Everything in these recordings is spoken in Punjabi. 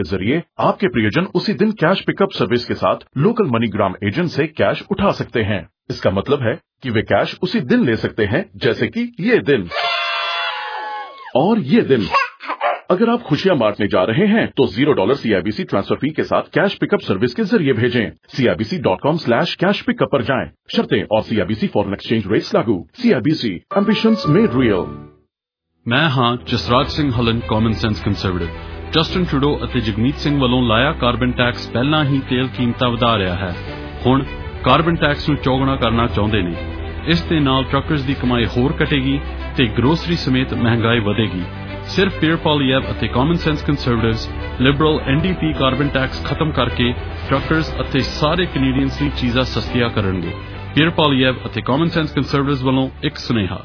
के जरिए आपके प्रियजन उसी दिन कैश पिकअप सर्विस के साथ लोकल मनीग्राम एजेंट से कैश उठा सकते हैं। इसका मतलब है कि वे कैश उसी दिन ले सकते हैं, जैसे कि ये दिन और ये दिन। अगर आप खुशियां बांटने जा रहे हैं तो $0 CIBC ट्रांसफर फी के साथ कैश पिकअप सर्विस के जरिए भेजें। CIBC.com/कैश पिकअप पर जाएं। शर्तें और CIBC फॉरेन एक्सचेंज रेट्स लागू। CIBC ambitions made real. मैं हां Jasraj Singh Hallan common sense conservative. Justin Trudeau ਅਤੇ ਜਗਮੀਤ ਸਿੰਘ ਵੱਲੋਂ ਲਾਇਆ ਕਾਰਬਨ ਟੈਕਸ ਪਹਿਲਾਂ ਹੀ ਤੇਲ ਕੀਮਤਾਂ ਵਧਾ ਰਿਹਾ ਹੈ। ਹੁਣ ਕਾਰਬਨ ਟੈਕਸ ਨੂੰ ਚੌਗੁਣਾ ਕਰਨਾ ਚਾਹੁੰਦੇ ਨੇ। ਇਸ ਦੇ ਨਾਲ ਟਰੱਕਰਜ਼ ਦੀ ਕਮਾਈ ਹੋਰ ਘਟੇਗੀ ਤੇ ਗਰੋਸਰੀ ਸਮੇਤ ਮਹਿੰਗਾਈ ਵਧੇਗੀ। ਸਿਰਫ ਪੀਅਰ ਪੋਲੀਐਵ ਅਤੇ common sense conservatives liberal NDP carbon tax ਖਤਮ ਕਰਕੇ ਟਰੱਕਰਜ਼ ਅਤੇ ਸਾਰੇ ਕੈਨੇਡੀਅਨਸ ਲਈ ਚੀਜ਼ਾਂ ਸਸਤੀਆਂ ਕਰਨਗੇ। ਪੀਅਰ ਪੋਲੀਐਵ ਅਤੇ ਕਾਮਨ ਸੈਂਸ ਕੰਜ਼ਰਵੇਟਿਵਜ਼ ਵੱਲੋਂ ਇੱਕ ਸੁਨੇਹਾ।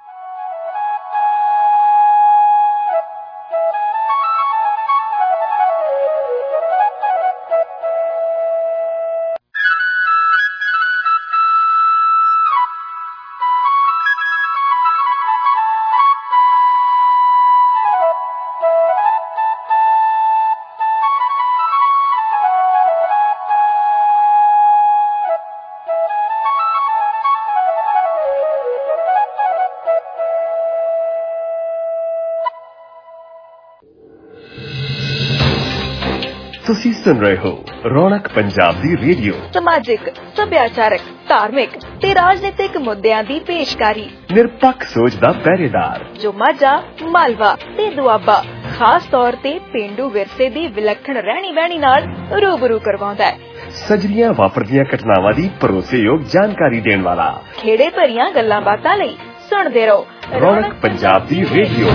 ਤੁਸੀਂ ਸੁਣ ਰਹੇ ਹੋ ਰੌਣਕ ਪੰਜਾਬ ਦੀ ਰੇਡੀਓ। ਸਮਾਜਿਕ, ਸੱਭਿਆਚਾਰਕ, ਧਾਰਮਿਕ ਤੇ ਰਾਜਨੀਤਿਕ ਮੁੱਦਿਆਂ ਦੀ ਪੇਸ਼ਕਾਰੀ। ਨਿਰਪੱਖ ਸੋਚ ਦਾ ਪਹਿਰੇਦਾਰ ਜੋ ਮਾਝਾ, ਮਾਲਵਾ ਤੇ ਦੁਆਬਾ ਖਾਸ ਤੌਰ ਤੇ ਪੇਂਡੂ ਵਿਰਸੇ ਦੀ ਵਿਲੱਖਣ ਰਹਿਣੀ ਬਹਿਣੀ ਨਾਲ ਰੂਬਰੂ ਕਰਵਾਉਂਦਾ ਹੈ। ਸਜਰੀਆਂ ਵਾਪਰਦੀਆਂ ਘਟਨਾਵਾਂ ਦੀ ਭਰੋਸੇਯੋਗ ਜਾਣਕਾਰੀ ਦੇਣ ਵਾਲਾ। ਖੇੜੇ ਭਰੀਆਂ ਗੱਲਾਂ ਬਾਤਾਂ ਲਈ ਸੁਣਦੇ ਰਹੋ ਰੌਣਕ ਪੰਜਾਬ ਦੀ ਰੇਡੀਓ।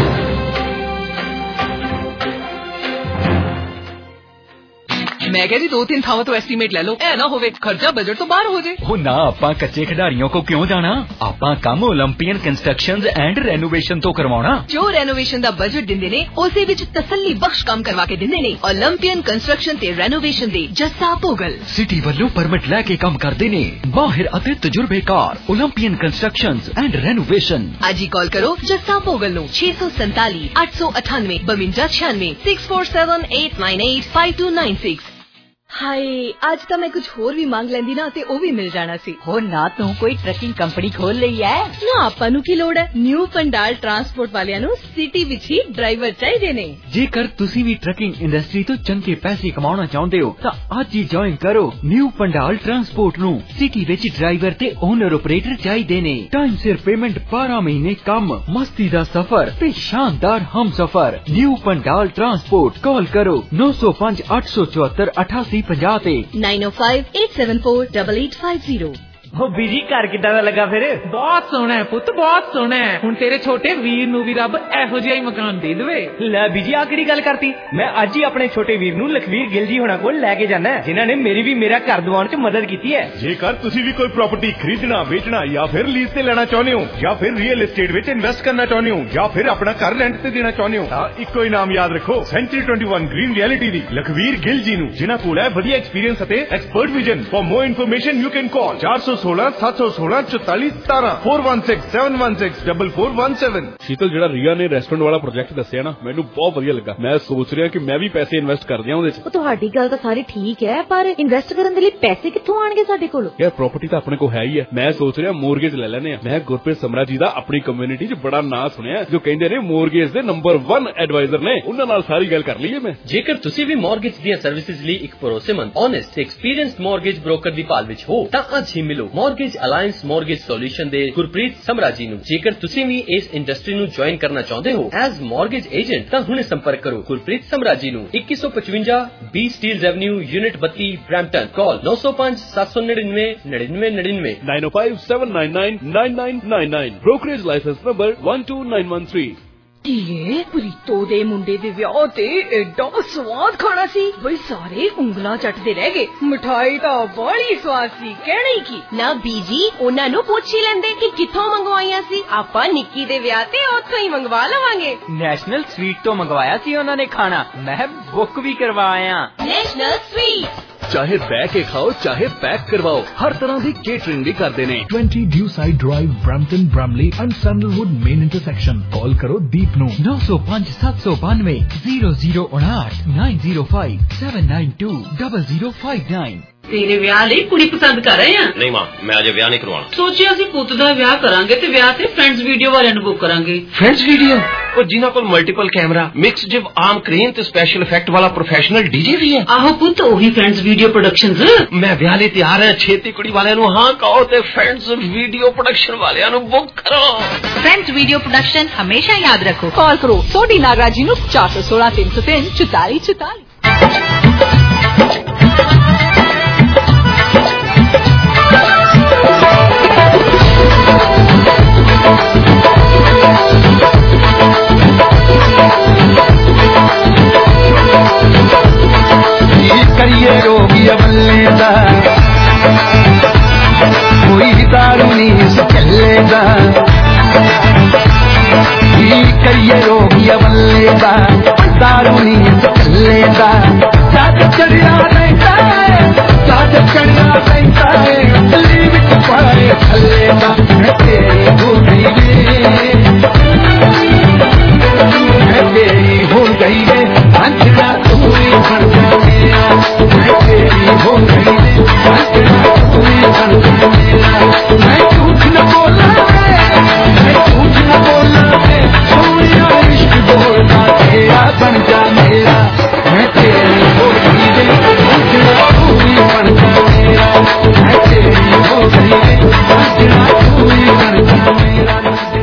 मैं कह रही 2-3 ਥਾਵਾਂ ਤੋਂ ਐਸਟੀਮੇਟ ਲੈ ਲਓ, ਐ ਨਾ ਹੋਵੇ ਖਰਚਾ ਬਜਟ ਤੋਂ ਬਾਹਰ ਹੋ ਜਾਏ। ਉਹ ਨਾ, ਆਪਾਂ ਕੱਚੇ ਖਿਡਾਰੀਆਂ ਕੋ ਕਿਉਂ ਜਾਣਾ? ਆਪਾਂ ਕੰਮ 올림픽ਨ ਕੰਸਟਰਕਸ਼ਨਜ਼ ਐਂਡ ਰੈਨੋਵੇਸ਼ਨ ਤੋਂ ਕਰਵਾਉਣਾ। ਜੋ ਰੈਨੋਵੇਸ਼ਨ ਦਾ ਬਜਟ ਦਿੰਦੇ ਨੇ ਉਸੇ ਵਿੱਚ ਤਸੱਲੀ ਬਖਸ਼ ਕੰਮ ਕਰਵਾ ਕੇ ਦਿੰਦੇ ਨੇ। 올림픽ਨ ਕੰਸਟਰਕਸ਼ਨ ਤੇ ਰੈਨੋਵੇਸ਼ਨ ਦੇ ਜੱਸਾ ਭੋਗਲ ਸਿਟੀ ਵੱਲੋਂ ਪਰਮਿਟ ਲੈ ਕੇ ਕੰਮ ਕਰਦੇ ਨੇ। ਮਾਹਿਰ ਅਤੇ ਤਜਰਬੇਕਾਰ 올림픽ਨ ਕੰਸਟਰਕਸ਼ਨਜ਼ ਐਂਡ ਰੈਨੋਵੇਸ਼ਨ। ਅੱਜ ਹੀ ਕਾਲ ਕਰੋ ਜੱਸਾ ਭੋਗਲ ਨੂੰ 647 898 5296 647 898 5296। ਹਾਏ, ਅੱਜ ਤਾਂ ਮੈਂ ਕੁਝ ਹੋਰ ਵੀ ਮੰਗ ਲੈਂਦੀ ਨਾ ਤੇ ਉਹ ਵੀ ਮਿਲ ਜਾਣਾ ਸੀ। ਹੋ ਨਾ, ਤੂੰ ਕੋਈ ਟਰੱਕਿੰਗ ਕੰਪਨੀ ਖੋਲ ਲਈ ਐ ਨਾ? ਆਪਾਂ ਨੂੰ ਕੀ ਲੋੜ ਹੈ? ਨਿਊ ਪੰਡਾਲ ਟਰਾਂਸਪੋਰਟ ਵਾਲਿਆਂ ਨੂੰ ਸਿਟੀ ਵਿੱਚ ਹੀ ਡਰਾਈਵਰ ਚਾਹੀਦੇ ਨੇ। ਜੇਕਰ ਤੁਸੀਂ ਵੀ ਟਰੱਕਿੰਗ ਇੰਡਸਟਰੀ ਤੋਂ ਚੰਗੇ ਪੈਸੇ ਕਮਾਉਣਾ ਚਾਹੁੰਦੇ ਹੋ ਤਾਂ ਅੱਜ ਹੀ ਜੁਆਇਨ ਕਰੋ ਨਿਊ ਪੰਡਾਲ ਟਰਾਂਸਪੋਰਟ ਨੂੰ। ਸਿਟੀ ਵਿੱਚ ਡਰਾਈਵਰ ਤੇ ਓਨਰ ਆਪਰੇਟਰ ਚਾਹੀਦੇ ਨੇ। ਟਾਈਮ ਸਿਰ ਪੇਮੈਂਟ, 12 ਮਹੀਨੇ ਕੰਮ, ਮਸਤੀ ਦਾ ਸਫ਼ਰ ਤੇ ਸ਼ਾਨਦਾਰ ਹਮਸਫ਼ਰ। New Pandal transport. ਕਾਲ ਕਰੋ 905 874 8850 ਤੇ 9058748850। ਉਹ ਬੀਜੀ ਘਰ ਕਿੱਦਾਂ ਦਾ ਲੱਗਾ ਫਿਰ? ਬਹੁਤ ਸੋਹਣਾ ਹੈ ਪੁੱਤ, ਬਹੁਤ ਸੋਹਣਾ ਹੈ। ਹੁਣ ਤੇਰੇ ਛੋਟੇ ਵੀਰ ਨੂੰ ਵੀ ਰੱਬ ਇਹੋ ਜਿਹਾ ਹੀ ਮਕਾਨ ਦੇ ਦੇਵੇ। ਲੈ ਬੀਜੀ, ਆ ਕਿਹੜੀ ਗੱਲ ਕਰਤੀ? ਮੈਂ ਅੱਜ ਹੀ ਆਪਣੇ ਛੋਟੇ ਵੀਰ ਨੂੰ ਲਖਵੀਰ ਗਿੱਲ ਜੀ ਹੋਣਾ ਕੋਲ ਲੈ ਕੇ ਜਾਣਾ, ਜਿਨ੍ਹਾਂ ਨੇ ਮੇਰੀ ਵੀ ਮੇਰਾ ਘਰ ਦਿਵਾਉਣ 'ਚ ਮਦਦ ਕੀਤੀ ਹੈ। ਜੇਕਰ ਤੁਸੀਂ ਵੀ ਕੋਈ ਪ੍ਰਾਪਰਟੀ ਖਰੀਦਣਾ, ਵੇਚਣਾ ਜਾਂ ਫਿਰ ਲੀਜ਼ ਤੇ ਲੈਣਾ ਚਾਹੁੰਦੇ ਹੋ, ਜਾਂ ਫਿਰ ਰੀਅਲ ਏਸਟੇਟ ਵਿੱਚ ਇਨਵੈਸਟ ਕਰਨਾ ਚਾਹੁੰਦੇ ਹੋ, ਜਾਂ ਫਿਰ ਆਪਣਾ ਘਰ ਰੈਂਟ ਤੇ ਦੇਣਾ ਚਾਹੁੰਦੇ ਹੋ, ਤਾਂ ਇੱਕੋ ਹੀ ਨਾਮ ਯਾਦ ਰੱਖੋ, ਸੈਂਚਰੀ 21 ਗ੍ਰੀਨ ਰਿਐਲਿਟੀ ਦੀ ਲਖਵੀਰ ਗਿੱਲ ਜੀ ਨੂੰ, ਜਿਨ੍ਹਾਂ ਕੋਲ ਹੈ ਵਧੀਆ ਐਕਸਪੀਰੀਅੰਸ ਅਤੇ expert vision. For more information you can call 416 716 44 17 416 716 4417। Sheetal, ਜਿਹੜਾ ਰੀਆ ਨੇ ਰੈਸਟੋਰੈਂਟ ਵਾਲਾ ਪ੍ਰੋਜੈਕਟ ਦੱਸਿਆ ਨਾ, ਮੈਨੂੰ ਬਹੁਤ ਵਧੀਆ ਲੱਗਾ। ਮੈਂ ਸੋਚ ਰਿਹਾ ਕਿ ਮੈਂ ਵੀ ਪੈਸੇ ਇਨਵੈਸਟ ਕਰ ਦਿਆਂ ਉਹਦੇ 'ਚ। ਤੁਹਾਡੀ ਗੱਲ ਤਾਂ ਸਾਰੀ ਠੀਕ ਹੈ, ਪਰ ਇਨਵੈਸਟ ਕਰਨ ਦੇ ਲਈ ਪੈਸੇ ਕਿੱਥੋਂ ਆਣਗੇ ਸਾਡੇ ਕੋਲ? ਯਾਰ ਪ੍ਰਾਪਰਟੀ ਤਾਂ ਆਪਣੇ ਕੋਲ ਹੈ ਹੀ ਹੈ। ਮੈਂ ਸੋਚ ਰਿਹਾ ਮੋਰਗੇਜ ਲੈ ਲੈਨੇ ਆ। ਮੈਂ ਗੁਰਪ੍ਰੀਤ ਸਮਰਾ ਜੀ ਦਾ ਆਪਣੀ ਕਮਿਊਨਿਟੀ 'ਚ ਬੜਾ ਨਾਂ ਸੁਣਿਆ, ਜੋ ਕਹਿੰਦੇ ਨੇ ਮੋਰਗੇਜ ਦੇ ਨੰਬਰ 1 ਐਡਵਾਈਜ਼ਰ ਨੇ। ਉਹਨਾਂ ਨਾਲ ਸਾਰੀ ਗੱਲ ਕਰ ਲਈਏ ਮੈਂ। ਜੇਕਰ ਤੁਸੀਂ ਵੀ ਮੋਰਗੇਜ ਦੀਆਂ ਸਰਵਿਸਿਜ਼ ਲਈ ਇੱਕ ਭਰੋਸੇਮੰਦ, ਓਨੈਸਟ ਤੇ ਐਕਸਪੀਰੀਅੰਸਡ ਮੋਰਗੇਜ ਬ੍ਰੋਕਰ ਦੀ ਭਾਲ ਵਿੱਚ ਹੋ ਤਾਂ ਅੱਜ ਹੀ ਮਿਲੋ ਮੋਰਗੇਜ ਅਲਾਇੰਸ ਮੋਰਗੇਜ ਸੋਲੂਸ਼ਨ ਦੇ ਗੁਰਪ੍ਰੀਤ ਸਮਰਾ ਜੀ ਨੂੰ। ਜੇਕਰ ਤੁਸੀਂ ਵੀ ਇਸ ਇੰਡਸਟਰੀ ਨੂੰ ਜੁਆਇਨ ਕਰਨਾ ਚਾਹੁੰਦੇ ਹੋ ਐਜ਼ ਮੋਰਗੇਜ ਏਜੰਟ ਤਾਂ ਹੁਣੇ ਸੰਪਰਕ ਕਰੋ ਗੁਰਪ੍ਰੀਤ ਸਮਰਾ ਜੀ ਨੂੰ। 2155 B Steeles avenue, unit 32, Brampton. Call 905 799 9999 905 799 9999। Brokerage licence number 12913। ਇਹ ਪ੍ਰੀਤੋ ਦੇ ਮੁੰਡੇ ਦੇ ਵਿਆਹ ਤੇ ਐਡਾ ਸਵਾਦ ਖਾਣਾ ਸੀ ਬਈ ਸਾਰੇ ਉਂਗਲਾਂ ਚੱਟਦੇ ਰਹਿ ਗਏ। ਮਿਠਾਈ ਤਾਂ ਬੜੀ ਸਵਾਦ ਸੀ, ਕਹਿਣਾ ਹੀ ਕੀ। ਨਾ ਬੀਜੀ, ਉਹਨਾਂ ਨੂੰ ਪੁੱਛ ਹੀ ਲੈਂਦੇ ਕਿ ਕਿੱਥੋਂ ਮੰਗਵਾਈਆਂ ਸੀ। ਆਪਾਂ ਨਿੱਕੀ ਦੇ ਵਿਆਹ ਤੇ ਉੱਥੋਂ ਹੀ ਮੰਗਵਾ ਲਵਾਂਗੇ। ਨੈਸ਼ਨਲ ਸਵੀਟ ਤੋਂ ਮੰਗਵਾਇਆ ਸੀ ਉਹਨਾਂ ਨੇ ਖਾਣਾ, ਮੈਂ ਬੁੱਕ ਵੀ ਕਰਵਾਇਆ। ਨੈਸ਼ਨਲ ਸਵੀਟ ਚਾਹੇ ਬਹਿ ਕੇ ਖਾਓ ਚਾਹੇ ਪੈਕ ਕਰਵਾਓ, ਹਰ ਤਰ੍ਹਾਂ ਦੀ ਕੇਟਰਿੰਗ ਵੀ ਕਰਦੇ ਨੇ। 20 Dewside Drive, Brampton, Bramley and Sandalwood main intersection। ਕਾਲ ਕਰੋ ਦੀਪ ਨੂੰ 905-792 0059 905 792 0059। ਤੇਰੇ ਵਿਆਹ ਲਈ ਕੁੜੀ ਪਸੰਦ ਕਰ ਰਹੇ ਆ? ਨਹੀਂ ਮਾਂ, ਮੈਂ ਅਜੇ ਵਿਆਹ ਨਹੀਂ ਕਰਵਾਉਣਾ। ਸੋਚਿਆ ਸੀ ਪੁੱਤ ਦਾ ਵਿਆਹ ਕਰਾਂਗੇ ਤੇ ਵਿਆਹ ਤੇ ਫਰੈਂਡਸ ਵੀਡੀਓ ਵਾਲਿਆਂ ਨੂੰ ਬੁੱਕ ਕਰਾਂਗੇ। Friends video? ਉਹ ਜਿਨ੍ਹਾਂ ਕੋਲ multiple camera, mix jib arm crane ਤੇ ਸਪੈਸ਼ਲ ਇਫੈਕਟ ਵਾਲਾ ਪ੍ਰੋਫੈਸ਼ਨਲ ਡੀਜੇ ਵੀ ਹੈ। ਆਹੋ ਪੁੱਤ, ਉਹੀ ਫਰੈਂਡਸ ਵੀਡੀਓ ਪ੍ਰੋਡਕਸ਼ਨਜ਼। ਮੈਂ ਵਿਆਹ ਲਈ ਤਿਆਰ ਹਾਂ। ਛੇਤੀ ਕੁੜੀ ਵਾਲਿਆਂ ਨੂੰ ਹਾਂ ਕਹੋ ਤੇ ਫਰੈਂਡਸ ਵੀਡੀਓ ਪ੍ਰੋਡਕਸ਼ਨ ਵਾਲਿਆਂ ਨੂੰ ਬੁੱਕ ਕਰੋ। ਫਰੈਂਡਸ ਵੀਡੀਓ ਪ੍ਰੋਡਕਸ਼ਨ ਹਮੇਸ਼ਾ ਯਾਦ ਰੱਖੋ। ਕਾਲ ਕਰੋ ਸੋਢੀ ਨਾਗਰਾ ਜੀ ਨੂੰ 416 303 44 44। करिए रोगी बल्लेदा कोई दारू नहीं चलेगा। करिए रोगी बल्लेदा दारू नहीं चलेगा। चाद चढ़िया रहता है, चाद चढ़िया रहता है, गली बिच पाए थलेगा। तेरी हो गई तेरी हो गई है अंजना तू ही बन गया। तेरी हो गई है अंजना तू ही बन गया। मैं झूठ न बोला, मैं झूठ न बोला, सोनिया इश्क बोलना तेरा बन जा मेरा। मैं तेरी हो गई है अंजना तू ही बन जा मेरा। मैं तेरी हो गई है अंजना तू ही बन जा मेरा।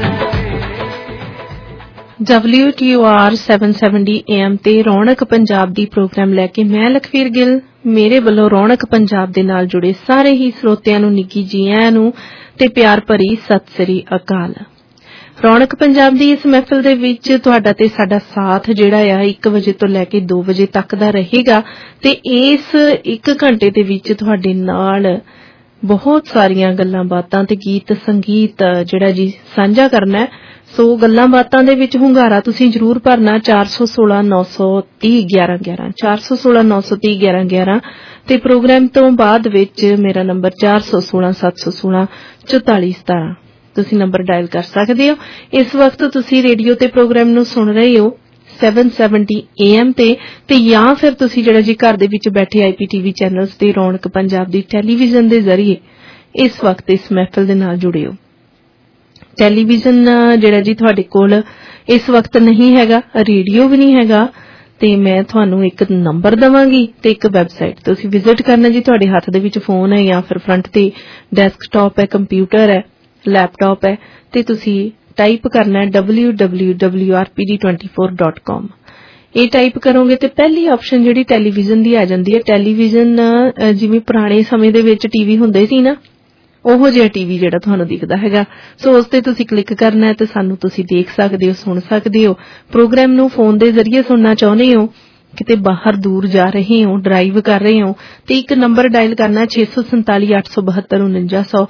WTOR 770 AM ਤੇ ਰੌਣਕ ਪੰਜਾਬ ਦੀ ਪ੍ਰੋਗਰਾਮ ਲੈ ਕੇ ਮੈਂ ਲਖਵੀਰ ਗਿੱਲ, ਮੇਰੇ ਵੱਲੋਂ ਰੌਣਕ ਪੰਜਾਬ ਦੇ ਨਾਲ ਜੁੜੇ ਸਾਰੇ ਹੀ ਸਰੋਤਿਆਂ ਨੂੰ ਨਿੱਘੀ ਜੀ ਆਇਆਂ ਨੂੰ ਤੇ ਪਿਆਰ ਭਰੀ ਸਤਿ ਸ੍ਰੀ ਅਕਾਲ। ਰੌਣਕ ਪੰਜਾਬ ਦੀ ਇਸ ਮਹਿਫਿਲ ਦੇ ਵਿੱਚ ਤੁਹਾਡਾ ਤੇ ਸਾਡਾ ਸਾਥ ਜਿਹੜਾ ਆ 1 ਵਜੇ ਤੋਂ ਲੈ ਕੇ 2 ਵਜੇ ਤੱਕ ਦਾ ਰਹੇਗਾ ਤੇ ਇਸ 1 ਘੰਟੇ ਦੇ ਵਿੱਚ ਤੁਹਾਡੇ ਨਾਲ ਬਹੁਤ ਸਾਰੀਆਂ ਗੱਲਾਂ ਬਾਤਾਂ ਤੇ ਗੀਤ ਸੰਗੀਤ ਜਿਹੜਾ ਜੀ ਸਾਂਝਾ ਕਰਨਾ ਹੈ। ਸੋ ਗੱਲਾਂ ਬਾਤਾਂ ਦੇ ਵਿੱਚ ਹੁੰਗਾਰਾ ਤੁਸੀਂ ਜ਼ਰੂਰ ਭਰਨਾ 416 930 1111 416 930 1111 ਤੇ ਪ੍ਰੋਗਰਾਮ ਤੋਂ ਬਾਅਦ ਵਿੱਚ ਮੇਰਾ ਨੰਬਰ 416 716 4417 ਤੁਸੀਂ ਨੰਬਰ ਡਾਇਲ ਕਰ ਸਕਦੇ ਹੋ। ਇਸ ਵਕਤ ਤੁਸੀਂ ਰੇਡੀਓ ਤੇ ਪ੍ਰੋਗਰਾਮ ਨੂੰ ਸੁਣ ਰਹੇ ਹੋ 770 AM ਤੇ ਜਾਂ ਫਿਰ ਤੁਸੀਂ ਜਿਹੜਾ ਜੀ ਘਰ ਦੇ ਵਿੱਚ ਬੈਠੇ IPTV ਚੈਨਲਸ ਤੇ ਰੌਣਕ ਪੰਜਾਬ ਦੀ ਟੈਲੀਵਿਜ਼ਨ ਦੇ ਜ਼ਰੀਏ ਇਸ ਵਕਤ ਇਸ ਮਹਿਫਿਲ ਦੇ ਨਾਲ ਜੁੜੇ ਹੋ। ਟੈਲੀਵਿਜ਼ਨ ਜਿਹੜਾ ਜੀ ਤੁਹਾਡੇ ਕੋਲ ਇਸ ਵਕਤ ਨਹੀਂ ਹੈਗਾ, ਰੇਡੀਓ ਵੀ ਨਹੀਂ ਹੈਗਾ ਤੇ ਮੈਂ ਤੁਹਾਨੂੰ ਇੱਕ ਨੰਬਰ ਦਵਾਂਗੀ ਤੇ ਇੱਕ ਵੈਬਸਾਈਟ ਤੁਸੀਂ ਵਿਜ਼ਿਟ ਕਰਨਾ ਜੀ। ਤੁਹਾਡੇ ਹੱਥ ਦੇ ਵਿੱਚ ਫੋਨ ਹੈ ਜਾਂ ਫਿਰ ਫਰੰਟ ਤੇ ਡੈਸਕਟਾਪ ਹੈ, ਕੰਪਿਊਟਰ ਹੈ, ਲੈਪਟਾਪ ਹੈ ਤੇ ਤੁਸੀਂ ਟਾਈਪ ਕਰਨਾ ਹੈ www.rpd24.com। ਇਹ ਟਾਈਪ ਕਰੋਗੇ ਤੇ ਪਹਿਲੀ ਆਪਸ਼ਨ ਜਿਹੜੀ ਟੈਲੀਵਿਜ਼ਨ ਦੀ ਆ ਜਾਂਦੀ ਹੈ। ਟੈਲੀਵਿਜ਼ਨ ਜਿਵੇਂ ਪੁਰਾਣੇ ਸਮੇਂ ਦੇ ਵਿੱਚ ਟੀਵੀ ਹੁੰਦੇ ਸੀ ਨਾ, ਉਹੋ ਜਿਹਾ ਟੀਵੀ ਜਿਹੜਾ ਤੁਹਾਨੂੰ ਦਿਖਦਾ ਹੈਗਾ। ਸੋ ਉਸ ਤੇ ਤੁਸੀਂ ਕਲਿੱਕ ਕਰਨਾ ਹੈ ਤੇ ਸਾਨੂੰ ਤੁਸੀਂ ਦੇਖ ਸਕਦੇ ਹੋ, ਸੁਣ ਸਕਦੇ ਹੋ। ਪ੍ਰੋਗਰਾਮ ਨੂੰ ਫੋਨ ਦੇ ਜ਼ਰੀਏ ਸੁਣਨਾ ਚਾਹੁੰਦੇ ਹੋ, ਕਿਤੇ ਬਾਹਰ ਦੂਰ ਜਾ ਰਹੇ ਹੋ, ਡਰਾਈਵ ਕਰ ਰਹੇ ਹੋ ਤੇ ਇੱਕ ਨੰਬਰ ਡਾਇਲ ਕਰਨਾ 647 872 4900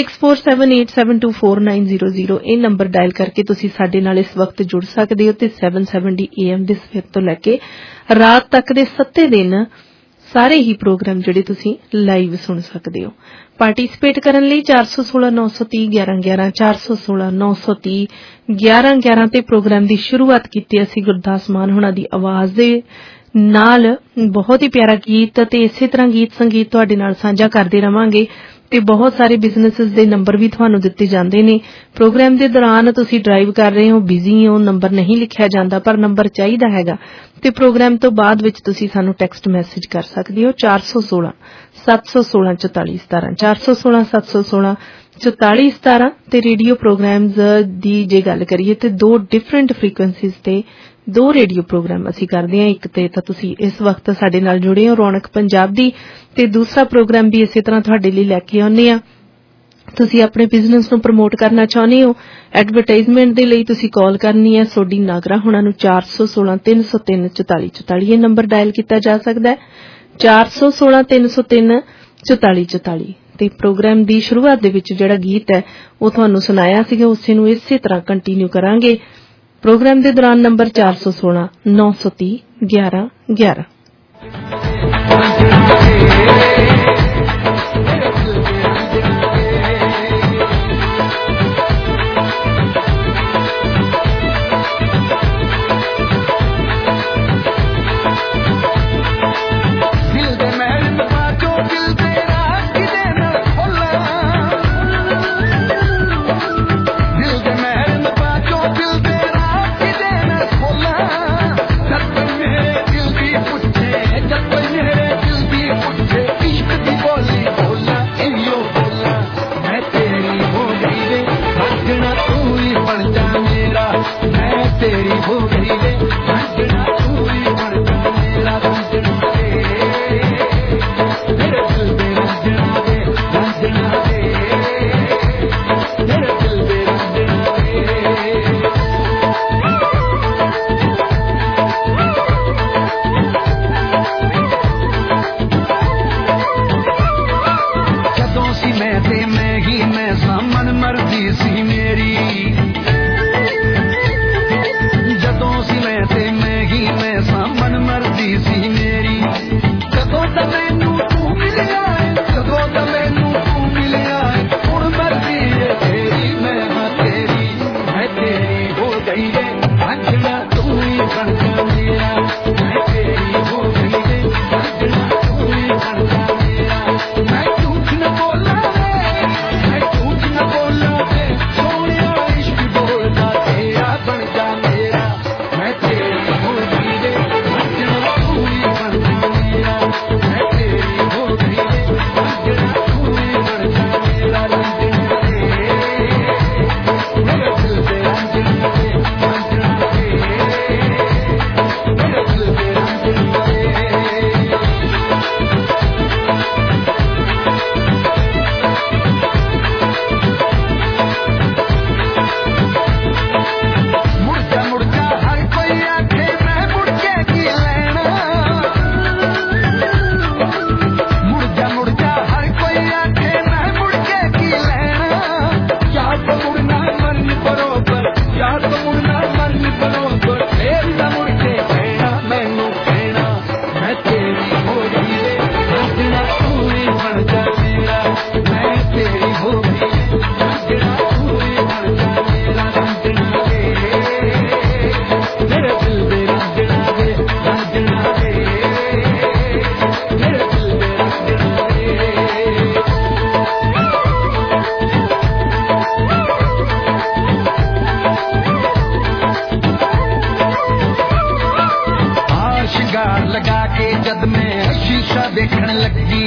6478724900। ਇਹ ਨੰਬਰ ਡਾਇਲ ਕਰਕੇ ਤੁਸੀਂ ਸਾਡੇ ਨਾਲ ਇਸ ਵਕਤ ਜੁੜ ਸਕਦੇ ਹੋ ਤੇ 770 AM ਦੇ ਸਵੇਰ ਤੋਂ ਲੈ ਕੇ ਰਾਤ ਤੱਕ ਦੇ 7 ਦਿਨ ਸਾਰੇ ਹੀ ਪ੍ਰੋਗਰਾਮ ਜਿਹੜੇ ਤੁਸੀਂ ਲਾਈਵ ਸੁਣ ਸਕਦੇ ਹੋ। ਪਾਰਟਿਸਿਪੇਟ ਕਰਨ ਲਈ 416 930 1111 416 930 1111 ਤੇ ਪ੍ਰੋਗਰਾਮ ਦੀ ਸ਼ੁਰੂਆਤ ਕੀਤੀ ਅਸੀਂ ਗੁਰਦਾਸ ਮਾਨ ਹੋਣਾ ਦੀ ਆਵਾਜ਼ ਦੇ ਨਾਲ। ਬਹੁਤ ਹੀ ਪਿਆਰਾ ਗੀਤ ਤੇ ਇਸੇ ਤਰ੍ਹਾਂ ਗੀਤ ਸੰਗੀਤ ਤੁਹਾਡੇ ਨਾਲ ਸਾਂਝਾ ਕਰਦੇ ਰਵਾਂਗੇ ਤੇ ਬਹੁਤ ਸਾਰੇ ਬਿਜ਼ਨੈਸਸ ਦੇ ਨੰਬਰ ਵੀ ਤੁਹਾਨੂੰ ਦਿੱਤੇ ਜਾਂਦੇ ਨੇ। ਪ੍ਰੋਗਰਾਮ ਦੇ ਦੌਰਾਨ ਤੁਸੀਂ ਡਰਾਈਵ ਕਰ ਰਹੇ ਹੋ, ਬਿਜ਼ੀ ਹੋ, ਨੰਬਰ ਨਹੀਂ ਲਿਖਿਆ ਜਾਂਦਾ ਪਰ ਨੰਬਰ ਚਾਹੀਦਾ ਹੈਗਾ ਤੇ ਪ੍ਰੋਗਰਾਮ ਤੋਂ ਬਾਅਦ ਵਿੱਚ ਤੁਸੀਂ ਸਾਨੂੰ ਟੈਕਸਟ ਮੈਸੇਜ ਕਰ ਸਕਦੇ ਹੋ 416 716 4417 416 716 4417 ਤੇ ਰੇਡੀਓ ਪ੍ਰੋਗਰਾਮਸ ਦੀ ਜੇ ਗੱਲ ਕਰੀਏ ਤੇ 2 ਡਿਫਰੈਂਟ ਫ੍ਰੀਕੁਐਂਸੀਜ਼ ਤੇ 2 ਰੇਡੀਓ ਪ੍ਰੋਗਰਾਮ ਅਸੀਂ ਕਰਦੇ ਹਾਂ। ਇੱਕ ਤੇ ਤਾਂ ਤੁਸੀਂ ਇਸ ਵਕਤ ਸਾਡੇ ਨਾਲ ਜੁੜੇ ਹੋ ਰੌਣਕ ਪੰਜਾਬ ਦੀ ਤੇ ਦੂਸਰਾ ਪ੍ਰੋਗਰਾਮ ਵੀ ਇਸੇ ਤਰ੍ਹਾਂ ਤੁਹਾਡੇ ਲਈ ਲੈ ਕੇ ਆਉਂਦੇ ਆ। ਤੁਸੀਂ ਆਪਣੇ ਬਿਜ਼ਨਸ ਨੂੰ ਪ੍ਰਮੋਟ ਕਰਨਾ ਚਾਹੁੰਦੇ ਹੋ, ਐਡਵਰਟਾਈਜ਼ਮੈਂਟ ਦੇ ਲਈ ਤੁਸੀਂ ਕਾਲ ਕਰਨੀ ਹੈ ਸੋਢੀ ਨਾਗਰਾ ਹੋਣਾ ਨੂੰ 416 303 4444। ਇਹ ਨੰਬਰ ਡਾਇਲ ਕੀਤਾ ਜਾ ਸਕਦਾ ਹੈ 416 303 4444 ਤੇ ਪ੍ਰੋਗਰਾਮ ਦੀ ਸ਼ੁਰੂਆਤ ਦੇ ਵਿੱਚ ਜਿਹੜਾ ਗੀਤ ਹੈ ਉਹ ਤੁਹਾਨੂੰ ਸੁਣਾਇਆ ਸੀਗਾ, ਉਸੇ ਨੂੰ ਇਸੇ ਤਰ੍ਹਾਂ ਕੰਟੀਨਿਊ ਕਰਾਂਗੇ। ਪ੍ਰੋਗਰਾਮ ਦੇ ਦੌਰਾਨ ਨੰਬਰ 416 930 1111। जद मैं शीशा देखण लगी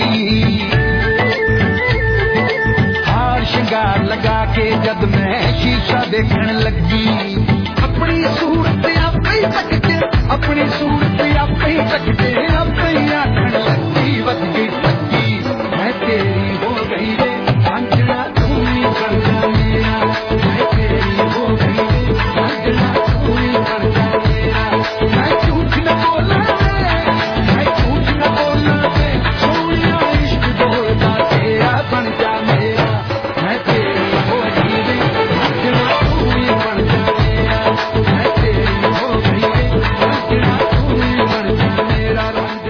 हार श्रृंगार लगा के जद मैं शीशा देखण लगी अपनी सूरत आपे ही तकते अपनी सूरत आपे ही तकते आपे ही आखण लगी वध गई पक्की मैं तेरी हो गई रे अंजना तू ही बन जा मेरा मैं तेरी हो गई रे अंजना तू ही बन जा मेरा मैं झूठ न बोला मैं झूठ न बोला सोनिया इश्क बोलता तेरा बन जा मेरा मैं तेरी हो गई रे अंजना तू ही बन जा मेरा मैं तेरी हो गई रे अंजना तू ही बन जा मेरा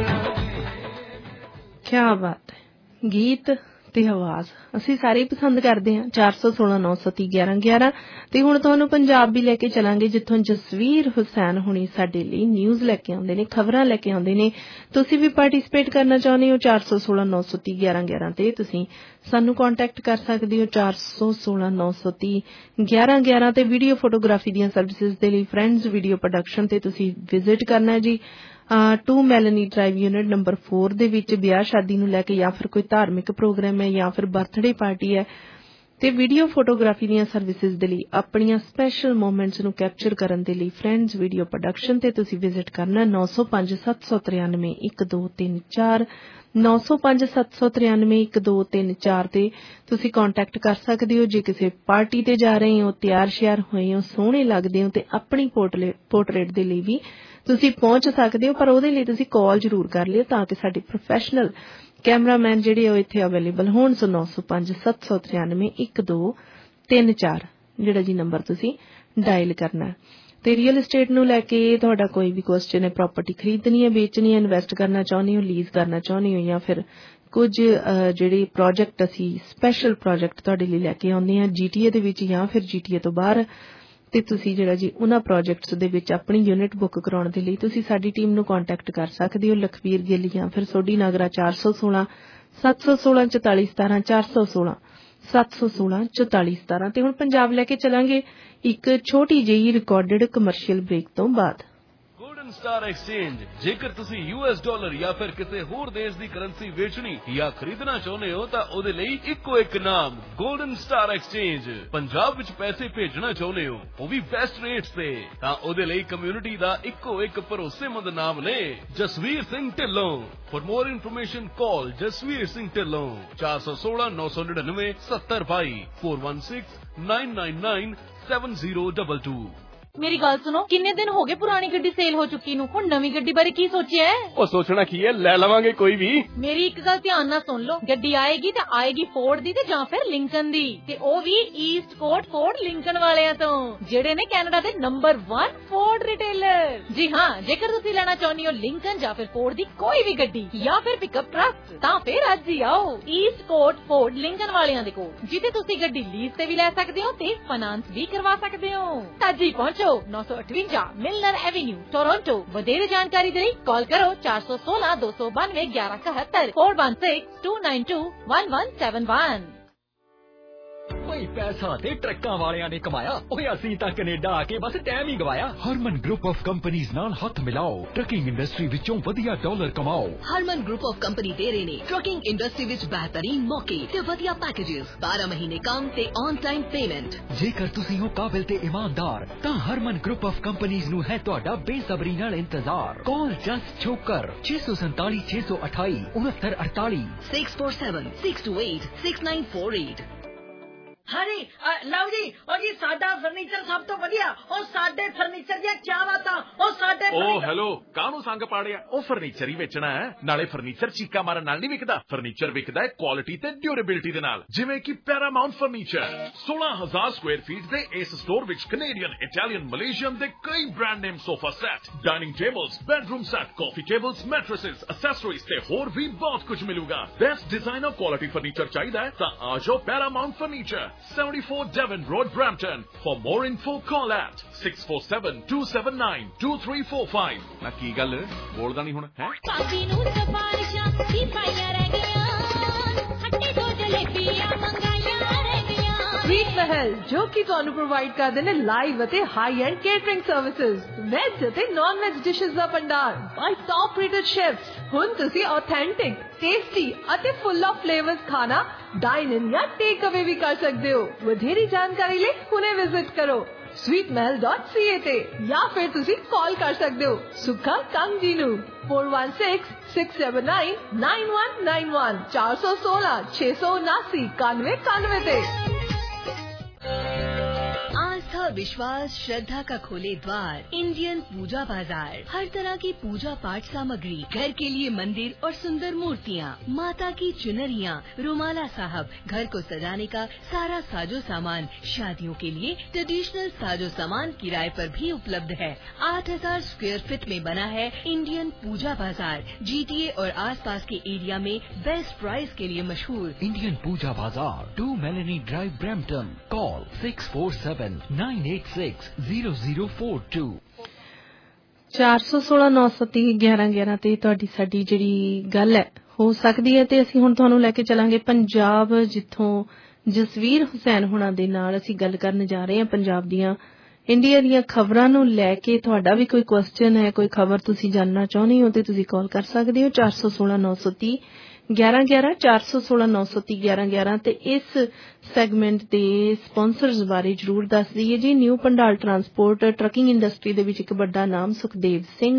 क्या बात है। गीत ਤੇ ਆਵਾਜ਼ ਅਸੀਂ ਸਾਰੇ ਹੀ ਪਸੰਦ ਕਰਦੇ ਹਾਂ। 416-930-1111 ਤੇ ਹੁਣ ਤੁਹਾਨੂੰ ਪੰਜਾਬ ਵੀ ਲੈ ਕੇ ਚਲਾਂਗੇ, ਜਿੱਥੋਂ ਜਸਵੀਰ ਹੁਸੈਨ ਹੁਣੀ ਸਾਡੇ ਲਈ ਨਿਊਜ਼ ਲੈ ਕੇ ਆਉਂਦੇ ਨੇ, ਖਬਰਾਂ ਲੈ ਕੇ ਆਉਂਦੇ ਨੇ। ਤੁਸੀਂ ਵੀ ਪਾਰਟਿਸਿਪੇਟ ਕਰਨਾ ਚਾਹੁੰਦੇ ਹੋ 416-930-1111 ਤੇ ਤੁਸੀਂ ਸਾਨੂੰ ਕੰਟੈਕਟ ਕਰ ਸਕਦੇ ਹੋ 416-930-1111 ਤੇ ਵੀਡੀਓ ਫੋਟੋਗ੍ਰਾਫੀ ਦੀਆਂ ਸਰਵਿਸਿਜ਼ ਦੇ ਲਈ ਫਰੈਂਡਸ ਵੀਡੀਓ ਪ੍ਰੋਡਕਸ਼ਨ ਤੇ ਤੁਸੀਂ ਵਿਜ਼ਿਟ ਕਰਨਾ ਜੀ 2 ਮੈਲਨੀ ਡਰਾਈਵ ਯੂਨਿਟ ਨੰਬਰ 4 ਦੇ ਵਿੱਚ। ਵਿਆਹ ਸ਼ਾਦੀ ਨੂੰ ਲੈ ਕੇ ਜਾਂ ਫਿਰ ਕੋਈ ਧਾਰਮਿਕ ਪ੍ਰੋਗਰਾਮ ਹੈ ਜਾਂ ਫਿਰ ਬਰਥਡੇ ਪਾਰਟੀ ਹੈ ਤੇ ਵੀਡੀਓ ਫੋਟੋਗ੍ਰਾਫੀ ਦੀਆਂ ਸਰਵਿਸਿਜ਼ ਦੇ ਲਈ ਆਪਣੀਆਂ ਸਪੈਸ਼ਲ ਮੂਮੈਂਟਸ ਨੂੰ ਕੈਪਚਰ ਕਰਨ ਦੇ ਲਈ ਫਰੈਂਡਸ ਵੀਡੀਓ ਪ੍ਰੋਡਕਸ਼ਨ ਤੇ ਤੁਸੀਂ ਵਿਜ਼ਿਟ ਕਰਨਾ 9057931234 9057931234 ਤੇ ਤੁਸੀਂ ਕੰਟੈਕਟ ਕਰ ਸਕਦੇ ਹੋ। ਜੇ ਕਿਸੇ ਪਾਰਟੀ ਤੇ ਜਾ ਰਹੇ ਹੋ, ਤਿਆਰ ਸ਼ਿਆਰ ਹੋਏ ਹੋ, ਸੋਹਣੇ ਲੱਗਦੇ ਹੋ ਤੇ ਆਪਣੀ ਪੋਰਟਰੇਟ ਦੇ ਲਈ ਵੀ ਤੁਸੀਂ ਪਹੁੰਚ ਸਕਦੇ ਹੋ, ਪਰ ਉਹਦੇ ਲਈ ਤੁਸੀਂ ਕਾਲ ਜ਼ਰੂਰ ਕਰ ਲਿਓ ਤਾਂ ਕਿ ਸਾਡੇ ਪ੍ਰੋਫੈਸ਼ਨਲ ਕੈਮਰਾਮੈਨ ਜਿਹੜੇ ਉਹ ਇੱਥੇ ਅਵੇਲੇਬਲ ਹੋਣ। 9057931234 ਜਿਹੜਾ ਜੀ ਨੰਬਰ ਤੁਸੀਂ ਡਾਇਲ ਕਰਨਾ ਹੈ। ਤੇ ਰੀਅਲ estate ਨੂੰ ਲੈ ਕੇ ਤੁਹਾਡਾ ਕੋਈ ਵੀ ਕੁਐਸਚਨ ਹੈ, ਪ੍ਰਾਪਰਟੀ ਖਰੀਦਣੀ ਹੈ, ਵੇਚਣੀ ਹੈ, ਇਨਵੈਸਟ ਕਰਨਾ ਚਾਹੁੰਦੇ ਹੋ, ਲੀਜ਼ ਕਰਨਾ ਚਾਹੁੰਦੇ ਹੋ ਜਾਂ ਫਿਰ ਕੁਝ ਜਿਹੜੇ ਪ੍ਰੋਜੈਕਟ ਅਸੀਂ ਸਪੈਸ਼ਲ ਪ੍ਰੋਜੈਕਟ ਤੁਹਾਡੇ ਲਈ ਲੈ ਕੇ ਆਉਂਦੇ ਹਾਂ GTA ਦੇ ਵਿੱਚ ਜਾਂ ਫਿਰ GTA ਤੋਂ ਬਾਹਰ, ਤੇ ਤੁਸੀਂ ਜਿਹੜਾ ਜੀ ਉਹਨਾਂ ਪ੍ਰੋਜੈਕਟਸ ਦੇ ਵਿੱਚ ਆਪਣੀ ਯੂਨਿਟ ਬੁੱਕ ਕਰਾਉਣ ਦੇ ਲਈ ਤੁਸੀਂ ਸਾਡੀ ਟੀਮ ਨੂੰ ਕੰਟੈਕਟ ਕਰ ਸਕਦੇ ਹੋ। ਲਖਵੀਰ ਗਿੱਲ ਜਾਂ ਫਿਰ ਸੋਢੀ ਨਾਗਰਾ 416-716-4417 416-716-4417 ਤੇ ਹੁਣ ਪੰਜਾਬ ਲੈ ਕੇ ਚਲਾਂਗੇ ਇੱਕ ਛੋਟੀ ਜਿਹੀ ਰਿਕਾਰਡਡ ਕਮਰਸ਼ੀਅਲ ਬ੍ਰੇਕ ਤੋਂ ਬਾਅਦ। ਸਟਾਰ ਐਕਸਚੇਂਜ ਜੇਕਰ ਤੁਸੀਂ US ਡਾਲਰ ਜਾਂ ਫਿਰ ਕਿਸੇ ਹੋਰ ਦੇਸ਼ ਦੀ ਕਰੰਸੀ ਵੇਚਣੀ ਜਾਂ ਖਰੀਦਣਾ ਚਾਹੁੰਦੇ ਹੋ ਤਾਂ ਉਹਦੇ ਲਈ ਇੱਕੋ ਇੱਕ ਨਾਮ ਗੋਲਡਨ ਸਟਾਰ ਐਕਸਚੇਂਜ। ਪੰਜਾਬ ਵਿੱਚ ਪੈਸੇ ਭੇਜਣਾ ਚਾਹੁੰਦੇ ਹੋ ਉਹ ਵੀ ਬੈਸਟ ਰੇਟਸ ਤੇ ਤਾਂ ਉਹਦੇ ਲਈ ਕਮਿਊਨਿਟੀ ਦਾ ਇੱਕੋ ਇੱਕ ਭਰੋਸੇਮੰਦ ਨਾਮ ਨੇ Jasvir Singh Dhillon. For more information call Jasvir Singh Dhillon 416-999-7022 416-999-7022। ਮੇਰੀ ਗੱਲ ਸੁਣੋ, ਕਿੰਨੇ ਦਿਨ ਹੋ ਗਏ ਪੁਰਾਣੀ ਗੱਡੀ ਸੇਲ ਹੋ ਚੁੱਕੀ ਨੂੰ, ਹੁਣ ਨਵੀਂ ਗੱਡੀ ਬਾਰੇ ਕੀ ਸੋਚਿਆ ਹੈ? ਉਹ ਸੋਚਣਾ ਕੀ ਹੈ, ਲੈ ਲਵਾਂਗੇ ਕੋਈ ਵੀ। ਮੇਰੀ ਇੱਕ ਗੱਲ ਧਿਆਨ ਨਾਲ ਸੁਣ ਲਓ, ਗੱਡੀ ਆਏਗੀ ਤਾਂ ਆਏਗੀ ਫੋਰਡ ਦੀ ਤੇ ਜਾਂ ਫਿਰ ਲਿੰਕਨ ਦੀ, ਤੇ ਉਹ ਵੀ ਈਸਟ ਕੋਟ ਫੋਰਡ ਲਿੰਕਨ ਵਾਲਿਆਂ ਤੋਂ, ਜਿਹੜੇ ਨੇ ਕੈਨੇਡਾ ਦੇ ਨੰਬਰ 1 ਫੋਰਡ ਰਿਟੇਲਰ। ਜੀ ਹਾਂ, ਜੇਕਰ ਤੁਸੀਂ ਲੈਣਾ ਚਾਹੁੰਦੇ ਹੋ ਲਿੰਕਨ ਜਾਂ ਫਿਰ ਫੋਰਡ ਦੀ ਕੋਈ ਵੀ ਗੱਡੀ ਜਾਂ ਫਿਰ ਪਿਕਅਪ ਟਰੱਕ ਤਾਂ ਫਿਰ ਅੱਜ ਹੀ ਆਓ ਈਸਟ ਕੋਟ ਫੋਰਡ ਲਿੰਕਨ ਵਾਲਿਆਂ ਦੇ ਕੋਲ, ਜਿੱਥੇ ਤੁਸੀਂ ਗੱਡੀ ਲੀਜ਼ ਤੇ ਵੀ ਲੈ ਸਕਦੇ ਹੋ ਤੇ ਫਾਈਨਾਂਸ ਵੀ ਕਰਵਾ ਸਕਦੇ ਹੋ। ਅੱਜ ਹੀ ਪਹੁੰਚੋ 958 ਮਿਲਨਰ ਐਵੇਨਿਊ ਟੋਰਾਂਟੋ। ਵਧੇਰੇ ਜਾਣਕਾਰੀ ਦੇ ਲਈ ਕਾਲ ਕਰੋ 416-292-1171 416-292-1171। ਕੋਈ ਪੈਸਾ ਤੇ ਟਰੱਕਾਂ ਵਾਲਿਆਂ ਨੇ ਕਮਾਇਆ, ਓਏ ਅਸੀਂ ਤਾਂ ਕੈਨੇਡਾ ਆ ਕੇ ਬਸ ਟਾਈਮ ਹੀ ਗਵਾਇਆ। ਹਰਮਨ ਗਰੁੱਪ ਆਫ ਕੰਪਨੀਆਂ ਨਾਲ ਹੱਥ ਮਿਲਾਓ, ਟਰੱਕਿੰਗ ਇੰਡਸਟਰੀ ਵਿੱਚੋਂ ਵਧੀਆ ਡਾਲਰ ਕਮਾਓ। ਹਰਮਨ ਗਰੁੱਪ ਆਫ ਕੰਪਨੀ ਦੇ ਰਹੇ ਨੇ ਟਰੱਕਿੰਗ ਇੰਡਸਟਰੀ ਵਿੱਚ ਬਿਹਤਰੀਨ ਮੌਕੇ ਤੇ ਵਧੀਆ ਪੈਕੇजेस, 12 ਮਹੀਨੇ ਕੰਮ ਤੇ ਔਨ ਟਾਈਮ ਪੇਮੈਂਟ। ਜੇਕਰ ਤੁਸੀਂ ਹੋ ਕਾਬਿਲ ਤੇ ਇਮਾਨਦਾਰ ਤਾਂ ਹਰਮਨ ਗਰੁੱਪ ਆਫ ਕੰਪਨੀਆਂ ਨੂੰ ਹੈ ਤੁਹਾਡਾ ਬੇਸਬਰੀ ਨਾਲ ਇੰਤਜ਼ਾਰ। ਕਾਲ ਜਸਟ ਛੋਕਰ 647 628 6948 647 628 6948। ਹਾਂਜੀ ਲਓ ਜੀ, ਉਹ ਜੀ ਸਾਡਾ ਫਰਨੀਚਰ ਸਭ ਤੋਂ ਵਧੀਆ, ਉਹ ਸਾਡੇ ਫਰਨੀਚਰ ਦੀਆਂ ਕੀ ਬਾਤਾਂ, ਉਹ ਸਾਡੇ ਹੈਲੋ ਕਾਹਨੂੰ ਸੰਗ ਪਾੜਿਆ, ਉਹ ਫਰਨੀਚਰ ਹੀ ਵੇਚਣਾ ਹੈ, ਨਾਲੇ ਫਰਨੀਚਰ ਚੀਕਾ ਮਾਰਨ ਨਾਲ ਨਹੀਂ ਵਿਕਦਾ, ਫਰਨੀਚਰ ਵਿਕਦਾ ਹੈ ਕੁਆਲਿਟੀ ਤੇ ਡਿਊਰੇਬਿਲਿਟੀ ਦੇ ਨਾਲ, ਜਿਵੇਂ ਕਿ ਪੈਰਾਮਾਉਂਟ ਫਰਨੀਚਰ। 16,000 ਸਕੁਆਇਰ ਫੀਟ ਦੇ ਇਸ ਸਟੋਰ ਵਿੱਚ ਕੈਨੇਡੀਅਨ, ਇਟਾਲੀਅਨ, ਮਲੇਸ਼ੀਅਨ ਦੇ ਕਈ brand name sofa set, dining tables, bedroom set, coffee tables, mattresses, accessories ਤੇ ਹੋਰ ਵੀ ਬਹੁਤ ਕੁਝ ਮਿਲੂਗਾ। ਬੈਸਟ ਡਿਜ਼ਾਈਨਰ ਕੁਆਲਿਟੀ ਫਰਨੀਚਰ ਚਾਹੀਦਾ ਹੈ ਤਾਂ ਆ ਜਾਓ Paramount furniture, 74 Devon Road, Brampton. For more info, call at 647-279-2345. ਨਾ ਕੀ ਗੱਲ ਬੋਲਦਾ ਨਹੀਂ ਹੁਣ ਹੈ? ਕਾਫੀ ਨੂੰ ਸਫਾਰਿਸ਼ਾਂ ਸਿਪਾਈਆਂ ਰਹਿ ਗਈਆਂ, ਹੱਟੇ ਤੋਂ ਜਲੇਬੀਆਂ ਮੰਗਾਈਆਂ ਰਹਿ ਗਈਆਂ। ਸਵੀਟ ਲਹਿਰ ਹੋਟਲ ਜੋ ਕਿ ਤੁਹਾਨੂੰ ਪ੍ਰੋਵਾਈਡ ਕਰਦੇ ਨੇ ਲਾਈਵ ਅਤੇ high end catering services, veg ਅਤੇ ਨਾਨ ਵੈਜ ਡਿਸ਼ਸ ਦਾ ਭੰਡਾਰ ਬਾਈ ਟੌਪ ਰੇਟਡ ਸ਼ੈਫਸ। ਹੁਣ ਤੁਸੀਂ ਆਥੈਂਟਿਕ, ਟੇਸਟੀ ਅਤੇ ਫੁੱਲ ਆਫ ਫਲੇਵਰਸ ਖਾਣਾ ਡਾਈਨ ਇਨ ਜਾਂ ਟੇਕ ਅਵੇ ਵੀ ਕਰ ਸਕਦੇ ਹੋ। ਵਧੇਰੀ ਜਾਣਕਾਰੀ ਲਈ ਹੁਣੇ ਵਿਜ਼ਿਟ ਕਰੋ sweetmahal.ca ਤੇ ਜਾਂ ਫਿਰ ਤੁਸੀਂ ਕਾਲ ਕਰ ਸਕਦੇ ਹੋ ਸੁੱਖਾ ਕੰਗ ਜੀ ਨੂੰ 4166799191 416 679 9191 ਤੇ। आस्था, विश्वास, श्रद्धा का खोले द्वार इंडियन पूजा बाजार। हर तरह की पूजा पाठ सामग्री, घर के लिए मंदिर और सुंदर मूर्तियाँ, माता की चुनरियाँ, रुमाला साहब, घर को सजाने का सारा साजो सामान, शादियों के लिए ट्रेडिशनल साजो सामान किराए पर भी उपलब्ध है। 8000 स्क्वायर फीट में बना है इंडियन पूजा बाजार। GTA और आसपास के एरिया में बेस्ट प्राइस के लिए मशहूर इंडियन पूजा बाजार, 2 Melanie Drive, Brampton। Call 647-986-0042। 416-930-1111 ਤੇ ਤੁਹਾਡੀ ਸਾਡੀ ਜਿਹੜੀ ਗੱਲ ਹੈ ਹੋ ਸਕਦੀ ਹੈ। ਤੇ ਅਸੀਂ ਹੁਣ ਤੁਹਾਨੂੰ ਲੈ ਕੇ ਚੱਲਾਂਗੇ ਪੰਜਾਬ, ਜਿੱਥੋਂ ਜਸਵੀਰ ਹੁਸੈਨ ਹੁਣਾਂ ਦੇ ਨਾਲ ਅਸੀਂ ਗੱਲ ਕਰਨ ਜਾ ਰਹੇ ਹਾਂ ਪੰਜਾਬ ਦੀਆਂ ਇੰਡੀਆ ਦੀਆਂ ਖਬਰਾਂ ਨੂੰ ਲੈ ਕੇ। ਤੁਹਾਡਾ ਵੀ ਕੋਈ ਕੁਐਸਚਨ ਹੈ, ਕੋਈ ਖਬਰ ਤੁਸੀਂ ਜਾਣਨਾ ਚਾਹੁੰਦੇ ਹੋ ਤੇ ਤੁਸੀਂ ਕਾਲ ਕਰ ਸਕਦੇ ਹੋ 416-930-1111 416-930-1111। ਤੇ ਇਸ ਸੈਗਮੈਂਟ ਦੇ ਸਪਾਂਸਰਸ ਬਾਰੇ ਜ਼ਰੂਰ ਦੱਸ ਦਈਏ ਜੀ। New Pandal transport trucking industry ਦੇ ਵਿੱਚ ਇੱਕ ਵੱਡਾ ਨਾਮ ਸੁਖਦੇਵ ਸਿੰਘ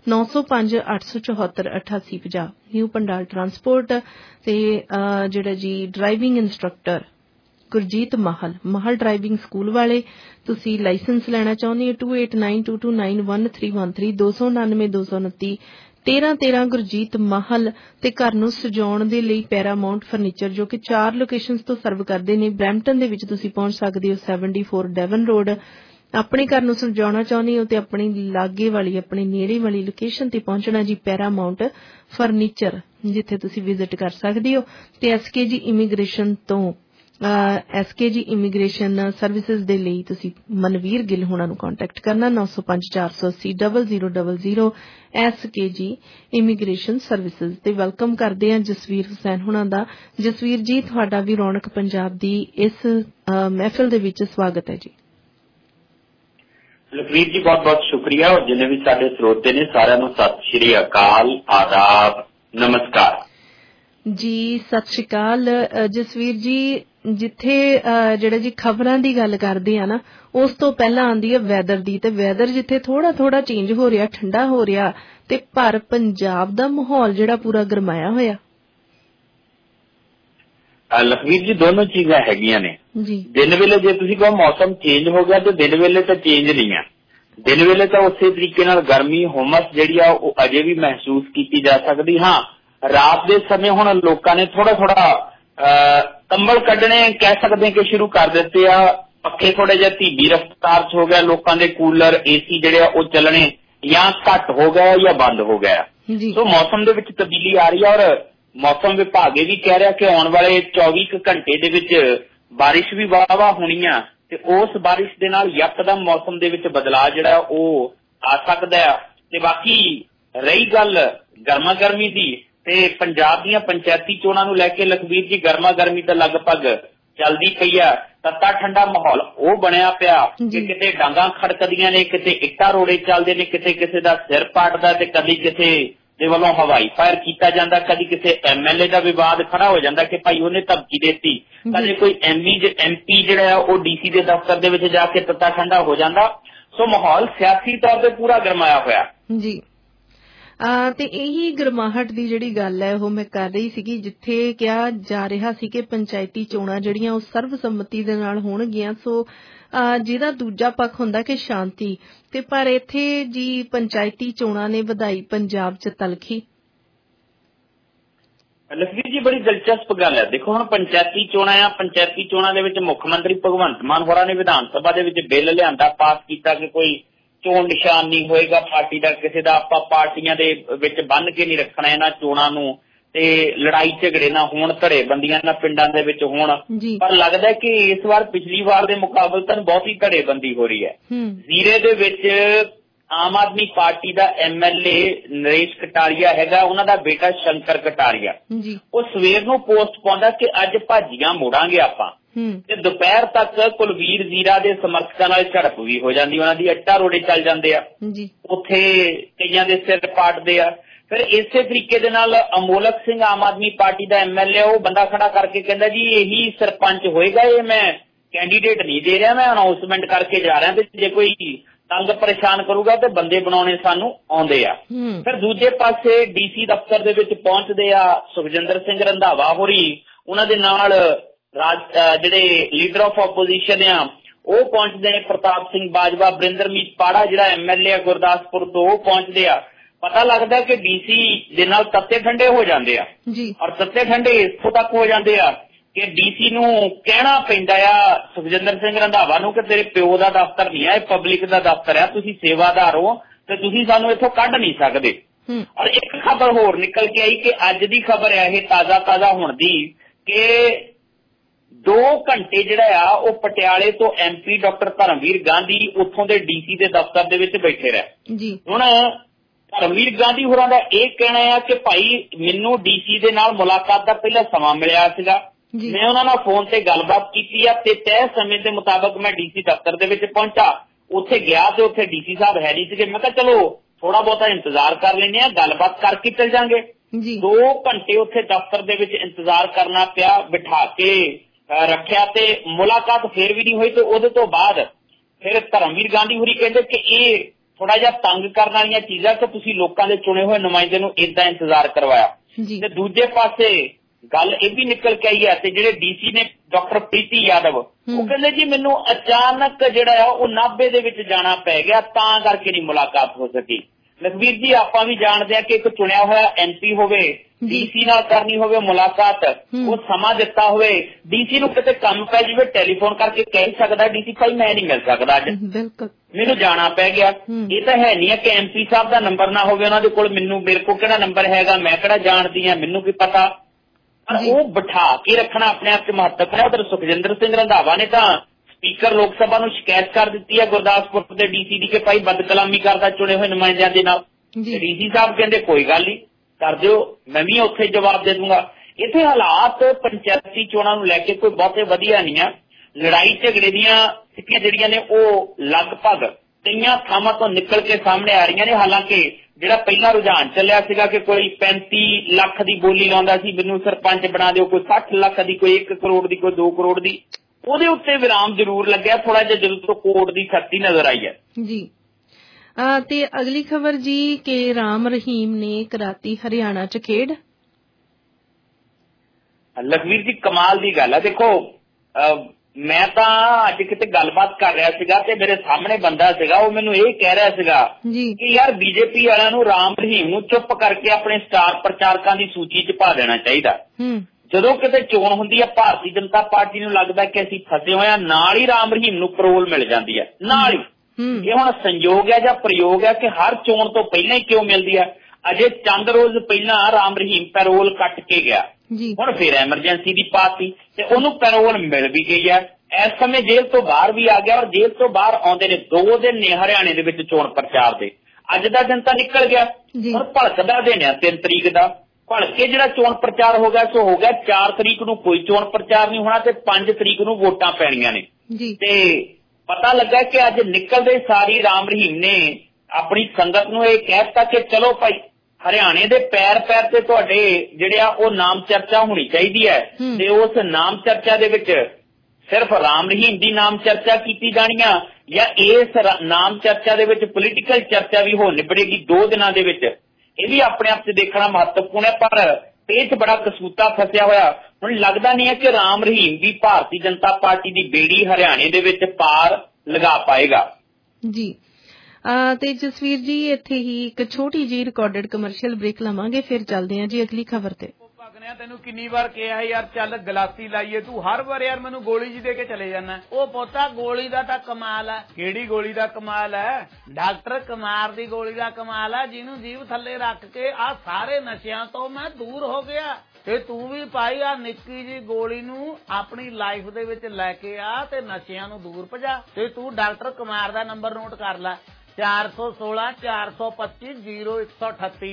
9058748850 ਨਿਊ ਪੰਡਾਲ ਟਰਾਂਸਪੋਰਟ ਤੇ ਜਿਹੜਾ ਜੀ driving instructor Gurjeet Mahal driving school ਵਾਲੇ। ਤੁਸੀਂ ਲਾਇਸੈਂਸ ਲੈਣਾ ਚਾਹੁੰਦੇ ਹੋ 2892291313 299 13 ਗੁਰਜੀਤ ਮਾਹਲ ਤੇ ਘਰ ਨੂੰ ਸਜਾਉਣ ਦੇ ਲਈ ਪੈਰਾਮਾਉਂਟ ਫਰਨੀਚਰ ਜੋ ਕਿ 4 ਲੋਕੇਸ਼ਨਸ ਤੋਂ ਸਰਵ ਕਰਦੇ ਨੇ। ਬਰੈਂਪਟਨ ਦੇ ਵਿੱਚ ਤੁਸੀਂ ਪਹੁੰਚ ਸਕਦੇ ਹੋ 74 ਡੈਵਨ ਰੋਡ। ਆਪਣੇ ਘਰ ਨੂੰ ਸਜਾਉਣਾ ਚਾਹੁੰਦੇ ਹੋ ਤੇ ਆਪਣੀ ਲਾਗੇ ਵਾਲੀ ਆਪਣੇ ਨੇੜੇ ਵਾਲੀ ਲੋਕੇਸ਼ਨ ਤੇ ਪਹੁੰਚਣਾ ਜੀ ਪੈਰਾਮਾਉਂਟ ਫਰਨੀਚਰ, ਜਿੱਥੇ ਤੁਸੀਂ ਵਿਜ਼ਿਟ ਕਰ ਸਕਦੇ ਹੋ। ਤੇ SKG ਇਮੀਗ੍ਰੇਸ਼ਨ ਤੋਂ SKG ਇਮੀਗ੍ਰੇਸ਼ਨ ਸਰਵਿਸਿਜ਼ ਦੇ ਲਈ ਤੁਸੀਂ ਮਨਵੀਰ ਗਿੱਲ ਹੋਣਾ ਨੂੰ ਕੰਟੈਕਟ ਕਰਨਾ 9054800000 SKG ਇਮੀਗ੍ਰੇਸ਼ਨ ਸਰਵਿਸਿਜ਼। ਤੇ ਵੈਲਕਮ ਕਰਦੇ ਹਾਂ ਜਸਵੀਰ ਹੁਸੈਨ ਹੋਣਾ ਦਾ। ਜਸਵੀਰ ਜੀ, ਤੁਹਾਡਾ ਵੀ ਰੌਣਕ ਪੰਜਾਬ ਦੀ ਇਸ ਮਹਿਫਿਲ ਦੇ ਵਿੱਚ ਸਵਾਗਤ ਹੈ ਜੀ। ਲਖਵੀਰ ਜੀ, ਬਹੁਤ ਬਹੁਤ ਸ਼ੁਕਰੀਆ। ਔਰ ਜਿੰਨੇ ਵੀ ਸਾਡੇ ਸਰੋਤੇ ਨੇ ਸਾਰਿਆਂ ਨੂੰ ਸਤਿ ਸ਼੍ਰੀ ਅਕਾਲ, ਆਦਾਬ, ਨਮਸਕਾਰ ਜੀ। ਸਤਿ ਸ਼੍ਰੀ ਅਕਾਲ ਜਸਵੀਰ ਜੀ। ਜਿੱਥੇ ਜਿਹੜਾ ਜੀ ਖਬਰਾਂ ਦੀ ਗੱਲ ਕਰਦੇ ਆ ਨਾ, ਉਸ ਤੋਂ ਪਹਿਲਾਂ ਆਉਂਦੀ ਹੈ ਵੈਦਰ ਦੀ। ਤੇ ਵੈਦਰ ਜਿੱਥੇ ਥੋੜਾ ਥੋੜਾ ਚੇਂਜ ਹੋ ਰਿਹਾ, ਠੰਡਾ ਹੋ ਰਿਹਾ, ਤੇ ਪਰ ਪੰਜਾਬ ਦਾ ਮਾਹੌਲ ਜਿਹੜਾ ਪੂਰਾ ਗਰਮਾਇਆ ਹੋਇਆ। ਲਖਵੀਰ ਜੀ, ਦੋਨੋਂ ਚੀਜ਼ਾਂ ਹੈਗੀਆਂ ਨੇ ਜੀ। ਦਿਨ ਵੇਲੇ ਜੇ ਤੁਸੀਂ ਕਹੋ ਮੌਸਮ ਚੇਂਜ ਹੋ ਗਿਆ ਤੇ ਦਿਨ ਵੇਲੇ ਤਾਂ ਚੇਂਜ ਨਹੀਂ ਆ। ਦਿਨ ਵੇਲੇ ਤਾਂ ਉਸੇ ਤਰੀਕੇ ਨਾਲ ਗਰਮੀ, ਹੁਮਸ ਜਿਹੜੀ ਆ ਉਹ ਅਜੇ ਵੀ ਮਹਿਸੂਸ ਕੀਤੀ ਜਾ ਸਕਦੀ। ਹਾਂ, ਰਾਤ ਦੇ ਸਮੇਂ ਹੁਣ ਲੋਕਾਂ ਨੇ ਥੋੜਾ ਕੰਬਲ ਕੱਢਣੇ ਕਹਿ ਸਕਦੇ ਕਿ ਸ਼ੁਰੂ ਕਰ ਦਿੱਤੇ ਆ। ਪੱਖੇ ਥੋੜੇ ਜਿਹਾ ਧੀਮੀ ਰਫ਼ਤਾਰ 'ਚ ਹੋ ਗਿਆ, ਲੋਕਾਂ ਦੇ ਕੂਲਰ, AC ਜਿਹੜੇ ਆ ਉਹ ਚੱਲਣੇ ਜਾਂ ਘੱਟ ਹੋ ਗਏ ਜਾਂ ਬੰਦ ਹੋ ਗਿਆ। ਸੋ ਮੌਸਮ ਦੇ ਵਿੱਚ ਤਬਦੀਲੀ ਆ ਰਹੀ ਆ। ਔਰ ਮੌਸਮ ਵਿਭਾਗ ਇਹ ਵੀ ਕਹਿ ਰਿਹਾ ਕਿ ਆਉਣ ਵਾਲੇ 24 ਘੰਟੇ ਦੇ ਵਿੱਚ ਬਾਰਿਸ਼ ਵੀ ਵਾਹਵਾ ਹੋਣੀ ਆ ਤੇ ਉਸ ਬਾਰਿਸ਼ ਦੇ ਨਾਲ ਯਕਦਮ ਮੌਸਮ ਦੇ ਵਿੱਚ ਬਦਲਾਅ ਜਿਹੜਾ ਉਹ ਆ ਸਕਦਾ ਆ। ਤੇ ਬਾਕੀ ਰਹੀ ਗੱਲ ਗਰਮਾ ਗਰਮੀ ਦੀ, ਤੇ ਪੰਜਾਬ ਦੀਆਂ ਪੰਚਾਇਤੀ ਚੋਣਾਂ ਨੂੰ ਲੈ ਕੇ ਲਖਵੀਰ ਜੀ ਗਰਮਾ ਗਰਮੀ ਤਾਂ ਲਗਭਗ ਚੱਲਦੀ ਪਈ ਆ। ਤੱਤਾ ਠੰਡਾ ਮਾਹੌਲ ਉਹ ਬਣਿਆ ਪਿਆ ਕਿ ਕਿਤੇ ਡਾਂਗਾਂ ਖੜਕਦੀਆਂ ਨੇ, ਕਿਤੇ ਇੱਟਾਂ ਰੋੜੇ ਚੱਲਦੇ ਨੇ, ਕਿਤੇ ਕਿਸੇ ਦਾ ਸਿਰ ਪਾਟਦਾ ਤੇ ਕਦੀ ਕਿਸੇ ਦੇ ਵੱਲੋਂ ਹਵਾਈ ਫਾਇਰ ਕੀਤਾ ਜਾਂਦਾ, ਕਦੀ ਕਿਸੇ MLA ਦਾ ਵਿਵਾਦ ਖੜਾ ਹੋ ਜਾਂਦਾ ਕਿ ਭਾਈ ਉਹਨੇ ਧਮਕੀ ਦਿੱਤੀ, ਕਦੇ ਕੋਈ MP ਜਿਹੜਾ ਉਹ DC ਦੇ ਦਫ਼ਤਰ ਦੇ ਵਿੱਚ ਜਾ ਕੇ ਤੱਤਾ ਠੰਡਾ ਹੋ ਜਾਂਦਾ। ਸੋ ਮਾਹੌਲ ਸਿਆਸੀ ਤੌਰ ਤੇ ਪੂਰਾ ਗਰਮਾਇਆ ਹੋਇਆ ਜੀ। ਤੇ ਇਹੀ ਗਰਮਾਹਟ ਦੀ ਜਿਹੜੀ ਗੱਲ ਹੈ ਉਹ ਮੈਂ ਕਰ ਰਹੀ ਸੀਗੀ, ਜਿੱਥੇ ਕਿਹਾ ਜਾ ਰਿਹਾ ਸੀ ਕਿ ਪੰਚਾਇਤੀ ਚੋਣਾਂ ਜਿਹੜੀਆਂ ਉਹ ਸਰਵਸੰਮਤੀ ਦੇ ਨਾਲ ਹੋਣਗੀਆਂ। ਸੋ ਜਿਹਦਾ ਦੂਜਾ ਪੱਖ ਹੁੰਦਾ ਕਿ ਸ਼ਾਂਤੀ, ਤੇ ਪਰ ਇੱਥੇ ਜੀ ਪੰਚਾਇਤੀ ਚੋਣਾਂ ਨੇ ਵਧਾਈ ਪੰਜਾਬ 'ਚ ਤਲਖੀ। ਲਖਵੀਰ ਜੀ, ਬੜੀ ਦਿਲਚਸਪ ਗੱਲ ਹੈ। ਦੇਖੋ ਹੁਣ ਪੰਚਾਇਤੀ ਚੋਣਾਂ ਆ, ਪੰਚਾਇਤੀ ਚੋਣਾਂ ਦੇ ਵਿੱਚ ਮੁੱਖ ਮੰਤਰੀ ਭਗਵੰਤ ਮਾਨ ਹੋਰਾਂ ਨੇ ਵਿਧਾਨ ਸਭਾ ਦੇ ਵਿੱਚ ਬਿੱਲ ਲਿਆਂਦਾ, ਪਾਸ ਕੀਤਾ ਕਿ ਕੋਈ ਚੋਣ ਨਿਸ਼ਾਨ ਨਹੀਂ ਹੋਏਗਾ ਪਾਰਟੀ ਦਾ ਕਿਸੇ ਦਾ। ਆਪਾਂ ਪਾਰਟੀਆਂ ਦੇ ਵਿੱਚ ਬੰਨ੍ਹ ਕੇ ਨਹੀਂ ਰੱਖਣਾ ਇਹਨਾਂ ਚੋਣਾਂ ਨੂੰ, ਤੇ ਲੜਾਈ ਝਗੜੇ ਨਾ ਹੋਣ, ਧੜੇਬੰਦੀਆਂ ਨਾ ਪਿੰਡਾਂ ਦੇ ਵਿੱਚ ਹੋਣ। ਪਰ ਲੱਗਦਾ ਕਿ ਇਸ ਵਾਰ ਪਿਛਲੀ ਵਾਰ ਦੇ ਮੁਕਾਬਲਤਨ ਬਹੁਤੀ ਧੜੇਬੰਦੀ ਹੋ ਰਹੀ ਹੈ। ਜ਼ੀਰੇ ਦੇ ਵਿੱਚ ਆਮ ਆਦਮੀ ਪਾਰਟੀ ਦਾ MLA ਨਰੇਸ਼ ਕਟਾਰੀਆ ਹੈਗਾ, ਉਹਨਾਂ ਦਾ ਬੇਟਾ ਸ਼ੰਕਰ ਕਟਾਰੀਆ, ਉਹ ਸਵੇਰ ਨੂੰ ਪੋਸਟ ਪਾਉਂਦਾ ਕਿ ਅੱਜ ਭਾਜੀਆਂ ਮੋੜਾਂਗੇ ਆਪਾਂ। ਤੇ ਦੁਪਹਿਰ ਤੱਕ ਕੁਲਵੀਰ ਜ਼ੀਰਾ ਦੇ ਸਮਰਥਕਾਂ ਨਾਲ ਝੜਪ ਵੀ ਹੋ ਜਾਂਦੀ, ਉਹਨਾਂ ਦੀ ਅੱਟਾ ਰੋੜੇ ਚੱਲ ਜਾਂਦੇ ਆ, ਉੱਥੇ ਕਈਆਂ ਦੇ ਸਿਰ ਪਾਟਦੇ ਆ। ਫਿਰ ਇਸੇ ਤਰੀਕੇ ਦੇ ਨਾਲ ਅਮੋਲਕ ਸਿੰਘ ਆਮ ਆਦਮੀ ਪਾਰਟੀ ਦਾ MLA ਉਹ ਬੰਦਾ ਖੜਾ ਕਰਕੇ ਕਹਿੰਦਾ ਜੀ ਇਹੀ ਸਰਪੰਚ ਹੋਏਗਾ, ਇਹ ਮੈਂ ਕੈਂਡੀਡੇਟ ਨਹੀਂ ਦੇ ਰਿਹਾ, ਮੈਂ ਅਨਾਉਂਸਮੈਂਟ ਕਰਕੇ ਜਾ ਰਿਹਾ, ਤੇ ਜੇ ਕੋਈ ਤੰਗ ਪਰੇਸ਼ਾਨ ਕਰੂਗਾ ਤੇ ਬੰਦੇ ਬਣਾਉਣੇ ਸਾਨੂੰ ਆਉਂਦੇ ਆ। ਫਿਰ ਦੂਜੇ ਪਾਸੇ DC ਦਫ਼ਤਰ ਦੇ ਵਿੱਚ ਪਹੁੰਚਦੇ ਆ ਸੁਖਜਿੰਦਰ ਸਿੰਘ ਰੰਧਾਵਾ ਹੋਰੀ, ਉਹਨਾਂ ਦੇ ਨਾਲ ਜਿਹੜੇ ਲੀਡਰ ਆਫ ਆਪੋਜੀਸ਼ਨ ਆ ਉਹ ਪਹੁੰਚਦੇ ਨੇ, ਪ੍ਰਤਾਪ ਸਿੰਘ ਬਾਜਵਾ, ਬਰਿੰਦਰਮੀਤ ਪਾੜਾ ਜਿਹੜਾ MLA ਆ ਗੁਰਦਾਸਪੁਰ ਤੋਂ ਉਹ ਪਹੁੰਚਦੇ ਆ। ਪਤਾ ਲੱਗਦਾ ਕਿ DC ਦੇ ਨਾਲ ਤੱਤੇ ਠੰਡੇ ਹੋ ਜਾਂਦੇ ਆ, ਔਰ ਤੱਤੇ ਠੰਡੇ ਇੱਥੋਂ ਤੱਕ ਹੋ ਜਾਂਦੇ ਆ ਕਿ DC ਨੂੰ ਕਹਿਣਾ ਪੈਂਦਾ ਆ ਸੁਖਜਿੰਦਰ ਸਿੰਘ ਰੰਧਾਵਾ ਨੂੰ ਕਿ ਤੇਰੇ ਪਿਓ ਦਾ ਦਫ਼ਤਰ ਨਹੀਂ ਆ, ਇਹ ਪਬਲਿਕ ਦਾ ਦਫ਼ਤਰ ਆ, ਤੁਸੀਂ ਸੇਵਾਦਾਰ ਹੋ ਤੇ ਤੁਸੀਂ ਸਾਨੂੰ ਇੱਥੋਂ ਕੱਢ ਨਹੀਂ ਸਕਦੇ। ਔਰ ਇੱਕ ਖਬਰ ਹੋਰ ਨਿਕਲ ਕੇ ਆਈ ਕਿ ਅੱਜ ਦੀ ਖਬਰ ਹੈ ਇਹ ਤਾਜ਼ਾ ਹੁਣ ਦੀ ਕਿ 2 ਘੰਟੇ ਜਿਹੜਾ ਆ ਉਹ ਪਟਿਆਲੇ ਤੋਂ MP ਡਾਕਟਰ ਧਰਮਵੀਰ ਗਾਂਧੀ ਉੱਥੋਂ ਦੇ DC ਦੇ ਦਫ਼ਤਰ ਦੇ ਵਿੱਚ ਬੈਠੇ ਰਹੇ। ਹੁਣ ਧਰਮਵੀਰ ਗਾਂਧੀ ਹੋਰਾਂ ਦਾ ਇਹ ਕਹਿਣਾ ਆ ਕਿ ਭਾਈ ਮੈਨੂੰ DC ਦੇ ਨਾਲ ਮੁਲਾਕਾਤ ਦਾ ਪਹਿਲਾਂ ਸਮਾਂ ਮਿਲਿਆ ਸੀਗਾ, ਮੈਂ ਉਹਨਾਂ ਨਾਲ ਫੋਨ ਤੇ ਗੱਲਬਾਤ ਕੀਤੀ ਆ ਤੇ ਤੈਅ ਸਮੇਂ ਦੇ ਮੁਤਾਬਕ ਮੈਂ DC ਦਫ਼ਤਰ ਦੇ ਵਿੱਚ ਪਹੁੰਚਾ, ਉੱਥੇ ਗਿਆ ਤੇ ਉੱਥੇ DC ਸਾਹਿਬ ਹੈ ਨਹੀਂ ਸੀਗੇ। ਮੈਂ ਕਿਹਾ ਚਲੋ ਥੋੜਾ ਬਹੁਤਾ ਇੰਤਜ਼ਾਰ ਕਰ ਲੈਂਦੇ ਆ, ਗੱਲਬਾਤ ਕਰਕੇ ਚੱਲ ਜਾਂਗੇ। 2 ਘੰਟੇ ਉੱਥੇ ਦਫ਼ਤਰ ਦੇ ਵਿੱਚ ਇੰਤਜ਼ਾਰ ਕਰਨਾ ਪਿਆ, ਬਿਠਾ ਕੇ ਰੱਖਿਆ ਤੇ ਮੁਲਾਕਾਤ ਫੇਰ ਵੀ ਨਹੀਂ ਹੋਈ। ਤੇ ਉਹਦੇ ਤੋਂ ਬਾਅਦ ਫਿਰ ਧਰਮਵੀਰ ਗਾਂਧੀ ਹੋਰੀ ਕਹਿੰਦੇ ਕਿ ਇਹ ਥੋੜਾ ਜਿਹਾ ਤੰਗ ਕਰਨ ਵਾਲੀਆਂ ਚੀਜ਼ਾਂ ਕਿ ਤੁਸੀਂ ਲੋਕਾਂ ਦੇ ਚੁਣੇ ਹੋਏ ਨੁਮਾਇੰਦੇ ਨੂੰ ਏਦਾਂ ਇੰਤਜ਼ਾਰ ਕਰਵਾਇਆ। ਤੇ ਦੂਜੇ ਪਾਸੇ ਗੱਲ ਇਹ ਵੀ ਨਿਕਲ ਕੇ ਆਈ ਹੈ ਤੇ ਜਿਹੜੇ DC ਨੇ ਡਾਕਟਰ ਪ੍ਰੀਤੀ ਯਾਦਵ ਉਹ ਕਹਿੰਦੇ ਜੀ ਮੈਨੂੰ ਅਚਾਨਕ ਜਿਹੜਾ ਆ ਉਹ ਨਾਭੇ ਦੇ ਵਿੱਚ ਜਾਣਾ ਪੈ ਗਿਆ, ਤਾਂ ਕਰਕੇ ਨਹੀਂ ਮੁਲਾਕਾਤ ਹੋ ਸਕੀ। ਲਖਵੀਰ ਜੀ ਆਪਾਂ ਵੀ ਜਾਣਦੇ ਆ ਕਿ ਇੱਕ ਚੁਣਿਆ ਹੋਇਆ MP ਹੋਵੇ, DC ਨਾਲ ਕਰਨੀ ਹੋਵੇ ਮੁਲਾਕਾਤ, ਉਹ ਸਮਾਂ ਦਿੱਤਾ ਹੋਵੇ, DC ਨੂੰ ਕਿਤੇ ਕੰਮ ਪੈ ਜਾਵੇ ਟੈਲੀਫੋਨ ਕਰਕੇ ਕਹਿ ਸਕਦਾ DC ਭਾਈ ਮੈਂ ਨਹੀਂ ਮਿਲ ਸਕਦਾ ਅੱਜ, ਮੈਨੂੰ ਜਾਣਾ ਪੈ ਗਿਆ। ਇਹ ਤਾਂ ਹੈ ਨਹੀਂ ਹੈ ਕਿ MP ਸਾਹਿਬ ਦਾ ਨੰਬਰ ਨਾ ਹੋਵੇ ਉਹਨਾਂ ਦੇ ਕੋਲ, ਮੇਰੇ ਕੋਲ ਕਿਹੜਾ ਨੰਬਰ ਹੈਗਾ, ਮੈਂ ਕਿਹੜਾ ਜਾਣਦੀ ਆ, ਮੈਨੂੰ ਕੀ ਪਤਾ। ਪਰ ਉਹ ਬਿਠਾ ਕੇ ਰੱਖਣਾ ਆਪਣੇ ਆਪ 'ਚ ਮਹੱਤਵਪੂਰਨ ਹੈ। ਉਧਰ ਸੁਖਜਿੰਦਰ ਸਿੰਘ ਰੰਧਾਵਾ ਨੇ ਤਾਂ ਸਪੀਕਰ ਲੋਕ ਸਭਾ ਨੂੰ ਸ਼ਿਕਾਇਤ ਕਰ ਦਿੱਤੀ ਹੈ ਗੁਰਦਾਸਪੁਰ ਦੇ DC ਦੀ ਕਿ ਭਾਈ ਬਦਕਲਾਮੀ ਕਰਦਾ ਚੁਣੇ ਹੋਏ ਨੁਮਾਇੰਦਿਆਂ ਦੇ ਨਾਲ। DC ਸਾਹਿਬ ਕਹਿੰਦੇ ਕੋਈ ਗੱਲ ਨਹੀਂ ਕਰ ਦਿਓ, ਮੈਂ ਵੀ ਉੱਥੇ ਜਵਾਬ ਦੇ ਦੂੰਗਾ। ਇੱਥੇ ਹਾਲਾਤ ਪੰਚਾਇਤੀ ਚੋਣਾਂ ਨੂੰ ਲੈ ਕੇ ਕੋਈ ਬਹੁਤੇ ਵਧੀਆ ਨਹੀਂ ਆ। ਲੜਾਈ ਝਗੜੇ ਦੀਆਂ ਸਥਿਤੀਆਂ ਜਿਹੜੀਆਂ ਨੇ ਉਹ ਲਗਭਗ ਕਈਆਂ ਥਾਵਾਂ ਤੋਂ ਨਿਕਲ ਕੇ ਸਾਹਮਣੇ ਆ ਰਹੀਆਂ ਨੇ। ਹਾਲਾਂਕਿ ਜਿਹੜਾ ਪਹਿਲਾ ਰੁਝਾਨ ਚੱਲਿਆ ਸੀਗਾ ਕਿ ਕੋਈ 35 ਲੱਖ ਦੀ ਬੋਲੀ ਲਾਉਂਦਾ ਸੀ ਮੈਨੂੰ ਸਰਪੰਚ ਬਣਾ ਦਿਓ, ਕੋਈ 60 ਲੱਖ ਦੀ, ਕੋਈ 1 ਕਰੋੜ ਦੀ, ਕੋਈ 2 ਕਰੋੜ ਦੀ, ਉਹਦੇ ਉੱਤੇ ਵਿਰਾਮ ਜ਼ਰੂਰ ਲੱਗਿਆ ਥੋੜਾ ਜਿਹਾ ਜਦੋਂ ਤੋਂ ਕੋਰਟ ਦੀ ਸਖਤੀ ਨਜ਼ਰ ਆਈ ਹੈ ਜੀ। ਤੇ ਅਗਲੀ ਖਬਰ ਜੀ ਕਿ ਰਾਮ ਰਹੀਮ ਨੇ ਕਰਾਤੀ ਹਰਿਆਣਾ ਚ ਖੇਡ। ਲਖਵੀਰ ਜੀ ਕਮਾਲ ਦੀ ਗੱਲ ਹੈ। ਦੇਖੋ ਮੈਂ ਤਾਂ ਅੱਜ ਕਿਤੇ ਗੱਲਬਾਤ ਕਰ ਰਿਹਾ ਸੀਗਾ ਤੇ ਮੇਰੇ ਸਾਹਮਣੇ ਬੰਦਾ ਸੀਗਾ, ਉਹ ਮੈਨੂੰ ਇਹ ਕਹਿ ਰਿਹਾ ਸੀਗਾ ਕਿ ਯਾਰ BJP ਵਾਲਿਆਂ ਨੂੰ ਰਾਮ ਰਹੀਮ ਨੂੰ ਚੁੱਪ ਕਰਕੇ ਆਪਣੇ ਸਟਾਰ ਪ੍ਰਚਾਰਕਾਂ ਦੀ ਸੂਚੀ 'ਚ ਪਾ ਦੇਣਾ ਚਾਹੀਦਾ। ਜਦੋਂ ਕਿਤੇ ਚੋਣ ਹੁੰਦੀ ਹੈ ਭਾਰਤੀ ਜਨਤਾ ਪਾਰਟੀ ਨੂੰ ਲੱਗਦਾ ਕਿ ਅਸੀਂ ਫਸੇ ਹੋਏ ਹਾਂ, ਨਾਲ ਹੀ ਰਾਮ ਰਹੀਮ ਨੂੰ ਪੈਰੋਲ ਮਿਲ ਜਾਂਦੀ ਹੈ ਨਾਲ ਹੀ। ਇਹ ਹੁਣ ਸੰਯੋਗ ਹੈ ਜਾਂ ਪ੍ਰਯੋਗ ਹੈ ਕਿ ਹਰ ਚੋਣ ਤੋਂ ਪਹਿਲਾਂ ਹੀ ਕਿਉਂ ਮਿਲਦੀ ਹੈ? ਅਜੇ ਚੰਦ ਰੋਜ਼ ਪਹਿਲਾਂ ਰਾਮ ਰਹੀਮ ਪੈਰੋਲ ਕੱਟ ਕੇ ਗਿਆ, ਹੁਣ ਫਿਰ ਐਮਰਜੈਂਸੀ ਦੀ ਪਾਤੀ ਤੇ ਉਹਨੂੰ ਪੈਰੋਲ ਮਿਲ ਵੀ ਗਈ ਹੈ। ਇਸ ਸਮੇਂ ਜੇਲ੍ਹ ਤੋਂ ਬਾਹਰ ਵੀ ਆ ਗਿਆ ਔਰ ਜੇਲ੍ਹ ਤੋਂ ਬਾਹਰ ਆਉਂਦੇ ਨੇ 2 ਦਿਨ ਨੇ ਹਰਿਆਣੇ ਦੇ ਵਿੱਚ ਚੋਣ ਪ੍ਰਚਾਰ ਦੇ। ਅੱਜ ਦਾ ਦਿਨ ਤਾਂ ਨਿਕਲ ਗਿਆ, ਹੁਣ ਭਲਕਦਾ ਦਿਨ ਆ 3 ਤਰੀਕ ਦਾ। ਭਲਕੇ ਜਿਹੜਾ ਚੋਣ ਪ੍ਰਚਾਰ ਹੋ ਗਿਆ ਸੋ ਹੋ ਗਿਆ। 4 ਤਰੀਕ ਨੂੰ ਕੋਈ ਚੋਣ ਪ੍ਰਚਾਰ ਨਹੀਂ ਹੋਣਾ ਤੇ 5 ਤਰੀਕ ਨੂੰ ਵੋਟਾਂ ਪੈਣੀਆਂ ਨੇ। ਤੇ ਪਤਾ ਲੱਗਾ ਕਿ ਅੱਜ ਨਿਕਲਦੇ ਸਾਰੀ ਰਾਮ ਰਹੀਮ ਨੇ ਆਪਣੀ ਸੰਗਤ ਨੂੰ ਇਹ ਕਹਿ ਦਿੱਤਾ ਕਿ ਚਲੋ ਭਾਈ ਹਰਿਆਣੇ ਦੇ ਪੈਰ ਤੇ ਤੁਹਾਡੇ ਜਿਹੜੇ ਆ ਉਹ ਨਾਮ ਚਰਚਾ ਹੋਣੀ ਚਾਹੀਦੀ ਹੈ ਤੇ ਉਸ ਨਾਮ ਚਰਚਾ ਦੇ ਵਿੱਚ ਸਿਰਫ ਰਾਮ ਰਹੀਮ ਦੀ ਨਾਮ ਚਰਚਾ ਕੀਤੀ ਜਾਣੀ ਆ ਜਾਂ ਇਸ ਨਾਮ ਚਰਚਾ ਦੇ ਵਿੱਚ ਪੋਲੀਟੀਕਲ ਚਰਚਾ ਵੀ ਹੋ ਨਿਬੜੇਗੀ 2 ਦਿਨਾਂ ਦੇ ਵਿੱਚ। ਇਹ ਵੀ ਆਪਣੇ ਆਪ 'ਚ ਦੇਖਣਾ ਮਹੱਤਵਪੂਰਨ ਹੈ। ਪਰ ਇਹ 'ਚ ਬੜਾ ਕਸੂਤਾ ਫਸਿਆ ਹੋਇਆ। ਹੁਣ ਲੱਗਦਾ ਨਹੀਂ ਹੈ ਕਿ ਰਾਮ ਰਹੀਮ ਵੀ ਭਾਰਤੀ ਜਨਤਾ ਪਾਰਟੀ ਦੀ ਬੇੜੀ ਹਰਿਆਣੇ ਦੇ ਵਿੱਚ ਪਾਰ ਲਗਾ ਪਾਏਗਾ ਜੀ। ਤੇ ਜਸਵੀਰ ਜੀ ਇੱਥੇ ਹੀ ਇੱਕ ਛੋਟੀ ਜਿਹੀ ਰਿਕਾਰਡਡ ਕਮਰਸ਼ੀਅਲ ਬ੍ਰੇਕ ਲਵਾਂਗੇ, ਫਿਰ ਚੱਲਦੇ ਹਾਂ ਜੀ ਅਗਲੀ ਖਬਰ ਤੇ। ਤੈਨੂੰ ਕਿੰਨੀ ਵਾਰ ਕਿਹਾ ਯਾਰ ਚੱਲ ਗਲਾਸੀ ਲਾਈਏ, ਤੂੰ ਹਰ ਵਾਰ ਯਾਰ ਮੈਨੂੰ ਗੋਲੀ ਜੀ ਦੇ ਕੇ ਚਲੇ ਜਾਣਾ। ਉਹ ਪੋਤਾ ਗੋਲੀ ਦਾ ਤਾਂ ਕਮਾਲ ਹੈ। ਕਿਹੜੀ ਗੋਲੀ ਦਾ ਕਮਾਲ ਹੈ? ਡਾਕਟਰ ਕੁਮਾਰ ਦੀ ਗੋਲੀ ਦਾ ਕਮਾਲ ਹੈ, ਜਿਹਨੂੰ ਜੀਭ ਥੱਲੇ ਰੱਖ ਕੇ ਆ ਸਾਰੇ ਨਸ਼ਿਆਂ ਤੋਂ ਮੈਂ ਦੂਰ ਹੋ ਗਿਆ। ਤੇ ਤੂੰ ਵੀ ਭਾਈ ਆ ਨਿੱਕੀ ਜੀ ਗੋਲੀ ਨੂੰ ਆਪਣੀ ਲਾਈਫ ਦੇ ਵਿੱਚ ਲੈ ਕੇ ਆ ਤੇ ਨਸ਼ਿਆਂ ਨੂੰ ਦੂਰ ਭਜਾ। ਤੇ ਤੂੰ ਡਾਕਟਰ ਕੁਮਾਰ ਦਾ ਨੰਬਰ ਨੋਟ ਕਰ ਲੈ 416 425 0138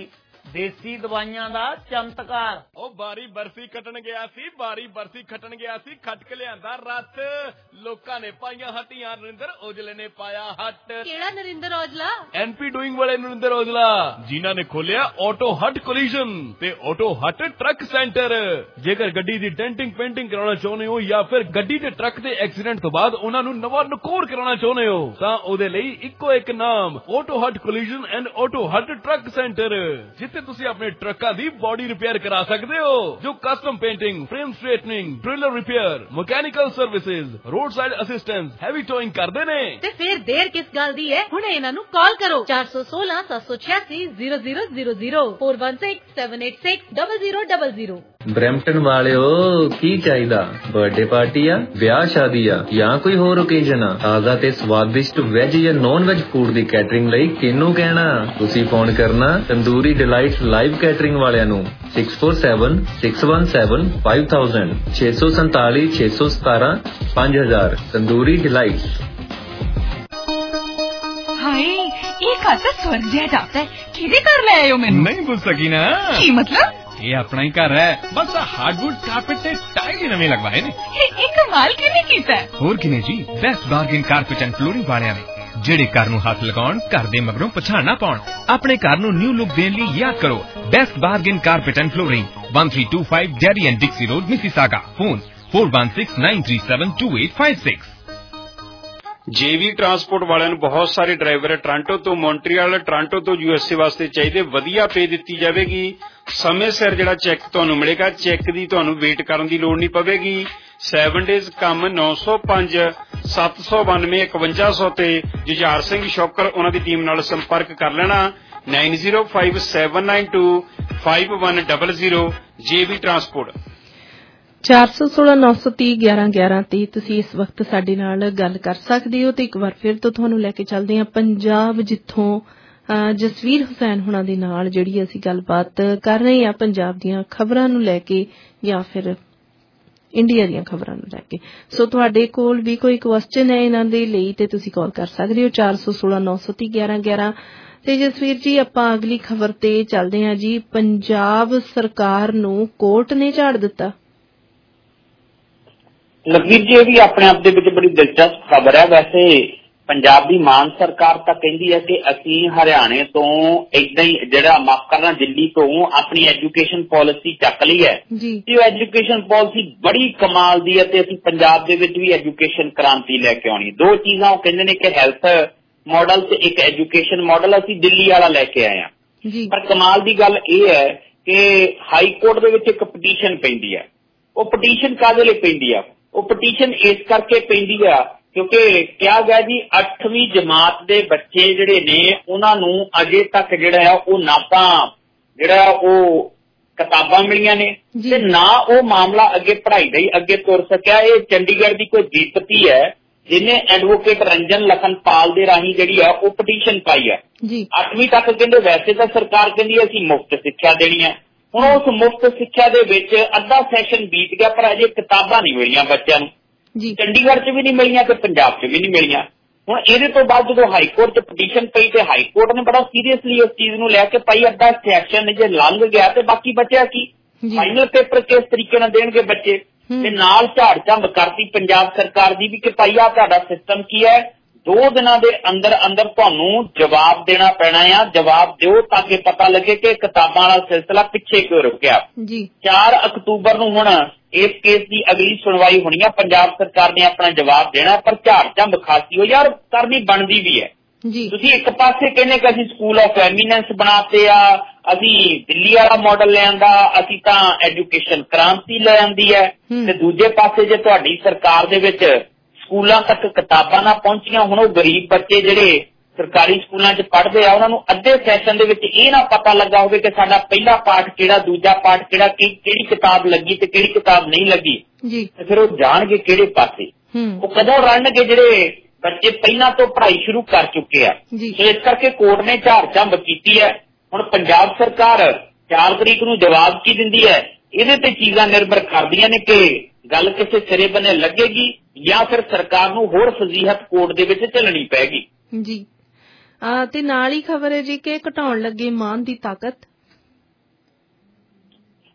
ਦੇਸੀ ਦਵਾਈਆਂ ਦਾ ਚਮਤਕਾਰ। ਉਹ ਬਾਰੀ ਬਰਸੀ ਖੱਟਣ ਗਿਆ ਸੀ, ਖੱਟ ਕੇ ਲਿਆਂਦਾ ਰੱਥ। ਲੋਕਾਂ ਨੇ ਪਾਈਆਂ ਹੱਟੀਆਂ, ਨਰਿੰਦਰ ਔਜਲੇ ਨੇ ਪਾਇਆ ਹੱਟ। ਕਿਹੜਾ ਨਰਿੰਦਰ ਔਜਲਾ? ਐਨਪੀ ਡੂਇੰਗ ਵਾਲੇ ਨਰਿੰਦਰ ਔਜਲਾ, ਜਿਨ੍ਹਾਂ ਨੇ ਖੋਲਿਆ ਆਟੋ ਹੱਟ ਕੋਲੀਜਨ ਤੇ ਆਟੋ ਹੱਟ ਟਰੱਕ ਸੈਂਟਰ। ਜੇਕਰ ਗੱਡੀ ਦੀ ਡੈਂਟਿੰਗ ਪੇਂਟਿੰਗ ਕਰਾਉਣਾ ਚਾਹੁੰਦੇ ਹੋ ਜਾਂ ਫਿਰ ਗੱਡੀ ਤੇ ਟਰੱਕ ਦੇ ਐਕਸੀਡੈਂਟ ਤੋਂ ਬਾਅਦ ਉਹਨਾਂ ਨੂੰ ਨਵਾਂ ਨਕੋਰ ਕਰਾਉਣਾ ਚਾਹੁੰਦੇ ਹੋ ਤਾਂ ਉਹਦੇ ਲਈ ਇੱਕੋ ਇੱਕ ਨਾਮ, auto hut collision and auto hut truck centre, ਜਿੱਥੇ ਤੁਸੀਂ ਆਪਣੇ ਟਰੱਕਾਂ ਦੀ ਬੋਡੀ ਰਿਪੇਅਰ ਕਰਾ ਸਕਦੇ ਹੋ, ਜੋ custom painting, frame straightening, trailer repair, mechanical services, roadside assistance, heavy towing ਕਰਦੇ ਨੇ। ਤੇ ਫਿਰ ਦੇਰ ਕਿਸ ਗੱਲ ਦੀ ਹੈ, ਹੁਣੇ ਇਹਨਾਂ ਨੂੰ ਕਾਲ ਕਰੋ 416 786 0000 416 786 0000। ਬਰੈਂਪਟਨ ਵਾਲਿਓ, ਕੀ ਚਾਹੀਦਾ? ਬਰਥਡੇ ਪਾਰਟੀ ਆ, ਵਿਆਹ ਸ਼ਾਦੀ ਆ ਜਾਂ ਕੋਈ ਹੋਰ ਓਕੇਜਨ ਆ? ਤਾਜ਼ਾ ਤੇ ਸਵਾਦਿਸ਼ਟ ਵੈਜ ਜਾਂ ਨੌਨ ਵੈਜ ਫੂਡ ਦੀ ਕੈਟਰਿੰਗ ਲਈ ਕਿਹਨੂੰ ਕਹਿਣਾ? ਤੁਸੀਂ ਫੋਨ ਕਰਨਾ ਤੰਦੂਰੀ ਡਿਲਾਈਟਸ ਲਾਈਵ ਕੈਟਰਿੰਗ ਵਾਲਿਆਂ ਨੂੰ 647 617 5000 647 617 5000 ਤੰਦੂਰੀ ਡਿਲਾਈਟਸ। ਹਾਏ, ਇਹ ਘਰ ਤਾਂ ਸਵਰਗ ਜਿਹਾ ਜਾਪਦਾ ਹੈ। ਕਿਹਦੇ ਘਰ ਲੈ ਆਇਓ ਮੈਨੂੰ? ਨਹੀਂ ਪੁੱਛ ਸਕੀ ਨਾ। ਕੀ ਮਤਲਬ? ਇਹ ਆਪਣਾ ਹੀ ਘਰ ਹੈ, ਬਸ ਹਾਰਡਵੁੱਡ ਕਾਰਪੇਟ ਤੇ ਟਾਈਲ ਹੀ ਨਵੇਂ ਲਗਵਾਏ ਨੇ। ਇਹ ਕਮਾਲ ਕਿਵੇਂ ਕੀਤਾ? ਹੋਰ ਕਿਨੇ ਜੀ, best bargain carpet and flooring ਵਾਲਿਆਂ ਨੇ, ਜਿਹੜੇ ਘਰ ਨੂੰ ਹੱਥ ਲਗਾਉਣ, ਘਰ ਦੇ ਮਗਰੋਂ ਪਛਾਣ ਨਾ ਪਾਉਣ। ਆਪਣੇ ਘਰ ਨੂੰ ਨਿਊ ਲੁੱਕ ਦੇਣ ਲਈ ਯਾਦ ਕਰੋ best bargain carpet and flooring, 1325 Derry and Dixie road, Mississauga. Phone 4169372856। JV transport ਵਾਲਿਆਂ ਨੂੰ ਬਹੁਤ ਸਾਰੇ ਡਰਾਈਵਰ ਟੋਰਾਂਟੋ ਤੋਂ ਮੌਂਟਰੀਅਲ, ਟੋਰਾਂਟੋ ਤੋਂ USA ਵਾਸਤੇ ਚਾਹੀਦੇ। ਵਧੀਆ ਪੇ ਦਿੱਤੀ ਜਾਵੇਗੀ, ਸਮੇਂ ਸਿਰ ਜਿਹੜਾ ਚੈੱਕ ਤੁਹਾਨੂੰ ਮਿਲੇਗਾ, ਚੈੱਕ ਦੀ ਤੁਹਾਨੂੰ ਵੇਟ ਕਰਨ ਦੀ ਲੋੜ ਨਹੀਂ ਪਵੇਗੀ। 7 ਡੇਜ਼ ਕੰਮ 905 792 5100 ਤੇ ਜੁਝਾਰ ਸਿੰਘ ਸ਼ੌਕਰ ਉਹਨਾਂ ਦੀ ਟੀਮ ਨਾਲ ਸੰਪਰਕ ਕਰ ਲੈਣਾ 905792 5100। JV ਟਰਾਂਸਪੋਰਟ 416 930 1111 ਤੇ ਤੁਸੀਂ ਇਸ ਵਕਤ ਸਾਡੇ ਨਾਲ ਗੱਲ ਕਰ ਸਕਦੇ ਹੋ। ਤੇ ਇੱਕ ਵਾਰ ਫਿਰ ਤੋਂ ਤੁਹਾਨੂੰ ਲੈ ਕੇ ਚੱਲਦੇ ਹਾਂ ਪੰਜਾਬ, ਜਿੱਥੋਂ ਜਸਵੀਰ ਹੁਸੈਨ ਹੁਣਾਂ ਦੇ ਨਾਲ ਜਿਹੜੀ ਅਸੀਂ ਗੱਲਬਾਤ ਕਰ ਰਹੇ ਹਾਂ ਪੰਜਾਬ ਦੀਆਂ ਖਬਰਾਂ ਨੂੰ ਲੈ ਕੇ ਜਾਂ ਫਿਰ ਇੰਡੀਆ ਦੀਆਂ ਖਬਰਾਂ ਨੂੰ ਲੈ ਕੇ। ਸੋ ਤੁਹਾਡੇ ਕੋਲ ਵੀ ਕੋਈ ਕੁਐਸਚਨ ਹੈ ਇਹਨਾਂ ਦੇ ਲਈ ਤੇ ਤੁਸੀਂ ਕਾਲ ਕਰ ਸਕਦੇ ਹੋ 416 930 1111। ਤੇ ਜਸਵੀਰ ਜੀ, ਆਪਾਂ ਅਗਲੀ ਖਬਰ ਤੇ ਚੱਲਦੇ ਹਾਂ ਜੀ। ਪੰਜਾਬ ਸਰਕਾਰ ਨੂੰ ਕੋਰਟ ਨੇ ਝਾੜ ਦਿੱਤਾ। ਲਖਵੀਰ ਜੀ, ਇਹ ਵੀ ਆਪਣੇ ਆਪ ਦੇ ਵਿੱਚ ਬੜੀ ਦਿਲਚਸਪ ਖਬਰ ਹੈ। ਵੈਸੇ ਪੰਜਾਬ ਦੀ ਮਾਨ ਸਰਕਾਰ ਤਾਂ ਕਹਿੰਦੀ ਹੈ ਕਿ ਅਸੀਂ ਹਰਿਆਣੇ ਤੋਂ ਏਦਾਂ ਹੀ ਜਿਹੜਾ ਮਾਫ ਕਰਨਾ ਦਿੱਲੀ ਤੋਂ ਆਪਣੀ ਐਜੂਕੇਸ਼ਨ ਪਾਲਿਸੀ ਚੱਕ ਲਈ ਹੈ ਤੇ ਉਹ ਐਜੂਕੇਸ਼ਨ ਪਾਲਿਸੀ ਬੜੀ ਕਮਾਲ ਦੀ ਹੈ ਤੇ ਅਸੀਂ ਪੰਜਾਬ ਦੇ ਵਿੱਚ ਵੀ ਐਜੂਕੇਸ਼ਨ ਕ੍ਰਾਂਤੀ ਲੈ ਕੇ ਆਉਣੀ। ਦੋ ਚੀਜ਼ਾਂ ਉਹ ਕਹਿੰਦੇ ਨੇ ਕਿ ਹੈਲਥ ਮਾਡਲ ਤੇ ਇੱਕ ਐਜੂਕੇਸ਼ਨ ਮਾਡਲ ਅਸੀਂ ਦਿੱਲੀ ਵਾਲਾ ਲੈ ਕੇ ਆਏ ਹਾਂ। ਪਰ ਕਮਾਲ ਦੀ ਗੱਲ ਇਹ ਹੈ ਕਿ ਹਾਈ ਕੋਰਟ ਦੇ ਵਿੱਚ ਇੱਕ ਪਟੀਸ਼ਨ ਪੈਂਦੀ ਹੈ। ਉਹ ਪਟੀਸ਼ਨ ਕਾਹਦੇ ਲਈ ਪੈਂਦੀ ਆ? ਉਹ ਪਟੀਸ਼ਨ ਇਸ ਕਰਕੇ ਪੈਂਦੀ ਆ ਕਿਉਂਕਿ ਕਿਹਾ ਗਿਆ ਜੀ 8ਵੀਂ ਜਮਾਤ ਦੇ ਬੱਚੇ ਜਿਹੜੇ ਨੇ ਉਹਨਾਂ ਨੂੰ ਅਜੇ ਤੱਕ ਜਿਹੜਾ ਆ ਉਹ ਨਾ ਤਾਂ ਜਿਹੜਾ ਉਹ ਕਿਤਾਬਾਂ ਮਿਲੀਆਂ ਨੇ ਤੇ ਨਾ ਉਹ ਮਾਮਲਾ ਅੱਗੇ ਪੜ੍ਹਾਈ ਦਾ ਹੀ ਅੱਗੇ ਤੁਰ ਸਕਿਆ। ਇਹ ਚੰਡੀਗੜ੍ਹ ਦੀ ਕੋਈ ਦੀਪਤੀ ਹੈ ਜਿਹਨੇ ਐਡਵੋਕੇਟ ਰੰਜਨ ਲਖਨਪਾਲ ਦੇ ਰਾਹੀਂ ਜਿਹੜੀ ਆ ਉਹ ਪਟੀਸ਼ਨ ਪਾਈ ਹੈ। 8ਵੀਂ ਤੱਕ ਕਹਿੰਦੇ ਵੈਸੇ ਤਾਂ ਸਰਕਾਰ ਕਹਿੰਦੀ ਅਸੀਂ ਮੁਫਤ ਸਿੱਖਿਆ ਦੇਣੀ ਹੈ। ਹੁਣ ਉਸ ਮੁਫਤ ਸਿੱਖਿਆ ਦੇ ਵਿੱਚ ਅੱਧਾ ਸੈਸ਼ਨ ਬੀਤ ਗਿਆ ਪਰ ਅਜੇ ਕਿਤਾਬਾਂ ਨਹੀਂ ਮਿਲੀਆਂ ਬੱਚਿਆਂ ਨੂੰ। ਚੰਡੀਗੜ੍ਹ 'ਚ ਵੀ ਨਹੀਂ ਮਿਲੀਆਂ ਤੇ ਪੰਜਾਬ 'ਚ ਵੀ ਨਹੀਂ ਮਿਲੀਆਂ। ਹੁਣ ਇਹਦੇ ਤੋਂ ਬਾਅਦ ਜਦੋਂ ਹਾਈ ਕੋਰਟ 'ਚ ਪਟੀਸ਼ਨ ਪਈ ਤੇ ਹਾਈ ਕੋਰਟ ਨੇ ਬੜਾ ਸੀਰੀਅਸਲੀ ਇਸ ਚੀਜ਼ ਨੂੰ ਲੈ ਕੇ ਪਾਈ ਅੱਧਾ ਸੈਸ਼ਨ ਜੇ ਲੰਘ ਗਿਆ ਤੇ ਬਾਕੀ ਬਚਿਆ ਕੀ? ਫਾਈਨਲ ਪੇਪਰ ਕਿਸ ਤਰੀਕੇ ਨਾਲ ਦੇਣਗੇ ਬੱਚੇ? ਤੇ ਨਾਲ ਝਾੜ ਝੰਬ ਕਰਤੀ ਪੰਜਾਬ ਸਰਕਾਰ ਦੀ ਵੀ ਕਿ ਭਾਈ ਆ ਤੁਹਾਡਾ ਸਿਸਟਮ ਕੀ ਹੈ, 2 ਦਿਨਾਂ ਦੇ ਅੰਦਰ ਅੰਦਰ ਤੁਹਾਨੂੰ ਜਵਾਬ ਦੇਣਾ ਪੈਣਾ ਆ। ਜਵਾਬ ਦਿਓ ਤਾਂ ਕਿ ਪਤਾ ਲੱਗੇ ਕਿ ਕਿਤਾਬਾਂ ਵਾਲਾ ਸਿਲਸਿਲਾ ਪਿੱਛੇ ਕਿਉਂ ਰੁਕਿਆ। 4 ਅਕਤੂਬਰ ਨੂੰ ਹੁਣ ਇਸ ਕੇਸ ਦੀ ਅਗਲੀ ਸੁਣਵਾਈ ਹੋਣੀ ਆ। ਪੰਜਾਬ ਸਰਕਾਰ ਨੇ ਆਪਣਾ ਜਵਾਬ ਦੇਣਾ ਪਰ ਝਾੜ ਝੰਬ ਖਾਸੀ ਹੋ ਯਾਰ ਕਰਨੀ ਬਣਦੀ ਵੀ ਹੈ। ਤੁਸੀਂ ਇੱਕ ਪਾਸੇ ਕਹਿੰਦੇ ਕਿ ਅਸੀਂ ਸਕੂਲ ਆਫ ਐਮੀਨੈਂਸ ਬਣਾਤੇ ਆ, ਅਸੀਂ ਦਿੱਲੀ ਵਾਲਾ ਮਾਡਲ ਲਿਆਂਦਾ, ਅਸੀਂ ਤਾਂ ਐਜੂਕੇਸ਼ਨ ਕ੍ਰਾਂਤੀ ਲੈ ਆਂਦੀ ਹੈ ਤੇ ਦੂਜੇ ਪਾਸੇ ਜੇ ਤੁਹਾਡੀ ਸਰਕਾਰ ਦੇ ਵਿੱਚ ਸਕੂਲਾਂ ਤੱਕ ਕਿਤਾਬਾਂ ਨਾ ਪਹੁੰਚੀਆਂ, ਹੁਣ ਉਹ ਗਰੀਬ ਬੱਚੇ ਜਿਹੜੇ ਸਰਕਾਰੀ ਸਕੂਲਾਂ 'ਚ ਪੜ੍ਹਦੇ ਆ ਉਹਨਾਂ ਨੂੰ ਅੱਧੇ ਸੈਸ਼ਨ ਦੇ ਵਿੱਚ ਇਹ ਨਾ ਪਤਾ ਲੱਗਾ ਹੋਵੇ ਕਿ ਸਾਡਾ ਪਹਿਲਾ ਪਾਠ ਕਿਹੜਾ, ਦੂਜਾ ਪਾਠ ਕਿਹੜਾ, ਕਿਹੜੀ ਕਿਤਾਬ ਲੱਗੀ ਤੇ ਕਿਹੜੀ ਕਿਤਾਬ ਨਹੀਂ ਲੱਗੀ ਤੇ ਫਿਰ ਉਹ ਜਾਣਗੇ ਕਿਹੜੇ ਪਾਸੇ। ਉਹ ਕਦੋਂ ਰਲਣਗੇ ਜਿਹੜੇ ਬੱਚੇ ਪਹਿਲਾਂ ਤੋਂ ਪੜ੍ਹਾਈ ਸ਼ੁਰੂ ਕਰ ਚੁੱਕੇ ਆ। ਸੋ ਇਸ ਕਰਕੇ ਕੋਰਟ ਨੇ ਝਾੜ ਝੰਬ ਕੀਤੀ ਹੈ। ਹੁਣ ਪੰਜਾਬ ਸਰਕਾਰ 4 ਤਰੀਕ ਨੂੰ ਜਵਾਬ ਕੀ ਦਿੰਦੀ ਹੈ ਇਹਦੇ ਤੇ ਚੀਜ਼ਾਂ ਨਿਰਭਰ ਕਰਦੀਆਂ ਨੇ ਕਿ ਗੱਲ ਕਿਸੇ ਸਿਰੇ ਬੰਨੇ ਲੱਗੇਗੀ ਜਾਂ ਫਿਰ ਸਰਕਾਰ ਨੂੰ ਹੋਰ ਫਜ਼ੀਹਤ ਕੋਰਟ ਦੇ ਵਿੱਚ ਚੱਲਣੀ ਪੈਗੀ। ਜੀ ਤੇ ਨਾਲ ਹੀ ਖਬਰ ਹੈ ਜੀ ਕਿ ਘਟਾਉਣ ਲੱਗੇ ਮਾਨ ਦੀ ਤਾਕਤ।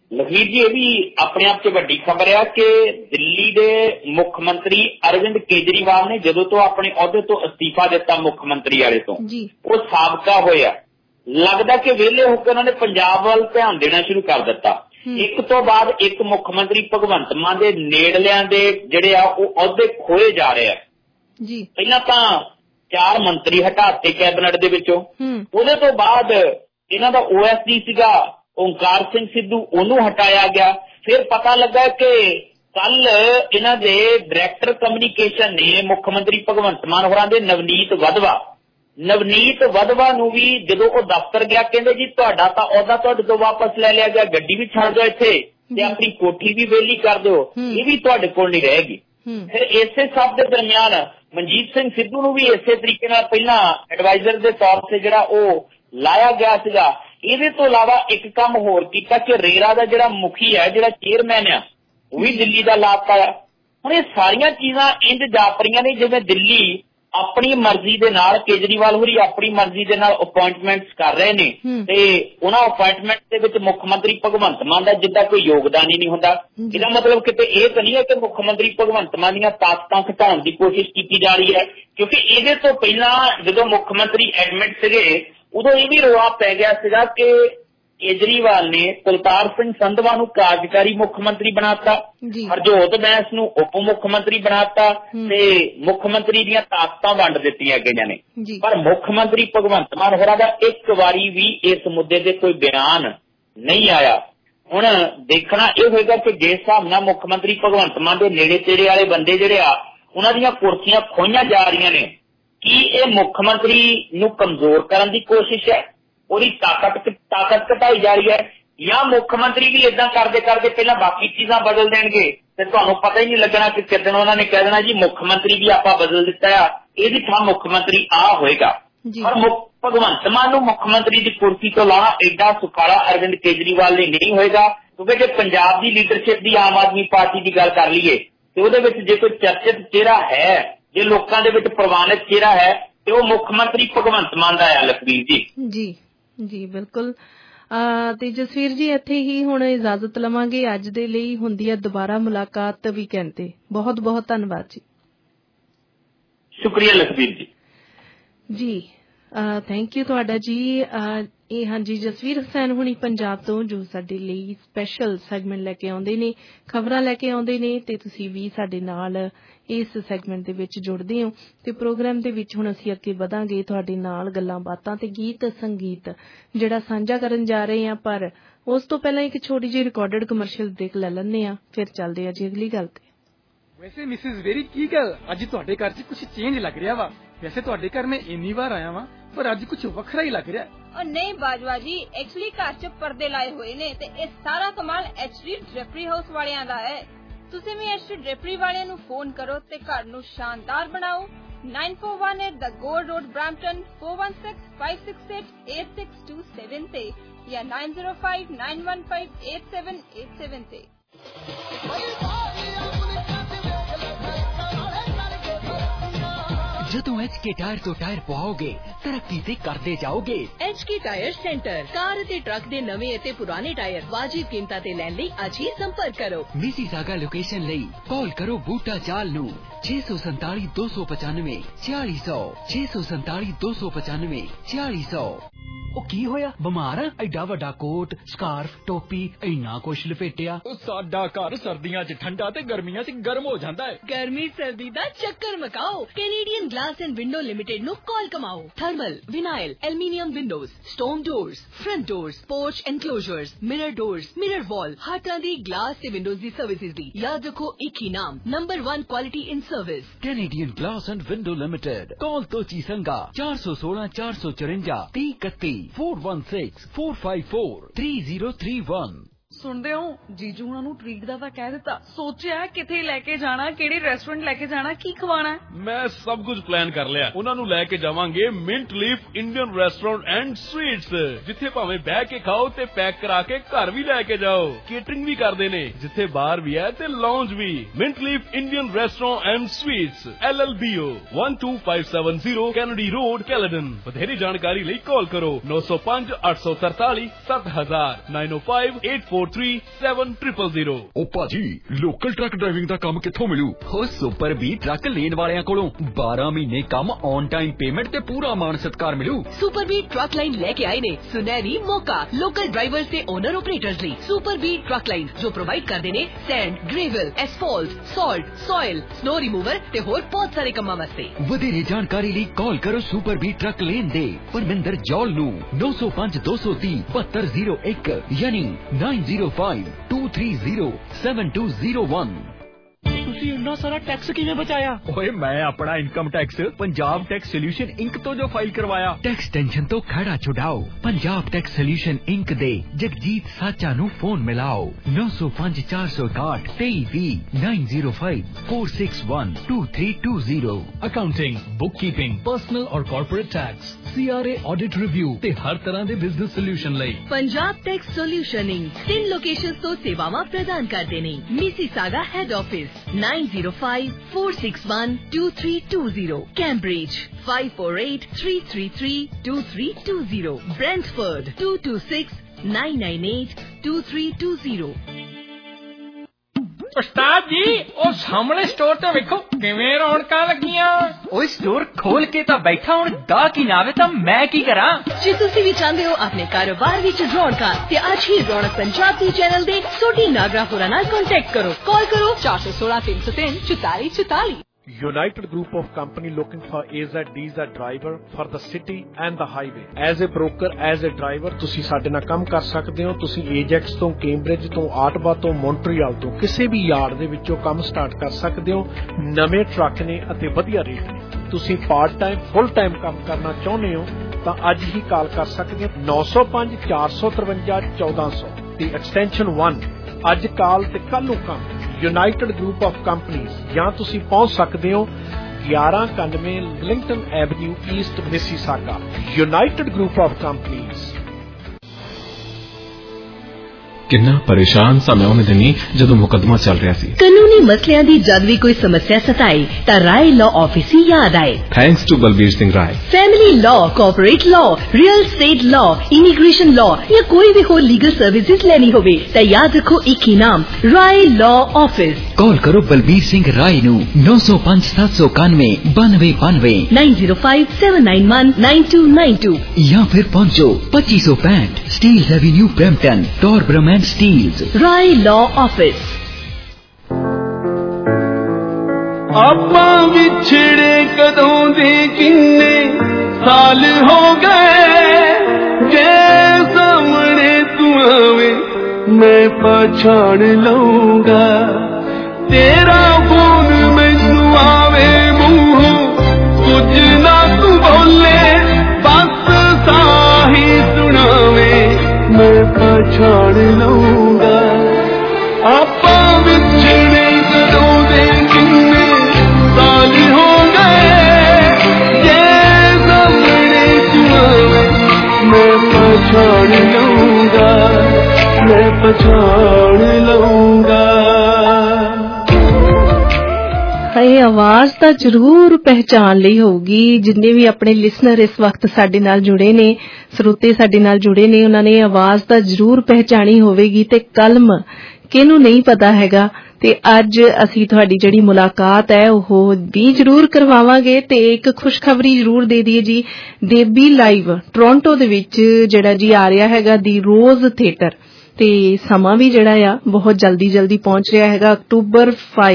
ਲਖਵੀਰ ਜੀ, ਇਹ ਵੀ ਆਪਣੇ ਆਪ 'ਚ ਵੱਡੀ ਖਬਰ ਆ ਕਿ ਦਿੱਲੀ ਦੇ ਮੁੱਖ ਮੰਤਰੀ ਅਰਵਿੰਦ ਕੇਜਰੀਵਾਲ ਨੇ ਜਦੋਂ ਤੋਂ ਆਪਣੇ ਅਹੁਦੇ ਤੋਂ ਅਸਤੀਫਾ ਦਿੱਤਾ ਮੁੱਖ ਮੰਤਰੀ ਵਾਲੇ ਤੋਂ, ਉਹ ਸਾਬਕਾ ਹੋਇਆ, ਲੱਗਦਾ ਕਿ ਵਿਹਲੇ ਹੋ ਕੇ ਉਹਨਾਂ ਨੇ ਪੰਜਾਬ ਵੱਲ ਧਿਆਨ ਦੇਣਾ ਸ਼ੁਰੂ ਕਰ ਦਿੱਤਾ। ਇੱਕ ਤੋਂ ਬਾਅਦ ਇੱਕ ਮੁੱਖ ਮੰਤਰੀ ਭਗਵੰਤ ਮਾਨ ਦੇ ਨੇੜਲਿਆਂ ਦੇ ਜਿਹੜੇ ਆ ਉਹ ਅਹੁਦੇ ਖੋਏ ਜਾ ਰਹੇ ਆ। ਪਹਿਲਾਂ ਤਾਂ 4 ਮੰਤਰੀ ਹਟਾਤੇ ਕੈਬਨਿਟ ਦੇ ਵਿੱਚੋਂ, ਉਹਦੇ ਤੋਂ ਬਾਅਦ ਇਹਨਾਂ ਦਾ OSD ਸੀਗਾ ਓਂਕਾਰ ਸਿੰਘ ਸਿੱਧੂ, ਉਹਨੂੰ ਹਟਾਇਆ ਗਿਆ। ਫਿਰ ਪਤਾ ਲੱਗਾ ਕਿ ਕੱਲ ਇਹਨਾਂ ਦੇ ਡਾਇਰੈਕਟਰ ਕਮਿਊਨੀਕੇਸ਼ਨ ਨੇ ਮੁੱਖ ਮੰਤਰੀ ਭਗਵੰਤ ਮਾਨ ਹੋਰਾਂ ਦੇ ਨਵਨੀਤ ਵਧਵਾ ਨੂੰ ਵੀ ਜਦੋਂ ਉਹ ਦਫ਼ਤਰ ਗਿਆ ਕਹਿੰਦੇ ਜੀ ਤੁਹਾਡਾ ਤਾਂ ਅਹੁਦਾ ਤੁਹਾਡੇ ਤੋਂ ਵਾਪਸ ਲੈ ਲਿਆ ਗਿਆ, ਗੱਡੀ ਵੀ ਛੱਡ ਦਿਓ ਇੱਥੇ ਤੇ ਆਪਣੀ ਕੋਠੀ ਵੀ ਵਿਹਲੀ ਕਰ ਦਿਓ, ਇਹ ਵੀ ਤੁਹਾਡੇ ਕੋਲ ਨਹੀਂ ਰਹੇਗੀ। ਫਿਰ ਇਸੇ ਸਭ ਦੇ ਦਰਮਿਆਨ ਮਨਜੀਤ ਸਿੰਘ ਸਿੱਧੂ ਨੂੰ ਵੀ ਇਸੇ ਤਰੀਕੇ ਨਾਲ ਪਹਿਲਾਂ ਐਡਵਾਈਜ਼ਰ ਦੇ ਤੌਰ ਤੇ ਜਿਹੜਾ ਉਹ ਲਾਇਆ ਗਿਆ ਸੀਗਾ। ਇਹਦੇ ਤੋਂ ਇਲਾਵਾ ਇੱਕ ਕੰਮ ਹੋਰ ਕੀਤਾ ਕਿ ਰੇਰਾ ਦਾ ਜਿਹੜਾ ਮੁਖੀ ਹੈ, ਜਿਹੜਾ ਚੇਅਰਮੈਨ ਆ, ਉਹ ਵੀ ਦਿੱਲੀ ਦਾ ਲਾਪਤਾ ਆ। ਹੁਣ ਇਹ ਸਾਰੀਆਂ ਚੀਜ਼ਾਂ ਇੰਝ ਜਾਪ ਰਹੀਆਂ ਨੇ ਜਿਵੇਂ ਦਿੱਲੀ ਆਪਣੀ ਮਰਜ਼ੀ ਦੇ ਨਾਲ, ਕੇਜਰੀਵਾਲ ਹੋਰੀ ਆਪਣੀ ਮਰਜ਼ੀ ਦੇ ਨਾਲ ਅਪਾਇੰਟਮੈਂਟਸ ਕਰ ਰਹੇ ਨੇ ਤੇ ਉਹਨਾਂ ਅਪਾਇੰਟਮੈਂਟ ਦੇ ਵਿੱਚ ਮੁੱਖ ਮੰਤਰੀ ਭਗਵੰਤ ਮਾਨ ਦਾ ਜਿੱਦਾਂ ਕੋਈ ਯੋਗਦਾਨ ਹੀ ਨਹੀਂ ਹੁੰਦਾ। ਇਹਦਾ ਮਤਲਬ ਕਿਤੇ ਇਹ ਤਾਂ ਨਹੀਂ ਹੈ ਕਿ ਮੁੱਖ ਮੰਤਰੀ ਭਗਵੰਤ ਮਾਨ ਦੀਆਂ ਤਾਕਤਾਂ ਘਟਾਉਣ ਦੀ ਕੋਸ਼ਿਸ਼ ਕੀਤੀ ਜਾ ਰਹੀ ਹੈ, ਕਿਉਂਕਿ ਇਹਦੇ ਤੋਂ ਪਹਿਲਾਂ ਜਦੋਂ ਮੁੱਖ ਮੰਤਰੀ ਐਡਮਿਟ ਸੀਗੇ ਉਦੋਂ ਇਹ ਵੀ ਰੌਲਾ ਪੈ ਗਿਆ ਸੀਗਾ ਕਿ ਕੇਜਰੀਵਾਲ ਨੇ ਕੁਲਤਾਰ ਸਿੰਘ ਸੰਧਵਾ ਨੂੰ ਕਾਰਜਕਾਰੀ ਮੁੱਖ ਮੰਤਰੀ ਬਣਾਤਾ, ਹਰਜੋਤ ਬੈਂਸ ਨੂੰ ਉਪ ਮੁੱਖ ਮੰਤਰੀ ਬਣਾਤਾ ਤੇ ਮੁੱਖ ਮੰਤਰੀ ਦੀਆਂ ਤਾਕਤਾਂ ਵੰਡ ਦਿੱਤੀਆਂ ਗਈਆਂ ਨੇ। ਪਰ ਮੁੱਖ ਮੰਤਰੀ ਭਗਵੰਤ ਮਾਨ ਹੋਰਾਂ ਦਾ ਇੱਕ ਵਾਰੀ ਵੀ ਇਸ ਮੁੱਦੇ ਤੇ ਕੋਈ ਬਿਆਨ ਨਹੀਂ ਆਇਆ। ਹੁਣ ਦੇਖਣਾ ਇਹ ਹੋਏਗਾ ਕਿ ਜਿਸ ਹਿਸਾਬ ਨਾਲ ਮੁੱਖ ਮੰਤਰੀ ਭਗਵੰਤ ਮਾਨ ਦੇ ਨੇੜੇ ਤੇੜੇ ਵਾਲੇ ਬੰਦੇ ਜਿਹੜੇ ਆ ਉਹਨਾਂ ਦੀਆਂ ਕੁਰਸੀਆਂ ਖੋਈਆਂ ਜਾ ਰਹੀਆਂ ਨੇ, ਕੀ ਇਹ ਮੁੱਖ ਮੰਤਰੀ ਨੂੰ ਕਮਜ਼ੋਰ ਕਰਨ ਦੀ ਕੋਸ਼ਿਸ਼ ਹੈ, ਉਹਦੀ ਤਾਕਤ ਘਟਾਈ ਜਾ ਰਹੀ ਹੈ, ਜਾਂ ਮੁੱਖ ਮੰਤਰੀ ਵੀ ਏਦਾਂ ਕਰਦੇ ਕਰਦੇ ਪਹਿਲਾਂ ਬਾਕੀ ਚੀਜ਼ਾਂ ਬਦਲ ਦੇਣਗੇ ਤੇ ਤੁਹਾਨੂੰ ਪਤਾ ਹੀ ਨਹੀਂ ਲੱਗਣਾ ਕਿ ਕਿੱਦਣ ਉਹਨਾਂ ਨੇ ਕਹਿ ਦੇਣਾ ਜੀ ਮੁੱਖ ਮੰਤਰੀ ਵੀ ਆਪਾਂ ਬਦਲ ਦਿੱਤਾ ਆ, ਇਹਦੀ ਥਾਂ ਮੁੱਖ ਮੰਤਰੀ ਆ ਹੋਏਗਾ। ਪਰ ਭਗਵੰਤ ਮਾਨ ਨੂੰ ਮੁੱਖ ਮੰਤਰੀ ਦੀ ਕੁਰਸੀ ਤੋਂ ਲਾਉਣਾ ਏਡਾ ਸੁਖਾਲਾ ਅਰਵਿੰਦ ਕੇਜਰੀਵਾਲ ਲਈ ਨਹੀਂ ਹੋਏਗਾ, ਕਿਉਂਕਿ ਜੇ ਪੰਜਾਬ ਦੀ ਲੀਡਰਸ਼ਿਪ ਦੀ ਆਮ ਆਦਮੀ ਪਾਰਟੀ ਦੀ ਗੱਲ ਕਰ ਲਈਏ ਤੇ ਉਹਦੇ ਵਿੱਚ ਜੇ ਕੋਈ ਚਰਚਿਤ ਚਿਹਰਾ ਹੈ, ਜੇ ਲੋਕਾਂ ਦੇ ਵਿੱਚ ਪ੍ਰਵਾਨਿਤ ਚਿਹਰਾ ਹੈ ਤੇ ਉਹ ਮੁੱਖ ਮੰਤਰੀ ਭਗਵੰਤ ਮਾਨ ਦਾ ਹੈ। ਲਖਬੀਰ ਜੀ ਜੀ ਬਿਲਕੁਲ। ਤੇ ਜਸਵੀਰ ਜੀ ਇੱਥੇ ਹੀ ਹੁਣ ਇਜਾਜ਼ਤ ਲਵਾਂਗੇ, ਅੱਜ ਦੇ ਲਈ ਹੁੰਦੀ ਹੈ ਦੁਬਾਰਾ ਮੁਲਾਕਾਤ ਵੀਕਐਂਡ ਤੇ। ਬਹੁਤ ਬਹੁਤ ਧੰਨਵਾਦ ਜੀ। ਸ਼ੁਕਰੀਆ ਲਖਬੀਰ ਜੀ ਥੈਂਕ ਯੂ ਤੁਹਾਡਾ ਜੀ। ਇਹ ਹਾਂਜੀ ਜਸਵੀਰ ਹੁਸੈਨ ਹੁਣੀ ਪੰਜਾਬ ਤੋਂ ਜੋ ਸਾਡੇ ਲਈ ਸਪੈਸ਼ਲ ਸੈਗਮੈਂਟ ਲੈ ਕੇ ਆਉਂਦੇ ਨੇ, ਖਬਰਾਂ ਲੈ ਕੇ ਆਉਂਦੇ ਨੇ ਤੇ ਤੁਸੀਂ ਵੀ ਸਾਡੇ ਨਾਲ ਇਸ ਸੈਗਮੈਂਟ ਦੇ ਵਿੱਚ ਜੁੜਦੇ ਹੋ ਤੇ ਪ੍ਰੋਗਰਾਮ ਦੇ ਵਿੱਚ ਹੁਣ ਅਸੀਂ ਅੱਗੇ ਵਧਾਂਗੇ ਤੁਹਾਡੇ ਨਾਲ ਗੱਲਾਂ ਬਾਤਾਂ ਤੇ ਗੀਤ ਸੰਗੀਤ ਜਿਹੜਾ ਸਾਂਝਾ ਕਰਨ ਜਾ ਰਹੇ ਹਾਂ। ਪਰ ਉਸ ਤੋਂ ਪਹਿਲਾਂ ਇੱਕ ਛੋਟੀ ਜਿਹੀ ਰਿਕਾਰਡਡ ਕਮਰਸ਼ੀਅਲ ਬ੍ਰੇਕ ਲੈ ਲੈਂਦੇ ਹਾਂ, ਫਿਰ ਚੱਲਦੇ ਆ ਜੀ ਅਗਲੀ ਗੱਲ ਤੇ। ਵੈਸੇ ਮਿਸਿਸ ਵੇਰੀ ਕੀ ਗੱਲ ਅੱਜ ਤੁਹਾਡੇ ਘਰ 'ਚ ਕੁਝ ਚੇਂਜ ਲੱਗ ਰਿਹਾ ਵਾ? ਵੈਸੇ ਤੁਹਾਡੇ ਘਰ ਮੈਂ ਇੰਨੀ ਵਾਰ ਆਇਆ ਵਾਂ ਪਰ ਅੱਜ ਕੁਝ ਵੱਖਰਾ ਹੀ ਲੱਗ ਰਿਹਾ। ਉਹ ਨਹੀਂ ਬਾਜਵਾ ਜੀ, ਐਕਚੁਅਲੀ ਘਰ 'ਚ ਪਰਦੇ ਲਾਏ ਹੋਏ ਨੇ ਤੇ ਇਹ ਸਾਰਾ ਕਮਾਲ HD ਡ੍ਰੇਪਰੀ ਹਾਊਸ ਵਾਲਿਆਂ ਦਾ ਹੈ। ਤੁਸੀਂ ਵੀ HD ਡ੍ਰੇਪਰੀ ਵਾਲਿਆਂ ਨੂੰ ਫੋਨ ਕਰੋ ਤੇ ਘਰ ਨੂੰ ਸ਼ਾਨਦਾਰ ਬਣਾਓ। 9418 ਦਾ ਗੋਲਡ ਰੋਡ ਬ੍ਰੈਂਪਟਨ 4165688627 ਤੇ ਜਾਂ 9059158787 ਤੇ। ਜਦੋਂ HK ਟਾਇਰ ਤੋਂ ਟਾਇਰ ਪਵਾਓਗੇ ਤਰੱਕੀ ਤੇ ਕਰਦੇ ਜਾਓਗੇ। HK ਟਾਇਰ ਸੈਂਟਰ ਕਾਰ ਅਤੇ ਟਰੱਕ ਦੇ ਨਵੇਂ ਅਤੇ ਪੁਰਾਣੇ ਟਾਇਰ ਵਾਜਿਬ ਕੀਮਤਾਂ ਤੇ ਲੈਣ ਲਈ ਅੱਜ ਹੀ ਸੰਪਰਕ ਕਰੋ। ਮਿਸੀਸਾਗਾ ਲੋਕੇਸ਼ਨ ਲਈ ਕਾਲ ਕਰੋ ਬੂਟਾ ਚਾਲ ਨੂੰ 647 295 4600 647 295 4600। ਉਹ ਕੀ ਹੋਇਆ? ਬਿਮਾਰ ਆ? ਐਡਾ ਵੱਡਾ ਕੋਟ ਸਕਾਰਫ ਟੋਪੀ ਇੰਨਾ ਕੁਛ ਲਪੇਟਿਆ। ਸਾਡਾ ਘਰ ਸਰਦੀਆਂ 'ਚ ਠੰਡਾ ਤੇ ਗਰਮੀਆਂ 'ਚ ਗਰਮ ਹੋ ਜਾਂਦਾ ਹੈ। ਗਰਮੀ ਸਰਦੀ ਦਾ ਚੱਕਰ ਮਕਾਓ। Canadian glass and window limited ਨੂੰ ਕਾਲ ਕਮਾਓ। Thermal vinyl aluminium windows stone doors front doors porch enclosures mirror doors mirror wall ਹਰ ਤਰ੍ਹਾਂ ਦੀ ਗਲਾਸ ਤੇ ਵਿੰਡੋਜ਼ ਦੀ ਸਰਵਿਸਿਜ਼ ਦੀ ਯਾਦ ਰੱਖੋ ਇੱਕ ਹੀ ਨਾਮ number 1 quality in service Canadian glass and window limited. Call Tochi Sanga 416 454 3031 416 454 3031। ਸੁਣਦੇ ਹੋ ਜੀਜੂ ਉਹਨਾਂ ਨੂੰ ਟ੍ਰੀਟ ਦਾ ਤਾਂ ਕਹਿ ਦਿੱਤਾ, ਸੋਚਿਆ ਕਿੱਥੇ ਲੈ ਕੇ ਜਾਣਾ, ਕਿਹੜੇ ਰੈਸਟੋਰੈਂਟ ਲੈ ਕੇ ਜਾਣਾ, ਕੀ ਖਵਾਣਾ। ਮੈਂ ਸਭ ਕੁਝ ਪਲਾਨ ਕਰ ਲਿਆ। ਉਹਨਾਂ ਨੂੰ ਲੈ ਕੇ ਜਾਵਾਂਗੇ mint leaf Indian restaurant and sweets, ਜਿੱਥੇ ਭਾਵੇਂ ਬਹਿ ਕੇ ਖਾਓ ਤੇ ਪੈਕ ਕਰਾ ਕੇ ਘਰ ਵੀ ਲੈ ਕੇ ਜਾਓ। ਕੇਟਰਿੰਗ ਵੀ ਕਰਦੇ ਨੇ, ਜਿੱਥੇ ਬਾਰ ਵੀ ਹੈ ਤੇ ਲਾਉਂਜ ਵੀ। Mint leaf Indian restaurant and sweets LLBO 12570 Kennedy road Caledon. ਵਧੇਰੀ ਜਾਣਕਾਰੀ ਲਈ ਕਾਲ ਕਰੋ 905 843 7000 905 843 943700. ਉਹ ਭਾਜੀ ਲੋਕਲ ਟਰੱਕ ਡਰਾਈਵਿੰਗ ਦਾ ਕੰਮ ਕਿੱਥੋਂ ਮਿਲੂ? ਉਹ ਸੁਪਰ ਬੀ ਟਰੱਕ ਲੇਨ ਵਾਲਿਆਂ ਕੋਲੋਂ 12 ਮਹੀਨੇ ਕੰਮ ਔਨ ਟਾਈਮ ਪੇਮੈਂਟ ਤੇ ਪੂਰਾ ਮਾਣ ਸਤਿਕਾਰ ਮਿਲੂ। ਸੁਪਰ ਬੀ ਟਰੱਕ ਲਾਈਨ ਲੈ ਕੇ ਆਏ ਨੇ ਸੁਨਹਿਰੀ ਮੌਕਾ ਲੋਕਲ ਡਰਾਈਵਰਸ ਤੇ ਓਨਰ ਆਪਰੇਟਰਸ ਲਈ। ਸੁਪਰ ਬੀ ਟਰੱਕ ਲਾਈਨ ਜੋ ਪ੍ਰੋਵਾਈਡ ਕਰਦੇ ਨੇ sand, gravel, asphalt, salt, soil, snow remover ਤੇ ਹੋਰ ਬਹੁਤ ਸਾਰੇ ਕੰਮਾਂ ਵਾਸਤੇ। ਵਧੇਰੇ ਜਾਣਕਾਰੀ ਲਈ ਕਾਲ ਕਰੋ ਸੁਪਰ ਬੀ ਟਰੱਕ ਲੇਨ ਦੇ ਪਰਮਿੰਦਰ ਜੌਲ ਨੂੰ 905230 यानी 9052307201। ਤੁਸੀਂ ਇੰਨਾ ਸਾਰਾ ਟੈਕਸ ਕਿਵੇਂ ਬਚਾਇਆ? ਓਏ ਮੈਂ ਆਪਣਾ income tax Punjab tax solution Inc ਤੋਂ ਜੋ ਫਾਈਲ ਕਰਵਾਇਆ। ਟੈਕਸ ਟੈਨਸ਼ਨ ਤੋਂ ਖੜਾ ਛੁਡਾਓ। ਪੰਜਾਬ ਟੈਕਸ ਸੋਲਿਊਸ਼ਨ ਇੰਕ ਦੇ ਜਗਜੀਤ ਸਾਚਾ ਨੂੰ ਫੋਨ ਮਿਲਾਓ 9054612320 9054612320। ਅਕਾਊਂਟਿੰਗ, ਬੁੱਕਕੀਪਿੰਗ, ਪਰਸਨਲ ਔਰ corporate tax, CRA audit review ਤੇ ਹਰ ਤਰ੍ਹਾਂ ਦੇ ਬਿਜ਼ਨਸ ਸੋਲਿਊਸ਼ਨ ਲਈ Punjab tax solution Inc 3 locations ਤੋਂ ਸੇਵਾਵਾਂ ਪ੍ਰਦਾਨ ਕਰਦੇ ਨੇ। Mississauga head office 9054612320, Cambridge 5483332320, Brantford 2269982320। ਉਸਤਾਦ ਜੀ ਉਹ ਸਾਹਮਣੇ ਸਟੋਰ ਤੇ ਵੇਖੋ ਕਿਵੇਂ ਰੌਣਕਾਂ ਲੱਗੀਆਂ। ਓਏ ਸਟੋਰ ਖੋਲ ਕੇ ਤਾਂ ਬੈਠਾ, ਹੁਣ ਦਾ ਕੀ ਨਾ ਆਵੇ ਤਾਂ ਮੈਂ ਕੀ ਕਰਾਂ? ਜੇ ਤੁਸੀਂ ਵੀ ਚਾਹੁੰਦੇ ਹੋ ਆਪਣੇ ਕਾਰੋਬਾਰ ਵਿੱਚ ਰੌਣਕਾਂ ਤੇ ਅੱਜ ਹੀ ਰੌਣਕ ਪੰਜਾਬ ਦੇ ਚੈਨਲ ਦੇ ਸੋਢੀ ਨਾਗਰਾ ਹੋਰਾਂ ਨਾਲ ਕੰਟੈਕਟ ਕਰੋ। ਕਾਲ ਕਰੋ 416-303-4444। United Group of Company looking for AZ DZ driver for the city and the highway. As a broker, as a driver, ਤੁਸੀਂ ਸਾਡੇ ਨਾਲ ਕੰਮ ਕਰ ਸਕਦੇ ਹੋ। ਤੁਸੀਂ ਏਜੈਕਸ ਤੋਂ, ਕੈਂਬਰਿਜ ਤੋਂ, ਆਟਵਾ ਤੋਂ, ਮੌਂਟਰੀਅਲ ਤੋਂ ਕਿਸੇ ਵੀ ਯਾਰਡ ਦੇ ਵਿੱਚੋਂ ਕੰਮ ਸਟਾਰਟ ਕਰ ਸਕਦੇ ਹੋ। ਨਵੇਂ ਟਰੱਕ ਨੇ ਅਤੇ ਵਧੀਆ ਰੇਟ ਨੇ। ਤੁਸੀਂ ਪਾਰਟ ਟਾਈਮ, ਫੁੱਲ ਟਾਈਮ ਕੰਮ ਕਰਨਾ ਚਾਹੁੰਦੇ ਹੋ ਤਾਂ ਅੱਜ ਹੀ ਕਾਲ ਕਰ ਸਕਦੇ ਹੋ 905 453 1400 ਤੇ ਐਕਸਟੈਂਸ਼ਨ 1। ਅੱਜ ਕਾਲ ਤੇ ਕੱਲ ਨੂੰ ਕੰਮ। ਯੂਨਾਈਟਿਡ ਗਰੁੱਪ ਆਫ ਕੰਪਨੀਜ਼ ਜਾਂ ਤੁਸੀਂ ਪਹੁੰਚ ਸਕਦੇ ਹੋ 1191 Eglinton avenue east Mississauga. United group of companies. ਕਿੰਨਾ ਪਰੇਸ਼ਾਨ ਸਾਂ ਮੈਂ ਉਹਨੇ ਦਿਨੀ ਜਦੋਂ ਮੁਕੱਦਮਾ ਚੱਲ ਰਿਹਾ ਸੀ। ਕਾਨੂੰਨੀ ਮਸਲਿਆਂ ਦੀ ਜਦ ਵੀ ਕੋਈ ਸਮੱਸਿਆ ਸਤਾਏ ਤਾਂ ਰਾਏ ਲਾਅ ਆਫਿਸ ਹੀ ਯਾਦ ਆਏ। Thanks to Balbir Singh Rai. Family law, corporate law, real estate law, immigration law ਜਾਂ ਕੋਈ ਵੀ ਹੋਰ ਲੀਗਲ ਸਰਵਿਸਿਜ਼ ਲੈਣੀ ਹੋਵੇ ਤਾਂ ਯਾਦ ਰੱਖੋ ਇੱਕ ਹੀ ਨਾਮ, ਰਾਏ ਲਾਅ ਆਫਿਸ। ਕਾਲ ਕਰੋ ਬਲਬੀਰ ਸਿੰਘ ਰਾਏ ਨੂੰ 905 791 9292 9057919292 ਜਾਂ ਫਿਰ ਪਹੁੰਚੋ 2565 Steeles avenue Brampton, Torbram Steeles. Rai law office. ਆਪਾਂ ਵਿਛੜੇ ਕਦੋਂ ਦੇ ਕਿੰਨੇ ਸਾਲ ਹੋ ਗਏ, ਜੇ ਸਾਹਮਣੇ ਤੂੰ ਆਵੇਂ ਮੈਂ ਪਛਾਣ ਲਊਂਗਾ। ਤੇਰਾ ਫੋਨ ਮੈਨੂੰ ਆਵੇ ਮੂੰਹੋਂ ਕੁਝ ਨਾ ਤੂੰ ਬੋਲੇ, ਬਸ ਸਾਹੀ ਸੁਣਾਵੇ ਮੈਂ ਪਛਾਣ ਲਊਂਗਾ। ਆਪਾਂ ਵਿਛੜੇ ਕਦੋਂ ਦੇ ਕਿੰਨੇ ਸਾਲ ਹੋ ਗਏ, ਜੇ ਸਾਹਮਣੇ ਤੂੰ ਆਵੇ ਮੈਂ ਪਛਾਣ ਲਊਂਗਾ, ਮੈਂ ਪਛਾਣ ਲਊਂਗਾ। ਇਹ ਆਵਾਜ਼ ਤਾਂ ਜ਼ਰੂਰ ਪਹਿਚਾਨ ਲਈ ਹੋਊਗੀ। ਜਿੰਨੇ ਵੀ ਆਪਣੇ ਲਿਸਨਰ ਇਸ ਵਕਤ ਸਾਡੇ ਨਾਲ ਜੁੜੇ ਨੇ, ਸਰੋਤੇ ਸਾਡੇ ਨਾਲ ਜੁੜੇ ਨੇ, ਉਹਨਾਂ ਨੇ ਆਵਾਜ਼ ਤਾਂ ਜ਼ਰੂਰ ਪਹਿਚਾਣੀ ਹੋਵੇਗੀ ਤੇ ਕਲਮ ਕਿਹਨੂੰ ਨਹੀਂ ਪਤਾ ਹੈਗਾ। ਤੇ ਅੱਜ ਅਸੀਂ ਤੁਹਾਡੀ ਜਿਹੜੀ ਮੁਲਾਕਾਤ ਹੈ ਉਹ ਵੀ ਜ਼ਰੂਰ ਕਰਵਾਵਾਂਗੇ ਤੇ ਇੱਕ ਖੁਸ਼ਖਬਰੀ ਜ਼ਰੂਰ ਦੇ ਦਈਏ ਜੀ। ਦੇਬੀ ਲਾਈਵ ਟੋਰਾਂਟੋ ਦੇ ਵਿੱਚ ਜਿਹੜਾ ਜੀ ਆ ਰਿਹਾ ਹੈਗਾ ਦੀ ਰੋਜ਼ ਥੀਏਟਰ, ਤੇ ਸਮਾਂ ਵੀ ਜਿਹੜਾ ਆ ਬਹੁਤ ਜਲਦੀ ਪਹੁੰਚ ਰਿਹਾ ਹੈਗਾ। ਅਕਤੂਬਰ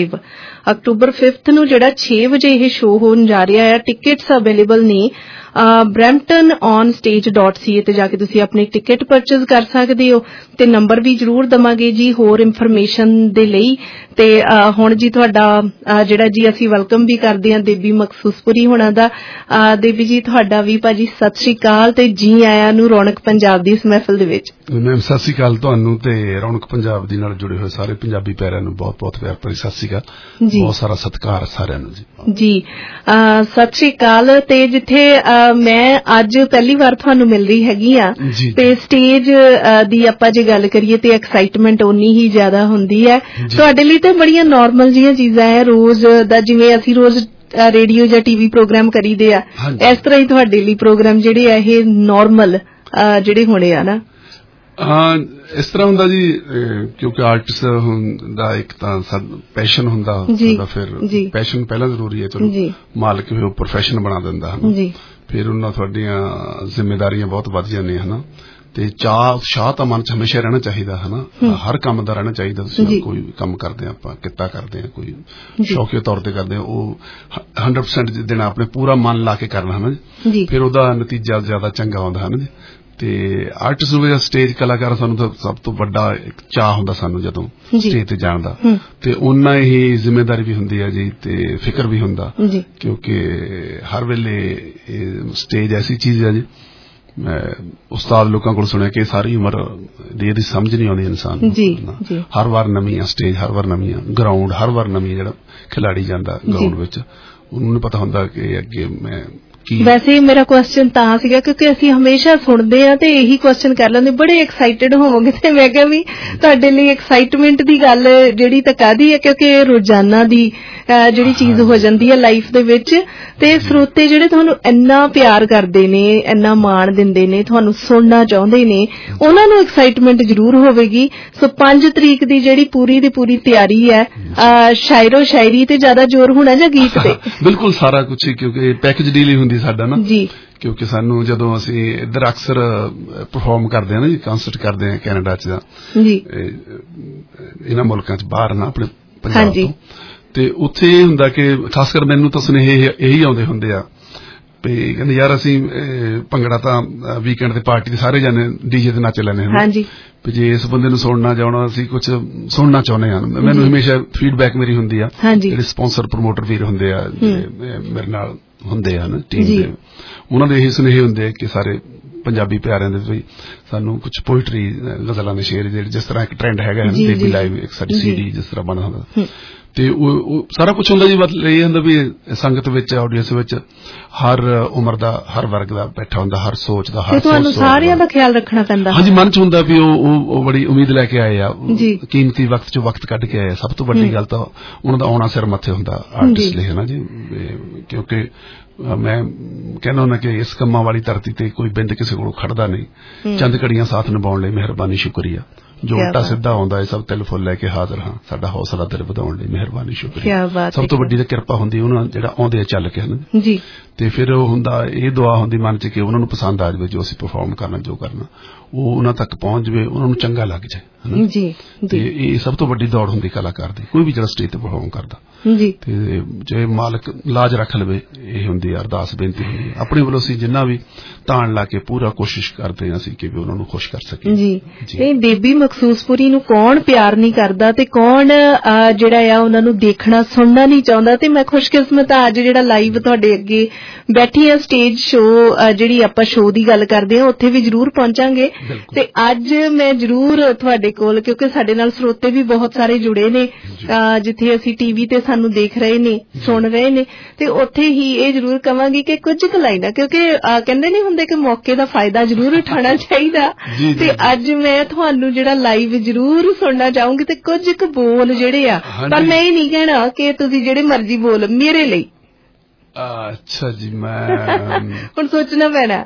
5 ਨੂੰ ਜਿਹੜਾ 6 ਵਜੇ ਇਹ ਸ਼ੋਅ ਹੋਣ ਜਾ ਰਿਹਾ ਹੈ। ਟਿਕਟਸ ਅਵੇਲੇਬਲ ਨੇ bramptononstage.ca ਤੇ ਜਾ ਕੇ ਤੁਸੀਂ ਆਪਣੀ ਟਿਕਟ ਪਰਚੇਜ਼ ਕਰ ਸਕਦੇ ਹੋ ਤੇ ਨੰਬਰ ਵੀ ਜ਼ਰੂਰ ਦਵਾਂਗੇ ਜੀ ਹੋਰ ਇਨਫੋਰਮੇਸ਼ਨ ਦੇ ਲਈ। ਤੇ ਹੁਣ ਜੀ ਤੁਹਾਡਾ ਜਿਹੜਾ ਜੀ ਅਸੀਂ ਵੈਲਕਮ ਵੀ ਕਰਦੇ ਹਾਂ ਦੇਬੀ ਮਕਸੂਸਪੁਰੀ ਹੋਣਾ ਦਾ। ਦੇਬੀ ਜੀ ਤੁਹਾਡਾ ਵੀ ਭਾਜੀ ਸਤਿ ਸ਼੍ਰੀ ਅਕਾਲ ਤੇ ਜੀ ਆਇਆਂ ਨੂੰ ਰੌਣਕ ਪੰਜਾਬ ਦੀ ਇਸ ਮਹਿਫਲ ਦੇ ਵਿੱਚ। ਮੈਮ ਸਤਿ ਸ਼੍ਰੀ ਅਕਾਲ ਤੁਹਾਨੂੰ ਤੇ ਰੌਣਕ ਪੰਜਾਬ ਦੀ ਨਾਲ ਜੁੜੇ ਹੋਏ ਸਾਰੇ ਪੰਜਾਬੀ ਪਿਆਰਿਆਂ ਨੂੰ ਬਹੁਤ ਬਹੁਤ ਪਿਆਰ ਭਰੀ ਸਤਿ ਸ਼੍ਰੀ ਅਕਾਲ, ਬਹੁਤ ਸਾਰਾ ਸਤਿਕਾਰ ਸਾਰਿਆਂ ਨੂੰ ਜੀ। ਸਤਿ ਸ਼੍ਰੀ ਅਕਾਲ। ਤੇ ਜਿੱਥੇ ਮੈਂ ਅੱਜ ਪਹਿਲੀ ਵਾਰ ਤੁਹਾਨੂੰ ਮਿਲ ਰਹੀ ਹੈਗੀ ਆ ਤੇ ਸਟੇਜ ਦੀ ਆਪਾਂ ਜੇ ਗੱਲ ਕਰੀਏ ਤੇ ਐਕਸਾਈਟਮੈਂਟ ਓਨੀ ਹੀ ਜ਼ਿਆਦਾ ਹੁੰਦੀ ਹੈ। ਤੁਹਾਡੇ ਲਈ ਤੇ ਬੜੀਆਂ ਨਾਰਮਲ ਜਿਹੀਆਂ ਚੀਜ਼ਾਂ ਹੈ ਰੋਜ਼ ਦਾ, ਜਿਵੇਂ ਅਸੀਂ ਰੋਜ਼ ਰੇਡੀਓ ਜਾਂ ਟੀਵੀ ਪ੍ਰੋਗਰਾਮ ਕਰੀਦੇ ਆ ਇਸ ਤਰ੍ਹਾਂ ਹੀ ਤੁਹਾਡੇ ਲਈ ਪ੍ਰੋਗਰਾਮ ਜਿਹੜੇ ਆ ਇਹ ਨਾਰਮਲ ਜਿਹੜੇ ਹੋਣੇ ਆ ਨਾ। ਇਸ ਤਰ੍ਹਾਂ ਹੁੰਦਾ ਜੀ, ਕਿਉਂਕਿ ਆਰਟਿਸਟ ਦਾ ਇੱਕ ਤਾਂ ਪੈਸ਼ਨ ਹੁੰਦਾ ਸਾਡਾ, ਫਿਰ ਪੈਸ਼ਨ ਪਹਿਲਾਂ ਜ਼ਰੂਰੀ ਹੈ, ਚਲੋ ਮਾਲਕ ਉਹ ਪ੍ਰੋਫੈਸ਼ਨ ਬਣਾ ਦਿੰਦਾ ਹੈ, ਫਿਰ ਉਹਨਾਂ ਤੁਹਾਡੀਆਂ ਜ਼ਿੰਮੇਦਾਰੀਆਂ ਬਹੁਤ ਵੱਧ ਜਾਂਦੀਆਂ ਹਨ, ਤੇ ਉਤਸ਼ਾਹ ਤਾਂ ਮਨ ਚ ਹਮੇਸ਼ਾ ਰਹਿਣਾ ਚਾਹੀਦਾ ਹੈ ਨਾ, ਹਰ ਕੰਮ ਦਾ ਰਹਿਣਾ ਚਾਹੀਦਾ। ਤੁਸੀਂ ਕੋਈ ਕੰਮ ਕਰਦੇ ਆ, ਆਪਾਂ ਕਿੱਤਾ ਕਰਦੇ ਆ, ਕੋਈ ਸ਼ੌਕੀਆ ਤੌਰ ਤੇ ਕਰਦੇ ਆ, ਉਹ 100% ਦੇਣਾ, ਆਪਣੇ ਪੂਰਾ ਮਨ ਲਾ ਕੇ ਕਰਨਾ ਹੈ ਨਾ, ਫਿਰ ਉਹਦਾ ਨਤੀਜਾ ਜ਼ਿਆਦਾ ਚੰਗਾ ਆਉਂਦਾ ਹੈ ਨਾ ਜੀ। ਤੇ ਆਰਟਿਸਟ ਨੂੰ ਸਟੇਜ ਕਲਾਕਾਰ, ਸਾਨੂੰ ਤਾਂ ਸਭ ਤੋਂ ਵੱਡਾ ਇੱਕ ਚਾਅ ਹੁੰਦਾ ਸਾਨੂੰ ਜਦੋਂ ਸਟੇਜ ਤੇ ਜਾਣ ਦਾ, ਤੇ ਉਹਨਾਂ ਹੀ ਜ਼ਿੰਮੇਦਾਰੀ ਵੀ ਹੁੰਦੀ ਹੈ ਜੀ, ਤੇ ਫਿਕਰ ਵੀ ਹੁੰਦਾ, ਕਿਉਂਕਿ ਹਰ ਵੇਲੇ ਸਟੇਜ ਐਸੀ ਚੀਜ਼ ਹੈ ਜੀ, ਮੈਂ ਉਸਤਾਦ ਲੋਕਾਂ ਕੋਲ ਸੁਣਿਆ ਕਿ ਸਾਰੀ ਉਮਰ ਦੀ ਇਹਦੀ ਸਮਝ ਨਹੀਂ ਆਉਂਦੀ ਇਨਸਾਨ ਨੂੰ, ਹਰ ਵਾਰ ਨਵੀਂ ਆ ਸਟੇਜ, ਹਰ ਵਾਰ ਨਵੀਂ ਆ ਗਰਾਊਂਡ, ਹਰ ਵਾਰ ਨਵੀਂ, ਜਿਹੜਾ ਖਿਲਾੜੀ ਜਾਂਦਾ ਗਰਾਊਂਡ ਵਿੱਚ ਉਹਨੂੰ ਨਹੀਂ ਪਤਾ ਹੁੰਦਾ ਕਿ ਅੱਗੇ ਮੈਂ ਵੈਸੇ ਮੇਰਾ ਕੁਐਸਚਨ ਤਾਂ ਸੀਗਾ ਕਿਉਂਕਿ ਅਸੀਂ ਹਮੇਸ਼ਾ ਸੁਣਦੇ ਆ ਤੇ ਇਹੀ ਕੁਐਸਚਨ ਕਰ ਲੈਂਦੇ, ਬੜੇ ਐਕਸਾਈਟਿਡ ਹੋਵੋਗੇ, ਤੇ ਮੈਂ ਕਿਹਾ ਵੀ ਤੁਹਾਡੇ ਲਈ ਐਕਸਾਈਟਮੈਂਟ ਦੀ ਗੱਲ ਜਿਹੜੀ ਤਾਂ ਕਾਹਦੀ ਹੈ, ਕਿਉਂਕਿ ਰੋਜ਼ਾਨਾ ਦੀ ਜਿਹੜੀ ਚੀਜ਼ ਹੋ ਜਾਂਦੀ ਹੈ ਲਾਈਫ ਦੇ ਵਿੱਚ, ਤੇ ਸਰੋਤੇ ਜਿਹੜੇ ਤੁਹਾਨੂੰ ਇੰਨਾ ਪਿਆਰ ਕਰਦੇ ਨੇ, ਇੰਨਾ ਮਾਣ ਦਿੰਦੇ ਨੇ, ਤੁਹਾਨੂੰ ਸੁਣਨਾ ਚਾਹੁੰਦੇ ਨੇ, ਉਹਨਾਂ ਨੂੰ ਐਕਸਾਈਟਮੈਂਟ ਜ਼ਰੂਰ ਹੋਵੇਗੀ। ਸੋ 5 ਤਰੀਕ ਦੀ ਜਿਹੜੀ ਪੂਰੀ ਦੀ ਪੂਰੀ ਤਿਆਰੀ ਹੈ, ਸ਼ਾਇਰੋ ਸ਼ਾਇਰੀ ਤੇ ਜ਼ਿਆਦਾ ਜ਼ੋਰ ਹੋਣਾ ਜਾਂ ਗੀਤ ਤੇ? ਬਿਲਕੁਲ ਸਾਰਾ ਕੁਝ, ਕਿਉਂਕਿ ਪੈਕੇਜ ਡੀਲ ਹੀ ਹੁੰਦੀ ਸਾਡਾ ਨਾ ਜੀ, ਕਿਉਂਕਿ ਸਾਨੂੰ ਜਦੋਂ ਅਸੀਂ ਇੱਧਰ ਅਕਸਰ ਪਰਫਾਰਮ ਕਰਦੇ ਹਾਂ ਨਾ ਜੀ, ਕਨਸਰਟ ਕਰਦੇ ਹਾਂ ਕੈਨੇਡਾ ਚ ਜੀ, ਇਹਨਾਂ ਮੁਲਕਾਂ ਚ ਬਾਹਰ ਨਾ ਆਪਣੇ ਪੰਜਾਬ ਤੋਂ, ਤੇ ਉੱਥੇ ਇਹ ਹੁੰਦਾ ਕਿ ਖਾਸ ਕਰ ਮੈਨੂੰ ਤਾਂ ਸੁਨੇਹੇ ਇਹੀ ਆਉਂਦੇ ਹੁੰਦੇ ਆ ਵੀ ਕਹਿੰਦੇ ਯਾਰ ਅਸੀਂ ਭੰਗੜਾ ਤਾਂ ਵੀਕਐਂਡ ਤੇ ਪਾਰਟੀ ਤੇ ਸਾਰੇ ਜਾਣੇ ਡੀਜੇ ਤੇ ਨੱਚ ਲੈਂਦੇ ਹਾਂ, ਵੀ ਜੇ ਇਸ ਬੰਦੇ ਨੂੰ ਸੁਣਨਾ ਚਾਹਣਾ, ਅਸੀਂ ਕੁਝ ਸੁਣਨਾ ਚਾਹੁੰਦੇ ਹਾਂ। ਮੈਨੂੰ ਹਮੇਸ਼ਾ ਫੀਡਬੈਕ ਮੇਰੀ ਹੁੰਦੀ ਆ, ਜਿਹੜੇ ਸਪਾਂਸਰ ਪ੍ਰਮੋਟਰ ਵੀਰ ਹੁੰਦੇ ਆ ਮੇਰੇ ਨਾਲ ਹੁੰਦੇ ਹਨ ਟੀਮ ਦੇ, ਉਹਨਾਂ ਦੇ ਇਹੀ ਸੁਨੇਹੇ ਹੁੰਦੇ ਕਿ ਸਾਰੇ ਪੰਜਾਬੀ ਪਿਆਰਿਆਂ ਦੇ ਵੀ ਸਾਨੂੰ ਕੁਝ ਪੋਇਟਰੀ, ਗਜ਼ਲਾਂ ਦੇ ਸ਼ੇਰ, ਜਿਹੜੇ ਜਿਸ ਤਰ੍ਹਾਂ ਇੱਕ ਟ੍ਰੈਂਡ ਹੈਗਾ ਬੇਬੀ ਲਾਈਵ, ਇੱਕ ਸਾਡੀ CD ਜਿਸ ਤਰ੍ਹਾਂ ਬਣਦਾ ਹੁੰਦਾ, ਤੇ ਉਹ ਸਾਰਾ ਕੁਝ ਹੁੰਦਾ ਜੀ। ਮਤਲਬ ਇਹ ਹੁੰਦਾ ਵੀ ਸੰਗਤ ਵਿੱਚ, ਆਡੀਅנס ਵਿੱਚ ਹਰ ਉਮਰ ਦਾ, ਹਰ ਵਰਗ ਦਾ ਬੈਠਾ ਹੁੰਦਾ, ਹਰ ਸੋਚ ਦਾ, ਹਰ ਤੁਹਾਨੂੰ ਸਾਰਿਆਂ ਦਾ ਖਿਆਲ ਰੱਖਣਾ ਪੈਂਦਾ। ਹਾਂਜੀ, ਮਨ ਚ ਹੁੰਦਾ ਵੀ ਉਹ ਬੜੀ ਉਮੀਦ ਲੈ ਕੇ ਆਏ ਆ, ਕੀਮਤੀ ਵਕਤ ਚੋਂ ਵਕਤ ਕੱਢ ਕੇ ਆਏ ਆ। ਸਭ ਤੋਂ ਵੱਡੀ ਗੱਲ ਤਾਂ ਉਹਨਾਂ ਦਾ ਆਉਣਾ ਸਿਰ ਮੱਥੇ ਹੁੰਦਾ ਆਰਟਿਸਟ ਲਈ, ਹੈ ਨਾ ਜੀ, ਕਿਉਂਕਿ ਮੈਂ ਕਹਿੰਦਾ ਹੁੰਦਾ ਕਿ ਇਸ ਕੰਮਾਂ ਵਾਲੀ ਧਰਤੀ ਤੇ ਕੋਈ ਬਿੰਦ ਕਿਸੇ ਕੋਲ ਖੜਦਾ ਨਹੀਂ, ਚੰਦ ਘੜੀਆਂ ਸਾਥ ਨਿਭਾਉਣ ਲਈ ਮਿਹਰਬਾਨੀ ਸ਼ੁਕਰੀਆ, ਜੋ ਉਲਟਾ ਸਿੱਧਾ ਆਉਂਦਾ ਹੈ ਸਭ ਤਿਲ ਫੁੱਲ ਲੈ ਕੇ ਹਾਜ਼ਰ ਹਾਂ, ਸਾਡਾ ਹੌਸਲਾ ਦਿਲ ਵਧਾਉਣ ਲਈ ਮਿਹਰਬਾਨੀ ਸ਼ੁਕਰੀਆ। ਸਭ ਤੋਂ ਵੱਡੀ ਤਾਂ ਕਿਰਪਾ ਹੁੰਦੀ ਉਹਨਾਂ ਜਿਹੜਾ ਆਉਂਦੇ ਆ ਚੱਲ ਕੇ, ਹਨ ਜੀ, ਤੇ ਫਿਰ ਉਹ ਹੁੰਦਾ, ਇਹ ਦੁਆ ਹੁੰਦੀ ਮਨ ਚ ਕਿ ਉਹਨਾਂ ਨੂੰ ਪਸੰਦ ਆ ਜਾਵੇ ਜੋ ਅਸੀਂ ਪਰਫਾਰਮ ਕਰਨਾ, ਜੋ ਕਰਨਾ ਉਹ ਉਹਨਾਂ ਤੱਕ ਪਹੁੰਚ ਜਾਵੇ, ਉਹਨਾਂ ਨੂੰ ਚੰਗਾ ਲੱਗ ਜਾਏ ਜੀ। ਤੇ ਇਹ ਸਭ ਤੋਂ ਵੱਡੀ ਦੌੜ ਹੁੰਦੀ ਕਲਾਕਾਰ ਦੀ, ਕੋਈ ਵੀ ਜਿਹੜਾ ਸਟੇਜ ਤੇ ਪਰਫਾਰਮ ਕਰਦਾ ਜੀ, ਤੇ ਜੇ ਮਾਲਕ ਲਾਜ ਰੱਖ ਲਵੇ, ਇਹ ਹੁੰਦੀ ਅਰਦਾਸ ਬੇਨਤੀ ਹੁੰਦੀ। ਆਪਣੇ ਵੱਲੋਂ ਅਸੀਂ ਜਿੰਨਾ ਵੀ ਤਾਣ ਲਾ ਕੇ ਪੂਰਾ ਕੋਸ਼ਿਸ਼ ਕਰਦੇ ਹਾਂ ਅਸੀਂ ਕਿ ਵੀ ਉਹਨਾਂ ਨੂੰ ਖੁਸ਼ ਕਰ ਸਕੀਏ ਜੀ। ਤੇ ਬੇਬੀ ਮਖਸੂਸਪੁਰੀ ਨੂੰ ਕੌਣ ਪਿਆਰ ਨਹੀਂ ਕਰਦਾ, ਤੇ ਕੌਣ ਜਿਹੜਾ ਆ ਉਹਨਾਂ ਨੂੰ ਦੇਖਣਾ ਸੁਣਨਾ ਨਹੀਂ ਚਾਹੁੰਦਾ। ਤੇ ਮੈਂ ਖੁਸ਼ਕਿਸਮਤ ਆ ਅੱਜ ਜਿਹੜਾ ਲਾਈਵ ਤੁਹਾਡੇ ਅੱਗੇ ਬੈਠੀ ਆ, ਸਟੇਜ ਸ਼ੋਅ ਜਿਹੜੀ ਆਪਾਂ ਸ਼ੋਅ ਦੀ ਗੱਲ ਕਰਦੇ ਹਾਂ ਉੱਥੇ ਵੀ ਜ਼ਰੂਰ ਪਹੁੰਚਾਂਗੇ। ਤੇ ਅੱਜ ਮੈਂ ਜ਼ਰੂਰ ਤੁਹਾਡੇ ਕੋਲ, ਕਿਉਂਕਿ ਸਾਡੇ ਨਾਲ ਸਰੋਤੇ ਵੀ ਬਹੁਤ ਸਾਰੇ ਜੁੜੇ ਨੇ, ਜਿੱਥੇ ਅਸੀਂ TV ਤੇ ਸਾਨੂੰ ਦੇਖ ਰਹੇ ਨੇ, ਸੁਣ ਰਹੇ ਨੇ, ਤੇ ਉੱਥੇ ਹੀ ਇਹ ਜ਼ਰੂਰ ਕਵਾਂਗੀ ਕਿ ਕੁਝ ਕੁ ਲਾਈਨਾਂ, ਕਿਉਂਕਿ ਕਹਿੰਦੇ ਨਹੀਂ ਹੁੰਦੇ ਕਿ ਮੌਕੇ ਦਾ ਫਾਇਦਾ ਜ਼ਰੂਰ ਉਠਾਉਣਾ ਚਾਹੀਦਾ, ਤੇ ਅੱਜ ਮੈਂ ਤੁਹਾਨੂੰ ਜਿਹੜਾ ਲਾਈਵ ਜ਼ਰੂਰ ਸੁਣਨਾ ਚਾਹੂੰਗੀ, ਤੇ ਕੁਝ ਕੁ ਬੋਲ ਜਿਹੜੇ ਆ, ਪਰ ਮੈਂ ਇਹ ਨਹੀਂ ਕਹਿਣਾ ਕਿ ਤੁਸੀਂ ਜਿਹੜੇ ਮਰਜ਼ੀ ਬੋਲ ਮੇਰੇ ਲਈ। ਅੱਛਾ ਜੀ, ਮੈਂ ਹੁਣ ਸੋਚਣਾ ਪੈਣਾ।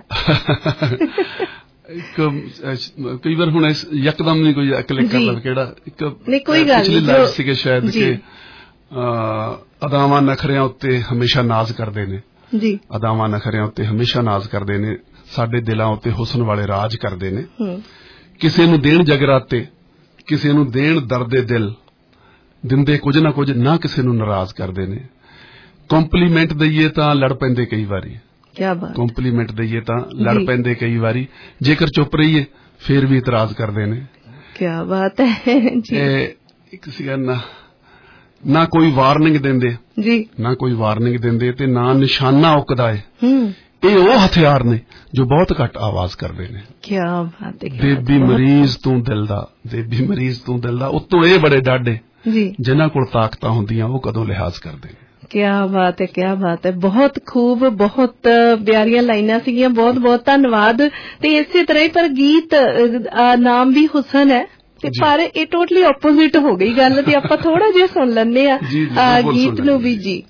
ਕਈ ਵਾਰ ਹੁਣ ਯਕਦਮ ਨਹੀਂ ਕੋਈ ਕਲਿੱਕ ਕਰ ਲਵੇ ਕਿਹੜਾ, ਇੱਕ ਕੋਈ ਗੱਲ ਪਿਛਲੇ ਲਾਈਵ ਸੀਗੇ ਸ਼ਾਇਦ ਕਿ ਅਦਾਵਾਂ ਨਖਰਿਆਂ ਉੱਤੇ ਹਮੇਸ਼ਾ ਨਾਜ਼ ਕਰਦੇ ਨੇ ਜੀ, ਅਦਾਵਾਂ ਨਖਰਿਆਂ ਉੱਤੇ ਹਮੇਸ਼ਾ ਨਾਜ਼ ਕਰਦੇ ਨੇ, ਸਾਡੇ ਦਿਲਾਂ ਉੱਤੇ ਹੁਸਨ ਵਾਲੇ ਰਾਜ ਕਰਦੇ ਨੇ, ਕਿਸੇ ਨੂੰ ਦੇਣ ਜਗਰਾਤੇ, ਕਿਸੇ ਨੂੰ ਦੇਣ ਦਰਦੇ ਦਿਲ, ਦਿੰਦੇ ਕੁਝ ਨਾ ਕੁਝ, ਨਾ ਕਿਸੇ ਨੂੰ ਨਾਰਾਜ਼ ਕਰਦੇ ਨੇ, ਕੰਪਲੀਮੈਂਟ ਦਈਏ ਤਾਂ ਲੜ ਪੈਂਦੇ ਕਈ ਵਾਰੀ, ਕੰਪਲੀਮੈਂਟ ਦਈਏ ਤਾਂ ਲੜ ਪੈਂਦੇ ਕਈ ਵਾਰੀ, ਜੇਕਰ ਚੁੱਪ ਰਹੀਏ ਫੇਰ ਵੀ ਇਤਰਾਜ਼ ਕਰਦੇ ਨੇ। ਕਿਆ ਬਾਤ ਹੈ ਜੀ। ਇੱਕ ਸੀਗਾ ਨਾ ਕੋਈ ਵਾਰਨਿੰਗ ਦਿੰਦੇ ਜੀ, ਨਾ ਕੋਈ ਵਾਰਨਿੰਗ ਦਿੰਦੇ, ਤੇ ਨਾ ਨਿਸ਼ਾਨਾ ਉਕਦਾ ਏ, ਇਹ ਉਹ ਹਥਿਆਰ ਨੇ ਜੋ ਬਹੁਤ ਘੱਟ ਆਵਾਜ਼ ਕਰਦੇ ਨੇ। ਕਿਆ ਬਾਤ ਹੈ। ਬੇਬੀ ਮਰੀਜ਼ ਤੂੰ ਦਿਲ ਦਾ, ਬੇਬੀ ਮਰੀਜ਼ ਤੂੰ ਦਿਲ ਦਾ, ਉੱਤੋਂ ਇਹ ਬੜੇ ਡਾਢੇ ਜੀ ਜਿਨ੍ਹਾਂ ਕੋਲ ਤਾਕਤਾਂ ਹੁੰਦੀਆਂ ਉਹ ਕਦੋਂ ਲਿਹਾਜ਼ ਕਰਦੇ ਨੇ। ਕਿਆ ਬਾਤ ਹੈ, ਕਿਆ ਬਾਤ ਹੈ, ਬਹੁਤ ਖੂਬ, ਬਹੁਤ ਪਿਆਰੀਆਂ ਲਾਈਨਾਂ ਸੀਗੀਆਂ, ਬਹੁਤ ਬਹੁਤ ਧੰਨਵਾਦ। ਤੇ ਇਸੇ ਤਰ੍ਹਾਂ ਹੀ ਪਰ ਗੀਤ ਨਾਮ ਵੀ ਹੁਸਨ ਹੈ, ਤੇ ਪਰ ਇਹ ਟੋਟਲੀ ਆਪੋਜ਼ਿਟ ਹੋ ਗਈ ਗੱਲ, ਤੇ ਆਪਾਂ ਥੋੜਾ ਜਿਹਾ ਸੁਣ ਲੈਂਦੇ ਆ ਗੀਤ ਨੂੰ ਵੀ ਜੀ।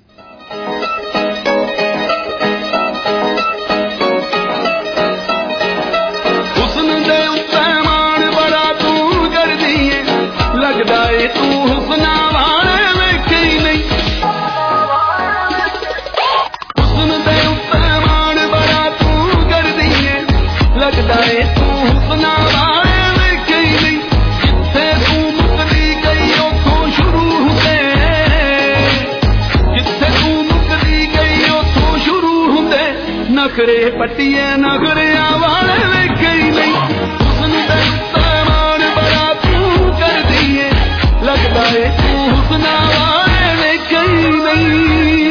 ਹੁਸਨ ਦੇ ਉੱਤੇ ਮਾਣ नखरे पट्टिए नखरिया वाले वेखे ही नहीं हुस्न दे उत्ते मान बड़ा तू कर दिए लगदा है तू हुस्ना वाले वेखे ही नहीं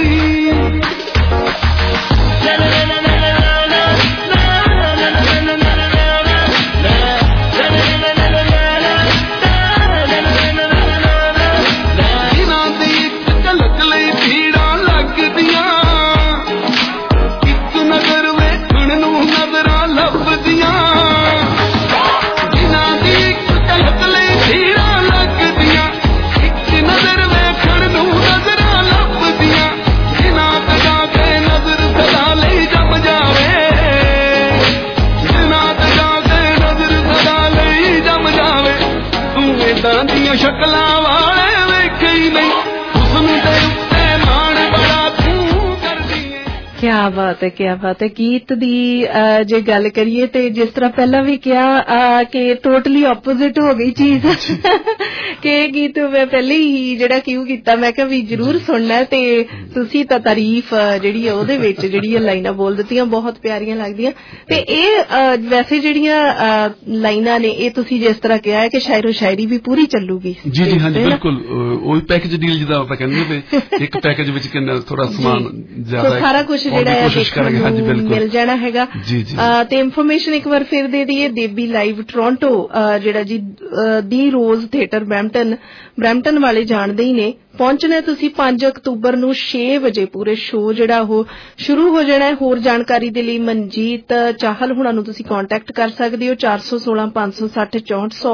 शक्लां वाले वेखे ही नहीं हुस्न दे उत्ते मान बड़ा तू कर दिए। क्या बात है, क्या बात है। गीत दी जे गल करिए ते जिस तरह पहला भी किया कि टोटली ऑपोजिट हो गई चीज कि गीत मैं पहले ही जेड़ा क्यों कीता मैं कहा भी जरूर सुनना ते तुसी तां तारीफ जेड़ी है ओदे विच जेड़ी लाइनां बोल दित्तियां बहुत प्यारियां लगदियां ते ए वैसे जेड़ियां लाइनां ने ए तुसी जिस तरह कहा है कि शायरो शायरी भी पूरी चलूगी। जी जी हाँ जी बिल्कुल ओही पैकेज डील जिदा आपां कहंदे ते एक पैकेज विच किन्ना थोड़ा समान ज्यादा सारा कुछ जेड़ा है मिल जाना हैगा। ते इंफॉर्मेशन एक बार फिर दे दईए देबी लाइव टोरंटो जेड़ा जी दी रोज थिएटर ब्रैम्पटन वाले जानदे ही ने पहुंचना तुसी 5 अक्तूबर नूं 6 बजे पूरे शो जेड़ा हो शुरू हो जाना है। होर जानकारी दे लई मनजीत चाहल हुणां नूं तुसी कांटेक्ट कर सकदे हो 416 560 6400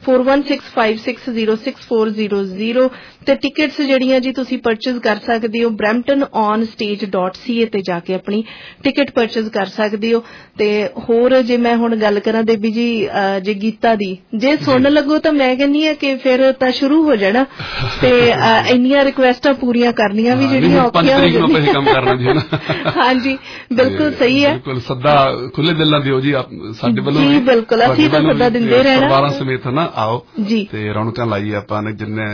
4165606400 ते टिकट्स जेड़ियां जी तुसी परचेज कर सकदे हो bramptononstage.ca ते जाके अपनी टिकट परचेज कर सकदे हो। ते होर जे मैं हुण गल करां देबी जी जे गीता दी जे सुन लगो तां मैं कहनी है कि फिर तां शुरू हो जाना ते ਇੰਨੀਆਂ ਰਿਕੁਐਸਟਾਂ ਪੂਰੀਆਂ ਕਰਨੀਆਂ ਵੀ ਜਿਹੜੀਆਂ ਔਖੀਆਂ ਹੋ ਜਾਂਦੀਆਂ ਕੰਮ ਕਰਨਾ ਜੀ ਹਾਂਜੀ ਬਿਲਕੁਲ ਸਹੀ ਹੈ ਬਿਲਕੁਲ ਸੱਦਾ ਖੁੱਲੇ ਦਿਲ ਨਾਲ ਦਿਓ ਜੀ ਸਾਡੇ ਵੱਲੋਂ ਜੀ ਬਿਲਕੁਲ ਅਸੀਂ ਤਾਂ ਸੱਦਾ ਦਿੰਦੇ ਰਹਿਣਾ ਪਰਿਵਾਰਾਂ ਸਮੇਤ ਨਾ ਆਓ ਤੇ ਰੌਣਕਾਂ ਲਾਈਏ ਆਪਾਂ ਨੇ ਜਿੰਨੇ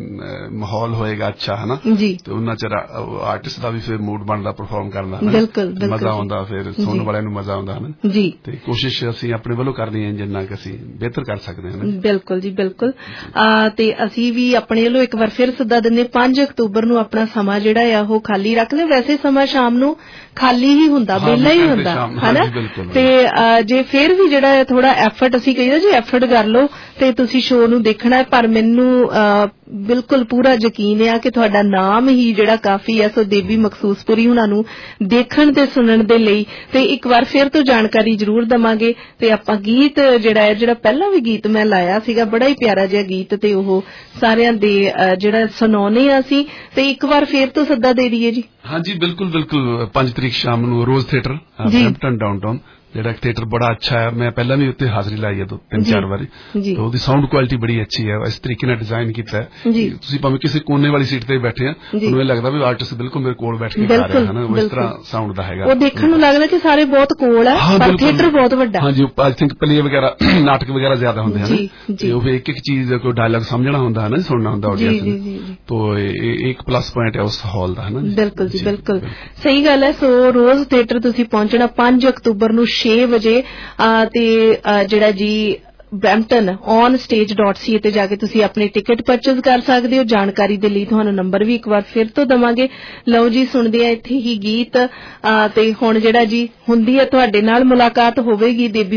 ਮਾਹੌਲ ਹੋਏਗਾ ਅੱਛਾ ਹੈ ਨਾ ਤੇ ਉਹਨਾਂ ਚ ਆਰਟਿਸਟ ਦਾ ਵੀ ਫਿਰ ਮੂਡ ਬਣਦਾ ਪਰਫਾਰਮ ਕਰਨ ਦਾ ਬਿਲਕੁਲ ਮਜ਼ਾ ਆਉਂਦਾ ਫਿਰ ਸੁਣਨ ਵਾਲਿਆਂ ਨੂੰ ਮਜ਼ਾ ਆਉਂਦਾ ਹੈ ਨਾ ਜੀ ਤੇ ਕੋਸ਼ਿਸ਼ ਅਸੀਂ ਆਪਣੇ ਵੱਲੋਂ ਕਰਦੇ ਹਾਂ ਜਿੰਨਾ ਕਿ ਅਸੀਂ ਬਿਹਤਰ ਕਰ ਸਕਦੇ ਹਾਂ ਬਿਲਕੁਲ ਜੀ ਬਿਲਕੁਲ ਤੇ ਅਸੀਂ ਵੀ ਆਪਣੇ ਵੱਲੋਂ ਇੱਕ ਵਾਰ ਫਿਰ ਸੱਦਾ ਦਿੰਦੇ 5 ਅਕਤੂਬਰ ਨੂੰ ਆਪਣਾ ਸਮਾਂ ਜਿਹੜਾ ਆ ਉਹ ਖਾਲੀ ਰੱਖ ਲਿਓ। ਵੈਸੇ ਸਮਾਂ ਸ਼ਾਮ ਨੂੰ ਖਾਲੀ ਹੀ ਹੁੰਦਾ ਵਿਹਲਾ ਹੀ ਹੁੰਦਾ ਹਨਾ ਤੇ ਜੇ ਫਿਰ ਵੀ ਜਿਹੜਾ ਥੋੜਾ ਐਫਰਟ ਅਸੀਂ ਕਹੀਏ ਜੀ ਐਫਰਟ ਕਰ ਲਓ ਤੇ ਤੁਸੀਂ ਸ਼ੋਅ ਨੂੰ ਦੇਖਣਾ ਪਰ ਮੈਨੂੰ ਬਿਲਕੁਲ ਪੂਰਾ ਯਕੀਨ ਆ ਕਿ ਤੁਹਾਡਾ ਨਾਮ ਹੀ ਜਿਹੜਾ ਕਾਫੀ ਹੈ ਸੋ ਦੇਬੀ ਮਖਸੂਸਪੁਰੀ ਉਹਨਾਂ ਨੂੰ ਦੇਖਣ ਤੇ ਸੁਣਨ ਦੇ ਲਈ ਤੇ ਇੱਕ ਵਾਰ ਫਿਰ ਤੋਂ ਜਾਣਕਾਰੀ ਜ਼ਰੂਰ ਦਵਾਂਗੇ ਤੇ ਆਪਾਂ ਗੀਤ ਜਿਹੜਾ ਪਹਿਲਾਂ ਵੀ ਗੀਤ ਮੈਂ ਲਾਇਆ ਸੀਗਾ ਬੜਾ ਹੀ ਪਿਆਰਾ ਜਿਹਾ ਗੀਤ ਤੇ ਉਹ ਸਾਰਿਆਂ ਦੇ ਜਿਹੜਾ ਸੁਣਾਉਣੇ ਆ ਅਸੀਂ ਤੇ ਇੱਕ ਵਾਰ ਫਿਰ ਤੋਂ ਸੱਦਾ ਦੇ ਦਈਏ ਜੀ। ਹਾਂਜੀ ਬਿਲਕੁਲ ਬਿਲकुल 5 ਤਰੀਕ ਸ਼ਾਮ ਨੂੰ ਰੋਜ਼ ਥੀਏਟਰ ਬਰੈਂਪਟਨ ਡਾਊਨਟਾਊਨ ਜਿਹੜਾ ਥੀਏਟਰ ਬੜਾ ਅੱਛਾ ਹੈ ਮੈਂ ਪਹਿਲਾਂ ਵੀ ਉੱਤੇ ਹਾਜ਼ਰੀ ਲਾਈ ਹੈ 3-4 ਵਾਰੀ ਤੇ ਉਹਦੀ ਸਾਊਂਡ ਕੁਆਲਿਟੀ ਬੜੀ ਅੱਛੀ ਹੈ ਇਸ ਤਰੀਕੇ ਨਾਲ ਡਿਜ਼ਾਈਨ ਕੀਤਾ ਹੈ ਤੁਸੀਂ ਭਾਵੇਂ ਕਿਸੇ ਕੋਨੇ ਵਾਲੀ ਸੀਟ ਤੇ ਬੈਠੇ ਆ ਤੁਹਾਨੂੰ ਇਹ ਲੱਗਦਾ ਵੀ ਆਰਟਿਸਟ ਬਿਲਕੁਲ ਮੇਰੇ ਕੋਲ ਬੈਠ ਕੇ ਗਾ ਰਿਹਾ ਹੈ ਨਾ ਉਸ ਤਰ੍ਹਾਂ ਸਾਊਂਡ ਦਾ ਹੈਗਾ ਉਹ ਦੇਖਣ ਨੂੰ ਲੱਗਦਾ ਕਿ ਸਾਰੇ ਬਹੁਤ ਕੋਲ ਹੈ ਪਰ ਥੀਏਟਰ ਬਹੁਤ ਵੱਡਾ ਹਾਂਜੀ ਆਈ ਥਿੰਕ ਪਲੇ ਵਗੈਰਾ ਨਾਟਕ ਵਗੈਰਾ ਜ਼ਿਆਦਾ ਹੁੰਦੇ ਹਨ ਤੇ ਉਹ ਇੱਕ ਇੱਕ ਚੀਜ਼ ਕੋਈ ਡਾਇਲੌਗ ਸਮਝਣਾ ਹੁੰਦਾ ਹੈ ਨਾ ਸੁਣਨਾ ਹੁੰਦਾ ਆਡੀਅנס ਨੂੰ तो एक प्लस पॉइंट है उस हॉल ਦਾ ਹੈ ਨਾ ਬਿਲਕੁਲ ਜੀ ਬਿਲਕੁਲ ਸਹੀ ਗੱਲ ਹੈ। ਸੋ ਰੋਜ਼ ਥੀਏਟਰ ਤੁਸੀਂ ਪਹੁੰਚਣਾ 5 ਅਕਤੂਬਰ ਨੂੰ 6 ਵਜੇ ਤੇ ਜਿਹੜਾ ਜੀ bramptononstage.ca ਤੇ ਜਾ ਕੇ ਤੁਸੀਂ ਆਪਣੀ ਟਿਕਟ ਪਰਚੇਜ਼ ਕਰ ਸਕਦੇ ਹੋ। ਜਾਣਕਾਰੀ ਦੇ ਲਈ ਤੁਹਾਨੂੰ ਨੰਬਰ ਵੀ ਇੱਕ ਵਾਰ ਫਿਰ ਤੋਂ ਦਵਾਂਗੇ। ਲਓ ਜੀ ਸੁਣਦੇ ਆ ਇੱਥੇ ਹੀ ਗੀਤ ਤੇ ਹੁਣ ਜਿਹੜਾ ਜੀ ਹੁੰਦੀ ਹੈ ਤੁਹਾਡੇ ਨਾਲ ਮੁਲਾਕਾਤ ਹੋਵੇਗੀ ਦੇਬੀ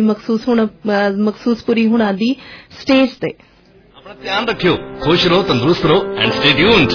ਮਖਸੂਸਪੁਰੀ ਹੁਣਾਂ ਦੀ ਸਟੇਜ ਤੇ। अपना ध्यान रखियो, खुश रहो, तंदुरुस्त रहो एंड स्टे ट्यून्ड।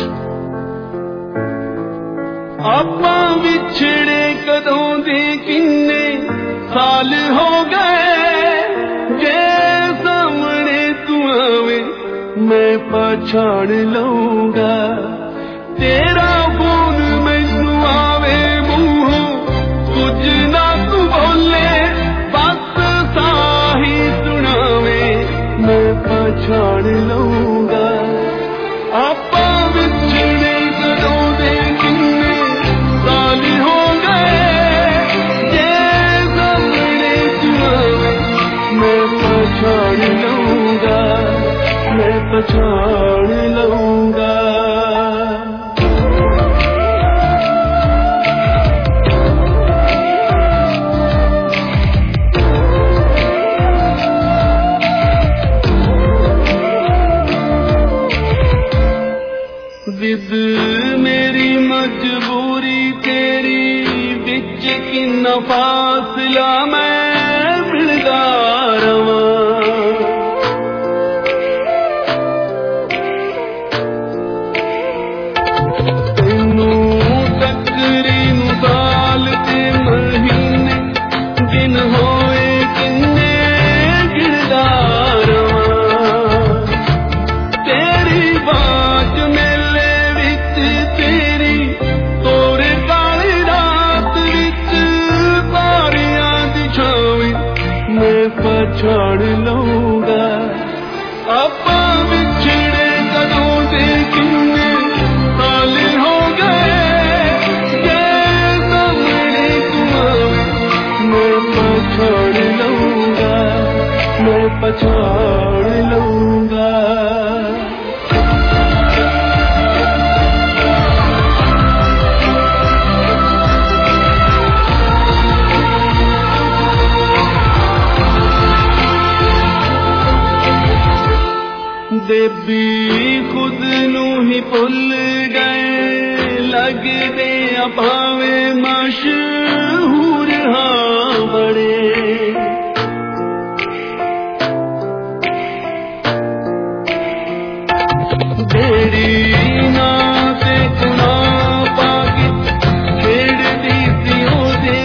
ਆਪਾਂ ਵਿਛੜੇ ਕਦੋਂ ਦੇ ਕਿੰਨੇ ਸਾਲ ਹੋ ਗਏ ਜੇ ਸਾਹਮਣੇ ਤੂੰ ਆਵੇਂ ਮੈਂ ਪਛਾਣ ਲਊਂਗਾ ਤੇਰਾ ਫੋਨ ਮੈਨੂੰ ਆਵੇ ਮੂੰਹੋਂ ਕੁਝ ਨਾ ਤੂੰ ਬੋਲੇ ਬਸ ਸਾਹੀ ਸੁਣਾਵੇ ਮੈਂ ਪਛਾਣ ਲਊਂਗਾ ਆਪਾਂ ਵਿਛੜੇ ਕਦੋਂ ਦੇ ਕਿੰਨੇ ਸਾਲ ਹੋ ਗਏ ਜੇ ਸਾਹਮਣੇ ਤੂੰ ਆਵੇ ਮੈਂ ਪਛਾਣ ਲਊਂਗਾ ਮੈਂ ਪਛਾਣ ਲਊਂਗਾ। विद मेरी मजबूरी तेरी बिच किन्ना फासला मैं मिलदा रवां तेनू टकरी नू साल ते महीने दिन होए किन्ने गिरदा रवां तेरी बात मेले विच तेरी तोरे काली रात विच तारियां दी छावी मैं पछाड़ लूंगा आपा बिछड़े कदों दे किन्ने साल हो गए जे सामने तू आवे मैं पछाड़ लूंगा मैं पछाड़ लूंगा बेबी खुद नू ही भुल गए लगदे भावे मशहूर हाँ बड़े बेड़ी ना ते ना पाके खेड़दी सी ओदे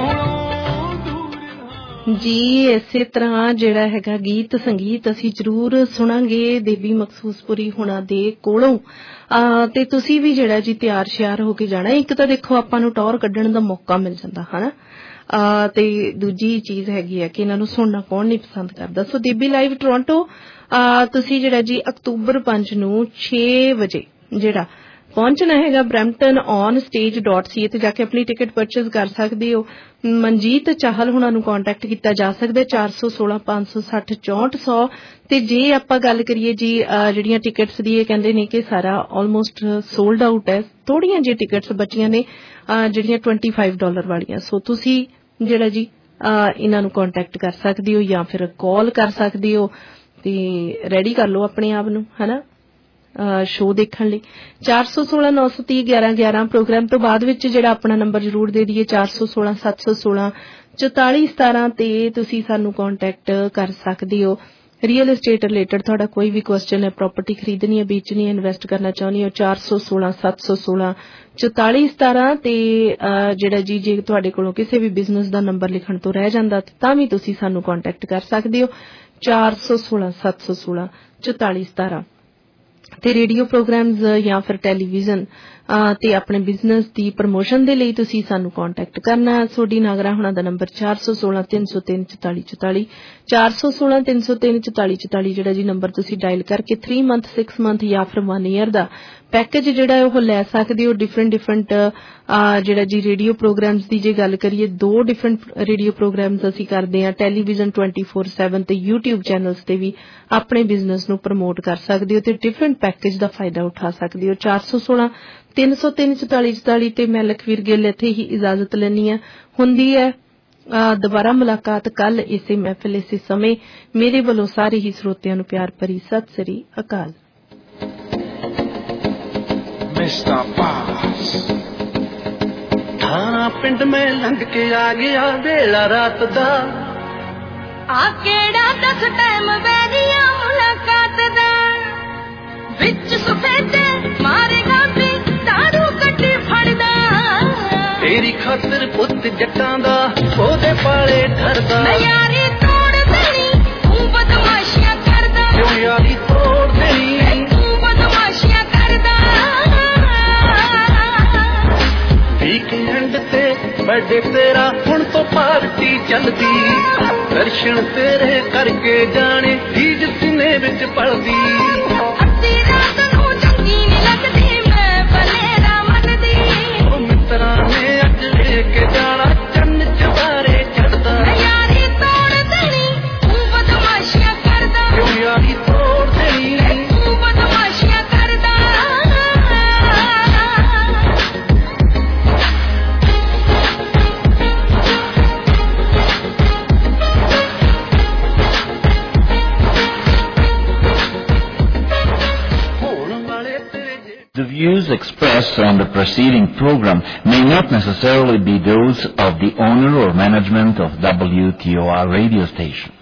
जी इसे तरह ਜਿਹੜਾ ਹੈਗਾ ਗੀਤ ਸੰਗੀਤ ਅਸੀਂ ਜ਼ਰੂਰ ਸੁਣਾਂਗੇ ਦੇਵੀ ਮਖਸੂਸਪੁਰੀ ਹੁਣਾਂ ਦੇ ਕੋਲੋਂ ਤੇ ਤੁਸੀਂ ਵੀ ਜਿਹੜਾ ਜੀ ਤਿਆਰ ਸ਼ਿਆਰ ਹੋ ਕੇ ਜਾਣਾ ਇੱਕ ਤਾਂ ਦੇਖੋ ਆਪਾਂ ਨੂੰ ਟੌਰ ਕੱਢਣ ਦਾ ਮੌਕਾ ਮਿਲ ਜਾਂਦਾ ਹਨਾ ਤੇ ਦੂਜੀ ਚੀਜ਼ ਹੈਗੀ ਹੈ ਕਿ ਇਹਨਾਂ ਨੂੰ ਸੁਣਨਾ ਕੌਣ ਨਹੀਂ ਪਸੰਦ ਕਰਦਾ ਸੋ ਦੇਵੀ ਲਾਈਵ ਟੋਰਾਂਟੋ ਤੁਸੀਂ ਜਿਹੜਾ ਜੀ ਅਕਤੂਬਰ 5 ਨੂੰ 6 ਵਜੇ ਜਿਹੜਾ ਪਹੁੰਚਣਾ ਹੈਗਾ ਬਰੈਂਪਟਨ onstage.ca ਤੇ ਜਾ ਕੇ ਆਪਣੀ ਟਿਕਟ ਪਰਚੇਜ਼ ਕਰ ਸਕਦੇ ਹੋ ਮਨਜੀਤ ਚਾਹਲ ਹੁਣਾਂ ਨੂੰ ਕੰਟੈਕਟ ਕੀਤਾ ਜਾ ਸਕਦਾ 416 560 6400 ਤੇ ਜੇ ਆਪਾਂ ਗੱਲ ਕਰੀਏ ਜੀ ਜਿਹੜੀਆਂ ਟਿਕਟਸ ਦੀ ਇਹ ਕਹਿੰਦੇ ਨੇ ਕਿ ਸਾਰਾ ਆਲਮੋਸਟ ਸੋਲਡ ਆਊਟ ਹੈ ਥੋੜੀਆਂ ਜਿਹੀ ਟਿਕਟਸ ਬਚੀਆਂ ਨੇ ਜਿਹੜੀਆਂ $25 ਵਾਲੀਆਂ ਸੋ ਤੁਸੀਂ ਜਿਹੜਾ ਜੀ ਇਹਨਾਂ ਨੂੰ ਕੰਟੈਕਟ ਕਰ ਸਕਦੇ ਹੋ ਜਾਂ ਫਿਰ ਕਾਲ ਕਰ ਸਕਦੇ ਹੋ ਤੇ ਰੈਡੀ ਕਰ ਲਓ ਆਪਣੇ ਆਪ ਨੂੰ ਹਨਾ ਸ਼ੋਅ ਦੇਖਣ ਲਈ 416 930 1111 ਪ੍ਰੋਗਰਾਮ ਤੋਂ ਬਾਅਦ ਵਿੱਚ ਜਿਹੜਾ ਆਪਣਾ ਨੰਬਰ ਜ਼ਰੂਰ ਦੇ ਦਈਏ 416 716 4417 ਤੇ ਤੁਸੀਂ ਸਾਨੂੰ ਕੰਟੈਕਟ ਕਰ ਸਕਦੇ ਹੋ ਰੀਅਲ ਏਸਟੇਟ ਰਿਲੇਟਡ ਤੁਹਾਡਾ ਕੋਈ ਵੀ ਕੁਐਸਚਨ ਹੈ ਪ੍ਰਾਪਰਟੀ ਖਰੀਦਣੀ ਹੈ ਵੇਚਣੀ ਹੈ ਇਨਵੈਸਟ ਕਰਨਾ ਚਾਹੁੰਦੇ ਹੋ 416 716 4417 ਤੇ ਜਿਹੜਾ ਜੀ ਜੇ ਤੁਹਾਡੇ ਕੋਲੋਂ ਕਿਸੇ ਵੀ ਬਿਜ਼ਨਸ ਦਾ ਨੰਬਰ ਲਿਖਣ ਤੋਂ ਰਹਿ ਜਾਂਦਾ ਤਾਂ ਵੀ ਤੁਸੀਂ ਸਾਨੂੰ ਕੰਟੈਕਟ ਕਰ ਸਕਦੇ ਹੋ 416 716 4417 ਤੇ ਰੇਡੀਓ ਪ੍ਰੋਗਰਾਮਸ ਜਾਂ ਫਿਰ ਟੈਲੀਵਿਜ਼ਨ ਤੇ ਆਪਣੇ ਬਿਜ਼ਨਸ ਦੀ ਪ੍ਰਮੋਸ਼ਨ ਦੇ ਲਈ ਤੁਸੀਂ ਸਾਨੂੰ ਕੰਟੈਕਟ ਕਰਨਾ ਸੋਡੀ ਨਾਗਰਾ ਹੁਣਾਂ ਦਾ ਨੰਬਰ 416 303 4444 416 303 4444 ਜਿਹੜਾ ਜੀ ਨੰਬਰ ਤੁਸੀਂ ਡਾਇਲ ਕਰਕੇ 3 ਮੰਥ 6 ਮੰਥ ਜਾਂ ਫਿਰ 1 ਈਅਰ ਦਾ ਪੈਕੇਜ ਜਿਹੜਾ ਉਹ ਲੈ ਸਕਦੇ ਹੋ ਡਿਫਰੈਂਟ ਜਿਹੜਾ ਜੀ ਰੇਡੀਓ ਪ੍ਰੋਗਰਾਮਸ ਦੀ ਜੇ ਗੱਲ ਕਰੀਏ 2 ਡਿਫਰੈਂਟ ਰੇਡੀਓ ਪ੍ਰੋਗਰਾਮਸ ਅਸੀਂ ਕਰਦੇ ਹਾਂ ਟੈਲੀਵਿਜ਼ਨ 24/7 ਤੇ YouTube ਚੈਨਲਸ ਤੇ ਵੀ ਆਪਣੇ ਬਿਜ਼ਨਸ ਨੂੰ ਪ੍ਰਮੋਟ ਕਰ ਸਕਦੇ ਹੋ ਤੇ ਡਿਫਰੈਂਟ ਪੈਕੇਜ ਦਾ ਫਾਇਦਾ ਉਠਾ ਸਕਦੇ ਹੋ 416 303 4444 ਤੇ ਮੈਂ ਲਖਵੀਰ ਗਿੱਲ ਇੱਥੇ ਹੀ ਇਜਾਜ਼ਤ ਲੈਣੀ ਹੈ ਹੁੰਦੀ ਹੈ ਦੁਬਾਰਾ ਮੁਲਾਕਾਤ ਕੱਲ ਇਸੇ ਮਹਿਫਿਲ ਇਸੇ ਸਮੇਂ ਮੇਰੇ ਵੱਲੋਂ ਸਾਰੇ ਹੀ ਸਰੋਤਿਆਂ ਨੂੰ ਪਿਆਰ ਭਰੀ ਸਤਿ ਸ੍ਰੀ ਅਕਾਲ Mr. Boss थाना पिंड में लंघ के आ गया वेला रात दा आ केड़ा दस टाइम वैरिया मुलाकात दा विच सफेदे मारेगा भी दारू कट्टी फड़दा तेरी खातिर पुत जट्टां दा ओदे पाले डरदा मैं यारी तोड़ देनी तू बदमाशियां करदा क्यों यारी तोड़ देनी तू बदमाशियां करदा वीकेंड ते बर्थडे तेरा हुण तो पार्टी चलदी दर्शन तेरे करके जाने चीज सीने विच पलदी अद्धी रात नूं चंगी नहीं लगदी मैं बलेरा मनदी ओ मित्रा ने अज लेके जाना चन्न चबारे चढ़दा मैं यारी तोड़ देनी तू बदमाशियां करदा क्यों यारी तोड़ देनी तू बदमाशियां करदा The views expressed on the preceding program may not necessarily be those of the owner or management of WTOR radio station.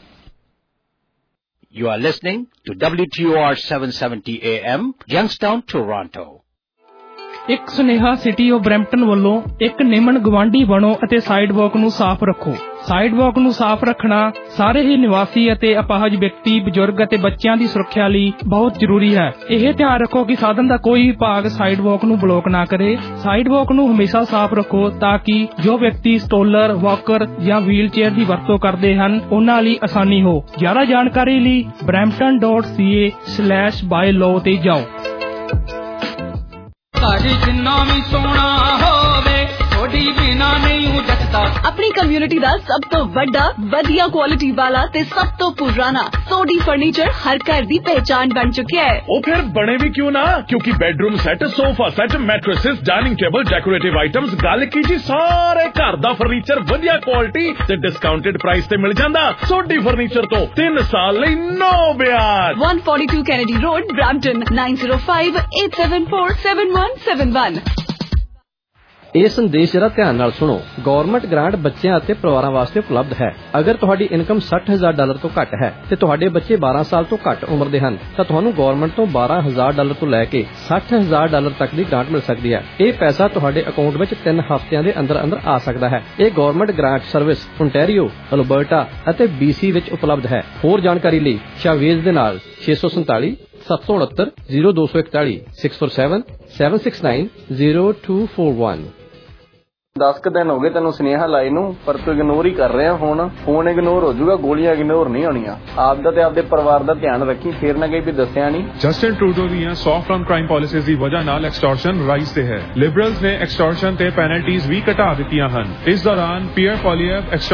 You are listening to WTOR 770 AM, Youngstown, Toronto. ਇੱਕ ਸੁਨੇਹਾ ਸਿਟੀ ਆਫ ਬਰੈਂਪਟਨ ਵੱਲੋਂ ਇੱਕ ਨਿਮਨ ਗਵਾਂਢੀ ਬਣੋ ਅਤੇ ਸਾਈਡਵਾਕ ਨੂੰ ਸਾਫ਼ ਰੱਖੋ। ਸਾਈਡਵਾਕ ਨੂੰ ਸਾਫ਼ ਰੱਖਣਾ ਸਾਰੇ ਹੀ ਨਿਵਾਸੀ ਅਤੇ ਅਪਾਹਜ ਵਿਅਕਤੀ, ਬਜ਼ੁਰਗ ਅਤੇ ਬੱਚਿਆਂ ਦੀ ਸੁਰੱਖਿਆ ਲਈ ਬਹੁਤ ਜ਼ਰੂਰੀ ਹੈ। ਇਹ ਧਿਆਨ ਰੱਖੋ ਕਿ ਸਾਧਨ ਦਾ ਕੋਈ ਵੀ ਭਾਗ ਸਾਈਡਵਾਕ ਨੂੰ ਬਲੌਕ ਨਾ ਕਰੇ। ਸਾਈਡਵਾਕ ਨੂੰ ਹਮੇਸ਼ਾ ਸਾਫ਼ ਰੱਖੋ ਤਾਂ ਕਿ ਜੋ ਵਿਅਕਤੀ ਸਟੋਲਰ, ਵਾਕਰ ਜਾਂ ਵੀਲ ਚੇਅਰ ਦੀ ਵਰਤੋਂ ਕਰਦੇ ਹਨ ਉਹਨਾਂ ਲਈ ਆਸਾਨੀ ਹੋ। ਜ਼ਿਆਦਾ ਜਾਣਕਾਰੀ ਲਈ brampton.ca/bylaw ਤੇ ਜਾਓ। ਸਾਡੀ ਜਿੰਨਾ ਵੀ ਸੋਹਣਾ ਹੋਵੇ ਥੋੜੀ ਬਿਨਾ ਨਹੀਂ ਜੱਟਦਾ। ਆਪਣੀ ਕਮਿਊਨਿਟੀ ਦਾ ਸਭ ਤੋਂ ਵੱਡਾ, ਵਧੀਆ ਕੁਆਲਿਟੀ ਵਾਲਾ ਤੇ ਸਭ ਤੋਂ ਪੁਰਾਣਾ ਸੋਡੀ ਫਰਨੀਚਰ ਹਰ ਘਰ ਦੀ ਪਹਿਚਾਨ ਬਣ ਚੁੱਕਿਆ ਹੈ। ਉਹ ਫਿਰ ਬਣੇ ਵੀ ਕਿਉਂ ਨਾ, ਕਿਉਂਕਿ bedroom set, sofa set, mattresses, dining table, decorative items, ਗੱਲ ਕੀ ਜੀ ਸਾਰੇ ਘਰ ਦਾ ਫਰਨੀਚਰ ਵਧੀਆ ਕੁਆਲਿਟੀ ਤੇ ਡਿਸਕਾਊਂਟਡ ਪ੍ਰਾਈਸ ਤੇ ਮਿਲ ਜਾਂਦਾ। ਸੋਡੀ ਫਰਨੀਚਰ ਤੋਂ 3 ਸਾਲ ਲਈ ਨੋ ਵਿਆਜ। 142 ਕੈਨੇਡੀ ਰੋਡ, ਬ੍ਰੈਂਪਟਨ 9058747171। ਇਹ ਸੰਦੇਸ਼ ਜਰਾ ਧਿਆਨ ਨਾਲ ਸੁਣੋ। ਗਵਰਨਮੈਂਟ ਗ੍ਰਾਂਟ ਬੱਚਿਆਂ ਅਤੇ ਪਰਿਵਾਰਾਂ ਵਾਸਤੇ ਉਪਲਬਧ ਹੈ। ਅਗਰ ਤੁਹਾਡੀ ਇਨਕਮ $60,000 ਤੋਂ ਘੱਟ ਹੈ ਤੇ ਤੁਹਾਡੇ ਬੱਚੇ 12 ਸਾਲ ਤੋਂ ਘੱਟ ਉਮਰ ਦੇ ਹਨ ਤਾਂ ਤੁਹਾਨੂੰ ਗਵਰਨਮੈਂਟ ਤੋਂ $12,000 ਤੋਂ ਲੈ ਕੇ $60,000 ਤੱਕ ਦੀ ਗ੍ਰਾਂਟ ਮਿਲ ਸਕਦੀ ਹੈ। ਇਹ ਪੈਸਾ ਤੁਹਾਡੇ ਅਕਾਊਂਟ ਵਿੱਚ 3 ਹਫ਼ਤਿਆਂ ਦੇ ਅੰਦਰ ਆ ਸਕਦਾ ਹੈ। ਇਹ government grant service Ontario, Alberta ਅਤੇ BC ਵਿੱਚ ਉਪਲਬਧ ਹੈ। ਹੋਰ ਜਾਣਕਾਰੀ ਲਈ ਸ਼ਾਵੇਜ਼ ਦੇ ਨਾਲ 647 769 0241 647 769 0241। 10 ਦਿਨ ਹੋ ਗਏ ਤੈਨੂੰ ਸੁਨੇਹਾ ਲਾਈ ਨੂੰ, ਪਰ ਤੂੰ ਇਗਨੋਰ ਹੀ ਕਰ ਰਿਹਾ। ਹੁਣ ਫੋਨ ਇਗਨੋਰ ਹੋ ਜਾਊਗਾ, ਗੋਲੀਆਂ ਇਗਨੋਰ ਨਹੀਂ ਹੋਣੀਆਂ। ਆਪਦਾ ਤੇ ਆਪਦੇ ਪਰਿਵਾਰ ਦਾ ਧਿਆਨ ਰੱਖੀ, ਫੇਰ ਨਾ ਕਹੀਂ ਵੀ ਦੱਸਿਆ ਨਹੀਂ। ਜਸਟਿਨ ਟਰੂਡੋ ਦੀਆਂ ਸੌਫਟ ਔਨ ਕ੍ਰਾਈਮ ਪਾਲਿਸੀਜ਼ ਦੀ ਵਜ੍ਹਾ ਨਾਲ ਐਕਸਟੋਰਸ਼ਨ ਰਾਈਜ਼ ਤੇ ਹੈ। ਲਿਬਰਲਸ ਨੇ ਐਕਸਟੋਰਸ਼ਨ ਤੇ ਪੈਨਲਟੀਜ਼ ਵੀ ਘਟਾ ਦਿੱਤੀਆਂ ਹਨ। ਇਸ ਦੌਰਾਨ ਪੀਅਰ ਪੋਲੀਐਫ